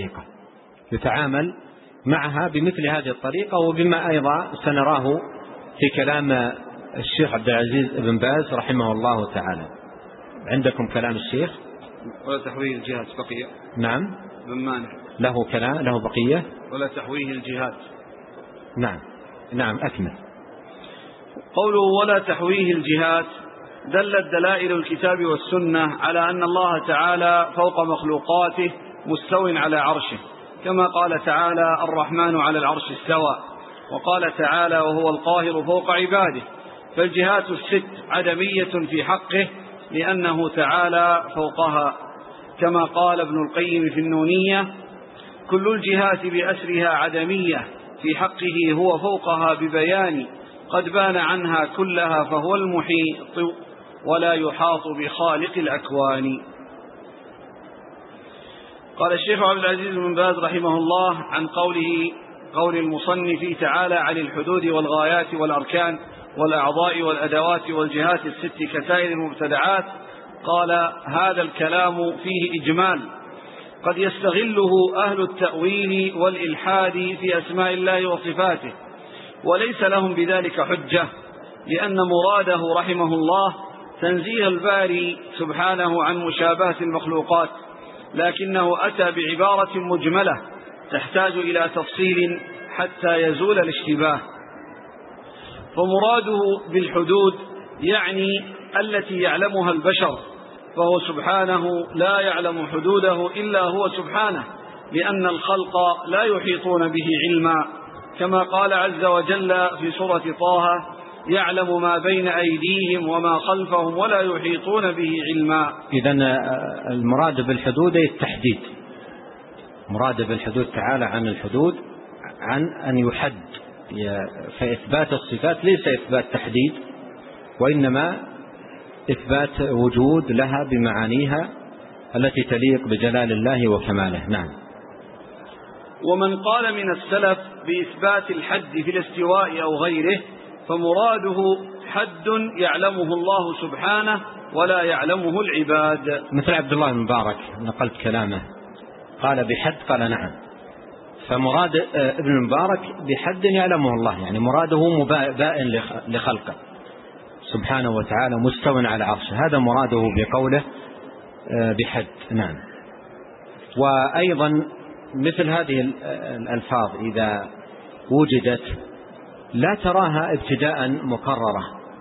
بمثل هذه الطريقة، وبما أيضا سنراه في كلام الشيخ عبد العزيز بن باز رحمه الله تعالى. عندكم كلام الشيخ؟ ولا تحويه الجهاد بقية. نعم. بن مانع له كلام له بقية. ولا تحويه الجهاد. نعم أكمل. قوله ولا تحويه الجهاد دلت دلائل الكتاب والسنة على أن الله تعالى فوق مخلوقاته مستو على عرشه، كما قال تعالى الرحمن على العرش استوى، وقال تعالى وهو القاهر فوق عباده. فالجهات الست عدمية في حقه لأنه تعالى فوقها، كما قال ابن القيم في النونية كل الجهات بأسرها عدمية في حقه هو فوقها ببيان قد بان عنها كلها فهو المحيط ولا يحاط بخالق الأكوان. قال الشيخ عبد العزيز بن باز رحمه الله عن قول المصنف تعالى عن الحدود والغايات والأركان والأعضاء والأدوات والجهات الست كسائر المبتدعات، قال هذا الكلام فيه إجمال قد يستغله أهل التأويل والإلحاد في أسماء الله وصفاته، وليس لهم بذلك حجة، لأن مراده رحمه الله تنزيه الباري سبحانه عن مشابهة المخلوقات، لكنه أتى بعبارة مجملة تحتاج إلى تفصيل حتى يزول الاشتباه. فمراده بالحدود يعني التي يعلمها البشر، فهو سبحانه لا يعلم حدوده إلا هو سبحانه، لأن الخلق لا يحيطون به علما، كما قال عز وجل في سورة طه يعلم ما بين أيديهم وما خلفهم ولا يحيطون به علما. إذن المراد بالحدود التحديد، مراد بالحدود تعالى عن الحدود عن أن يحد، فإثبات الصفات ليس إثبات تحديد، وإنما إثبات وجود لها بمعانيها التي تليق بجلال الله وكماله. نعم. ومن قال من السلف بإثبات الحد في الاستواء أو غيره فمراده حد يعلمه الله سبحانه ولا يعلمه العباد، مثل عبد الله بن مبارك نقلت كلامه قال بحد، قال نعم. فمراد ابن مبارك بحد يعلمه الله، يعني مراده بائن لخلقه سبحانه وتعالى مستو على عرشه، هذا مراده بقوله بحد. نعم. وأيضا مثل هذه الألفاظ إذا وجدت لا تراها ابتداء مكررة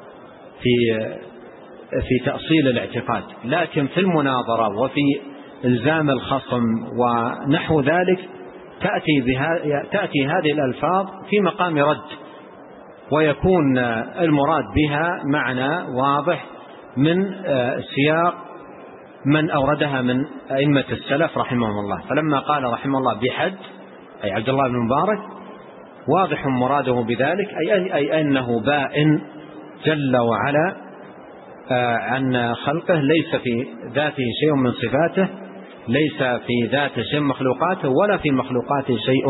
في تأصيل الاعتقاد، لكن في المناظرة وفي إلزام الخصم ونحو ذلك تأتي هذه الألفاظ في مقام رد، ويكون المراد بها معنى واضح من سياق من أوردها من أئمة السلف رحمهم الله. فلما قال رحمه الله بحد أي عبد الله بن مبارك واضح مراده بذلك أي أنه بائن جل وعلا عن خلقه، ليس في ذاته شيء من صفاته، ليس في ذاته شيء من مخلوقاته، ولا في مخلوقاته شيء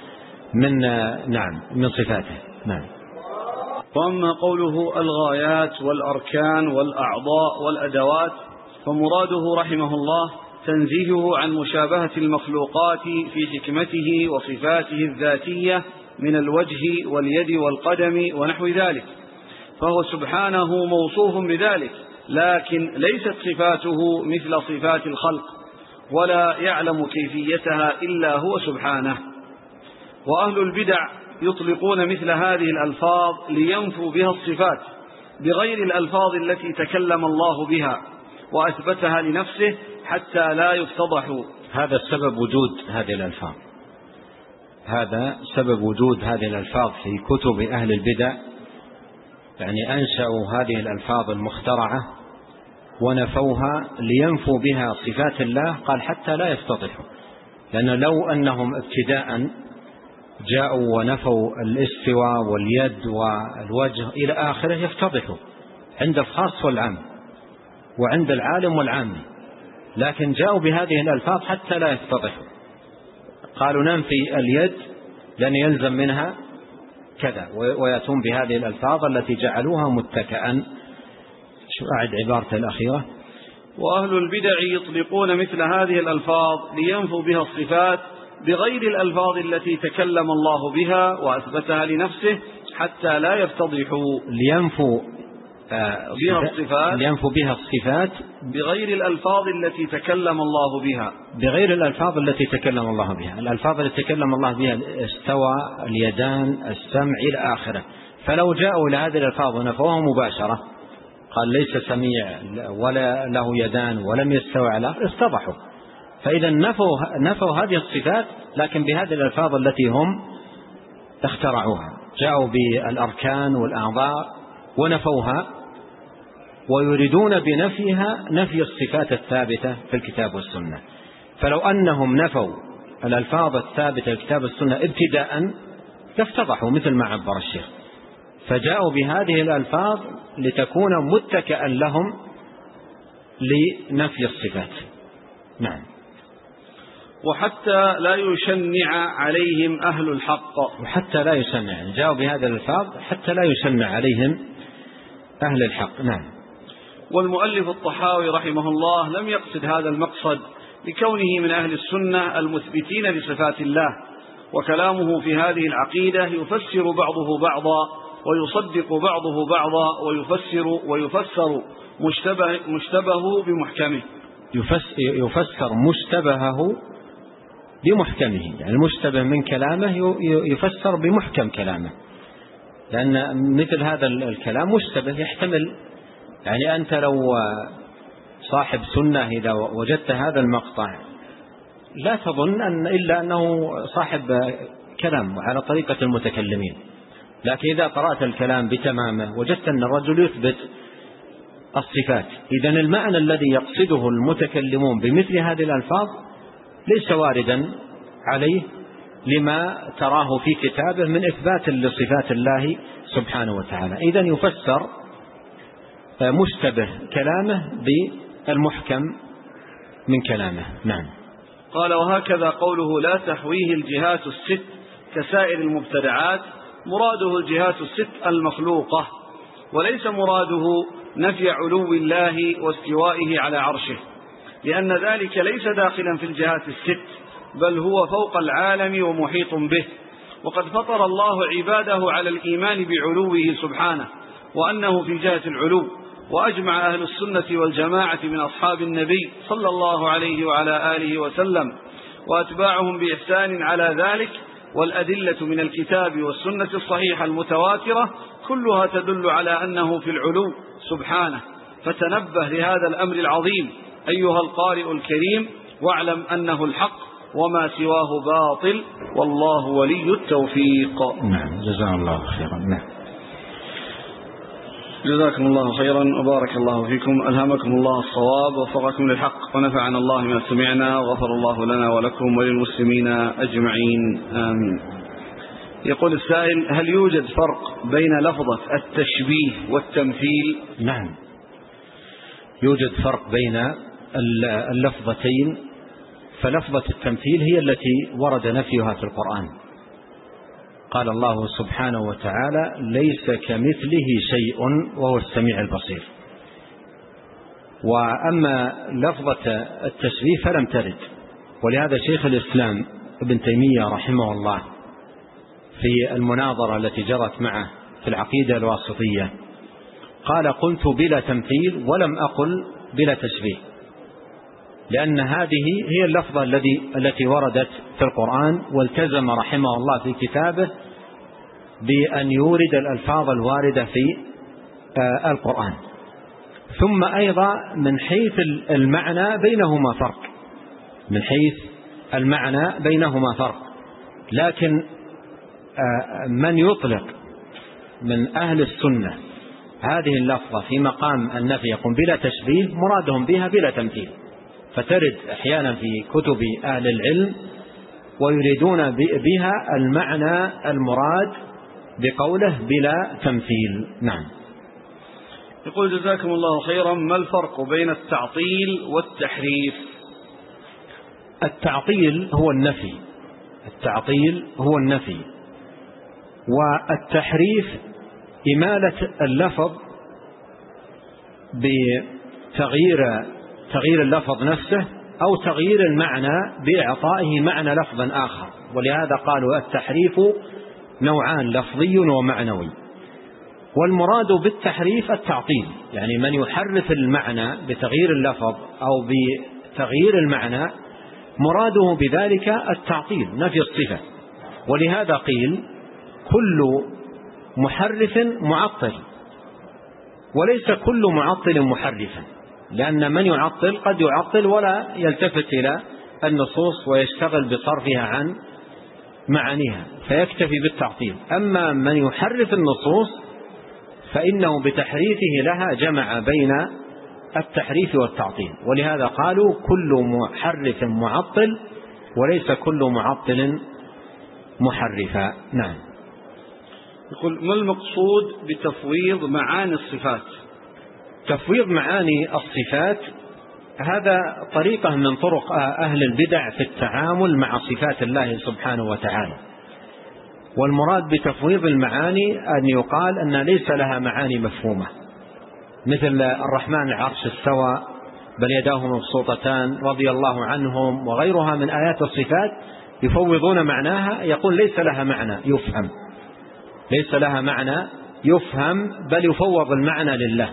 من صفاته. نعم. وأما قوله الغايات والأركان والأعضاء والأدوات فمراده رحمه الله تنزيهه عن مشابهة المخلوقات في حكمته وصفاته الذاتية من الوجه واليد والقدم ونحو ذلك، فهو سبحانه موصوف بذلك، لكن ليست صفاته مثل صفات الخلق، ولا يعلم كيفيتها إلا هو سبحانه. وأهل البدع يطلقون مثل هذه الألفاظ لينفوا بها الصفات بغير الألفاظ التي تكلم الله بها وأثبتها لنفسه حتى لا يفتضحوا. هذا السبب وجود هذه الألفاظ، هذا سبب وجود هذه الألفاظ في كتب أهل البدع، يعني أنشأوا هذه الألفاظ المخترعة ونفوها لينفوا بها صفات الله، قال حتى لا يفتضحوا، لأن لو أنهم ابتداء جاءوا ونفوا الاستواء واليد والوجه إلى آخره يفتضحوا عند الخاص والعام، وعند العالم والعامي، لكن جاءوا بهذه الألفاظ حتى لا يفتضحوا. قالوا ننفي اليد لأن يلزم منها كذا، ويأتون بهذه الألفاظ التي جعلوها متكئا. شو أعد عبارة الأخيرة؟ وأهل البدع يطلقون مثل هذه الألفاظ لينفوا بها الصفات بغير الألفاظ التي تكلم الله بها وأثبتها لنفسه حتى لا يفتضحوا. لينفوا بها الصفات بغير الألفاظ التي تكلم الله بها، بغير الألفاظ التي تكلم الله بها. الألفاظ التي تكلم الله بها استوى، اليدان، السمع إلى آخره. فلو جاءوا لهذه الألفاظ ونفوها مباشرة، قال ليس سميع ولا له يدان ولم يستوى على، افتضحوا. فإذا نفوا هذه الصفات لكن بهذه الألفاظ التي هم اخترعوها. جاءوا بالأركان والأعضاء ونفوها، ويريدون بنفيها نفي الصفات الثابتة في الكتاب والسنة. فلو أنهم نفوا الألفاظ الثابتة في الكتاب والسنة ابتداء لافتضحوا مثل ما عبر الشيخ، فجاءوا بهذه الألفاظ لتكون متكئا لهم لنفي الصفات. نعم. وحتى لا يشنع عليهم أهل الحق، وحتى لا يشنع، جاءوا بهذه الألفاظ حتى لا يشنع عليهم أهل الحق. نعم. والمؤلف الطحاوي رحمه الله لم يقصد هذا المقصد لكونه من أهل السنة المثبتين لصفات الله، وكلامه في هذه العقيدة يفسر بعضه بعضا ويصدق بعضه بعضا ويفسر مشتبهه بمحكمه. يفسر مشتبهه بمحكمه، يعني المشتبه من كلامه يفسر بمحكم كلامه، لأن مثل هذا الكلام مشتبه يحتمل. يعني أنت لو صاحب سنة إذا وجدت هذا المقطع لا تظن إلا أنه صاحب كلام على طريقة المتكلمين، لكن إذا قرأت الكلام بتمامه وجدت أن الرجل يثبت الصفات. إذن المعنى الذي يقصده المتكلمون بمثل هذه الألفاظ ليس واردا عليه لما تراه في كتابه من إثبات لصفات الله سبحانه وتعالى. إذن يفسر مشتبه كلامه بالمحكم من كلامه. نعم. قال: وهكذا قوله لا تحويه الجهات الست كسائر المبتدعات، مراده الجهات الست المخلوقة، وليس مراده نفي علو الله واستوائه على عرشه، لأن ذلك ليس داخلا في الجهات الست، بل هو فوق العالم ومحيط به. وقد فطر الله عباده على الإيمان بعلوه سبحانه وأنه في جهة العلو، وأجمع أهل السنة والجماعة من أصحاب النبي صلى الله عليه وعلى آله وسلم وأتباعهم بإحسان على ذلك، والأدلة من الكتاب والسنة الصحيحة المتواترة كلها تدل على أنه في العلو سبحانه. فتنبه لهذا الأمر العظيم أيها القارئ الكريم، واعلم أنه الحق وما سواه باطل، والله ولي التوفيق. نعم. جزاك الله خيرا. نعم. جزاكم الله خيرا وبارك الله فيكم، ألهمكم الله الصواب ووفقكم للحق، ونفعنا الله ما سمعنا، وغفر الله لنا ولكم وللمسلمين أجمعين، آمين. يقول السائل: هل يوجد فرق بين لفظة التشبيه والتمثيل؟ نعم، يوجد فرق بين اللفظتين. فلفظة التمثيل هي التي ورد نفيها في القرآن. قال الله سبحانه وتعالى: ليس كمثله شيء وهو السميع البصير. وأما لفظة التشبيه فلم ترد، ولهذا شيخ الإسلام ابن تيمية رحمه الله في المناظرة التي جرت معه في العقيدة الواسطية قال: قلت بلا تمثيل ولم أقل بلا تشبيه، لأن هذه هي اللفظة التي وردت في القرآن، والتزم رحمه الله في كتابه بأن يورد الألفاظ الواردة في القرآن. ثم أيضا من حيث المعنى بينهما فرق، من حيث المعنى بينهما فرق، لكن من يطلق من أهل السنة هذه اللفظة في مقام النفي يقول بلا تشبيه، مرادهم بها بلا تمثيل. فترد أحيانا في كتب أهل العلم ويريدون بها المعنى المراد بقوله بلا تمثيل. نعم. يقول جزاكم الله خيرا، ما الفرق بين التعطيل والتحريف؟ التعطيل هو النفي، التعطيل هو النفي، والتحريف إمالة اللفظ بتغيير اللفظ نفسه أو تغيير المعنى بإعطائه معنى لفظ آخر. ولهذا قالوا التحريف نوعان، لفظي ومعنوي. والمراد بالتحريف التعطيل، يعني من يحرف المعنى بتغيير اللفظ أو بتغيير المعنى مراده بذلك التعطيل، نفي الصفة. ولهذا قيل كل محرف معطل، وليس كل معطل محرفا، لأن من يعطل قد يعطل ولا يلتفت إلى النصوص ويشتغل بصرفها عن معانيها فيكتفي بالتعطيل. أما من يحرف النصوص فإنه بتحريفه لها جمع بين التحريف والتعطيل. ولهذا قالوا كل محرف معطل وليس كل معطل محرفا. نعم. يقول ما المقصود بتفويض معاني الصفات؟ تفويض معاني الصفات هذا طريقة من طرق أهل البدع في التعامل مع صفات الله سبحانه وتعالى. والمراد بتفويض المعاني أن يقال أن ليس لها معاني مفهومة، مثل الرحمن العرش استوى، بل يداه مبسوطتان، رضي الله عنهم، وغيرها من آيات الصفات يفوضون معناها، يقول ليس لها معنى يفهم، ليس لها معنى يفهم، بل يفوض المعنى لله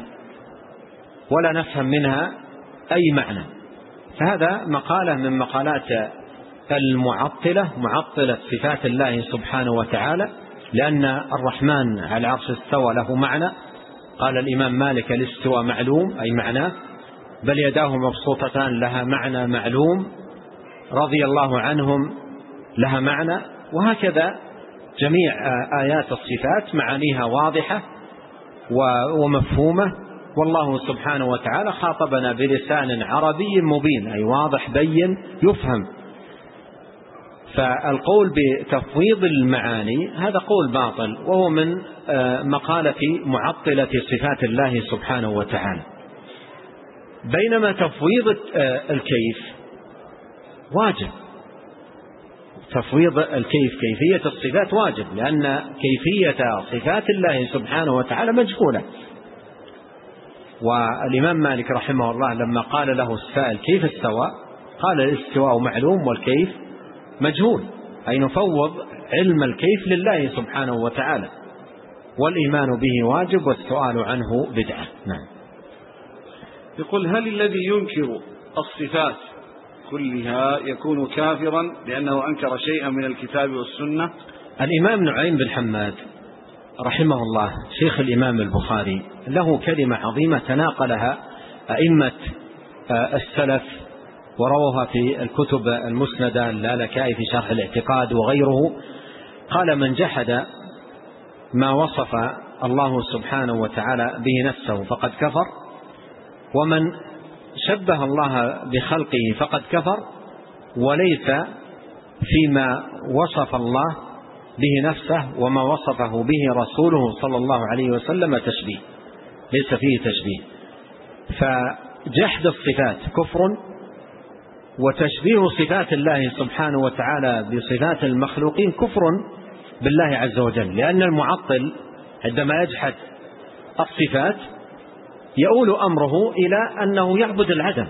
ولا نفهم منها أي معنى. فهذا مقالة من مقالات المعطلة، معطلة صفات الله سبحانه وتعالى، لأن الرحمن على العرش استوى له معنى. قال الإمام مالك الاستواء معلوم أي معناه، بل يداه مبسوطتان لها معنى معلوم، رضي الله عنهم لها معنى. وهكذا جميع آيات الصفات معانيها واضحة ومفهومة، والله سبحانه وتعالى خاطبنا بلسان عربي مبين أي واضح بين يفهم. فالقول بتفويض المعاني هذا قول باطل، وهو من مقالة معطلة صفات الله سبحانه وتعالى. بينما تفويض الكيف واجب، تفويض الكيف كيفية الصفات واجب، لأن كيفية صفات الله سبحانه وتعالى مجهولة. والإمام مالك رحمه الله لما قال له السائل كيف استوى، قال الاستواء معلوم والكيف مجهول، أي نفوض علم الكيف لله سبحانه وتعالى، والإيمان به واجب والسؤال عنه بدعة. نعم. يقول هل الذي ينكر الصفات كلها يكون كافرا لأنه أنكر شيئا من الكتاب والسنة؟ الإمام نعيم بن حماد رحمه الله شيخ الإمام البخاري له كلمة عظيمة تناقلها أئمة السلف وروها في الكتب المسندة اللالكائي في شرح الاعتقاد وغيره. قال من جحد ما وصف الله سبحانه وتعالى به نفسه فقد كفر، ومن شبه الله بخلقه فقد كفر، وليس فيما وصف الله به نفسه وما وصفه به رسوله صلى الله عليه وسلم تشبيه، ليس فيه تشبيه. فجحد الصفات كفر، وتشبيه صفات الله سبحانه وتعالى بصفات المخلوقين كفر بالله عز وجل، لأن المعطل عندما يجحد الصفات يؤول أمره إلى أنه يعبد العدم،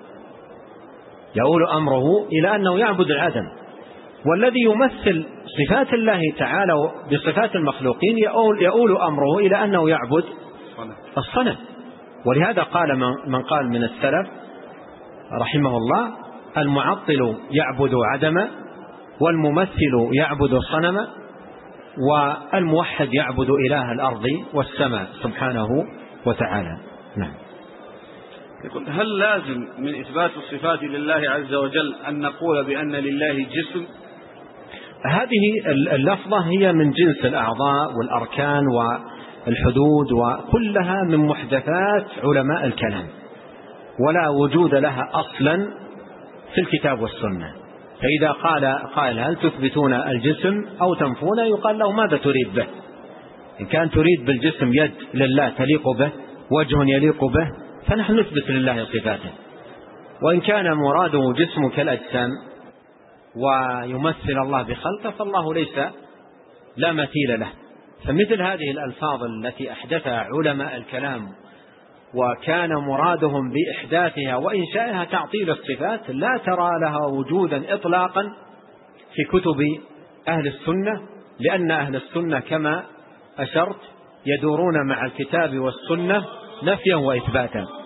يؤول أمره إلى أنه يعبد العدم. والذي يمثل صفات الله تعالى بصفات المخلوقين يؤول أمره إلى أنه يعبد الصنم. ولهذا قال من قال من السلف رحمه الله المعطل يعبد عدما، والممثل يعبد صنما، والموحد يعبد إله الأرض والسماء سبحانه وتعالى. نعم. يقول هل لازم من إثبات الصفات لله عز وجل أن نقول بأن لله جسم؟ هذه اللفظة هي من جنس الأعضاء والأركان والحدود، وكلها من محدثات علماء الكلام، ولا وجود لها أصلا في الكتاب والسنة. فإذا قال هل تثبتون الجسم أو تنفونه، يقال له ماذا تريد به؟ إن كان تريد بالجسم يد لله تليق به وجه يليق به فنحن نثبت لله صفاته. وإن كان مراده جسم كالأجسام ويمثل الله بخلقه فالله ليس لا مثيل له. فمثل هذه الألفاظ التي أحدثها علماء الكلام وكان مرادهم بإحداثها وإنشائها تعطيل الصفات لا ترى لها وجودا إطلاقا في كتب أهل السنة، لأن أهل السنة كما أشرت يدورون مع الكتاب والسنة نفيا وإثباتا.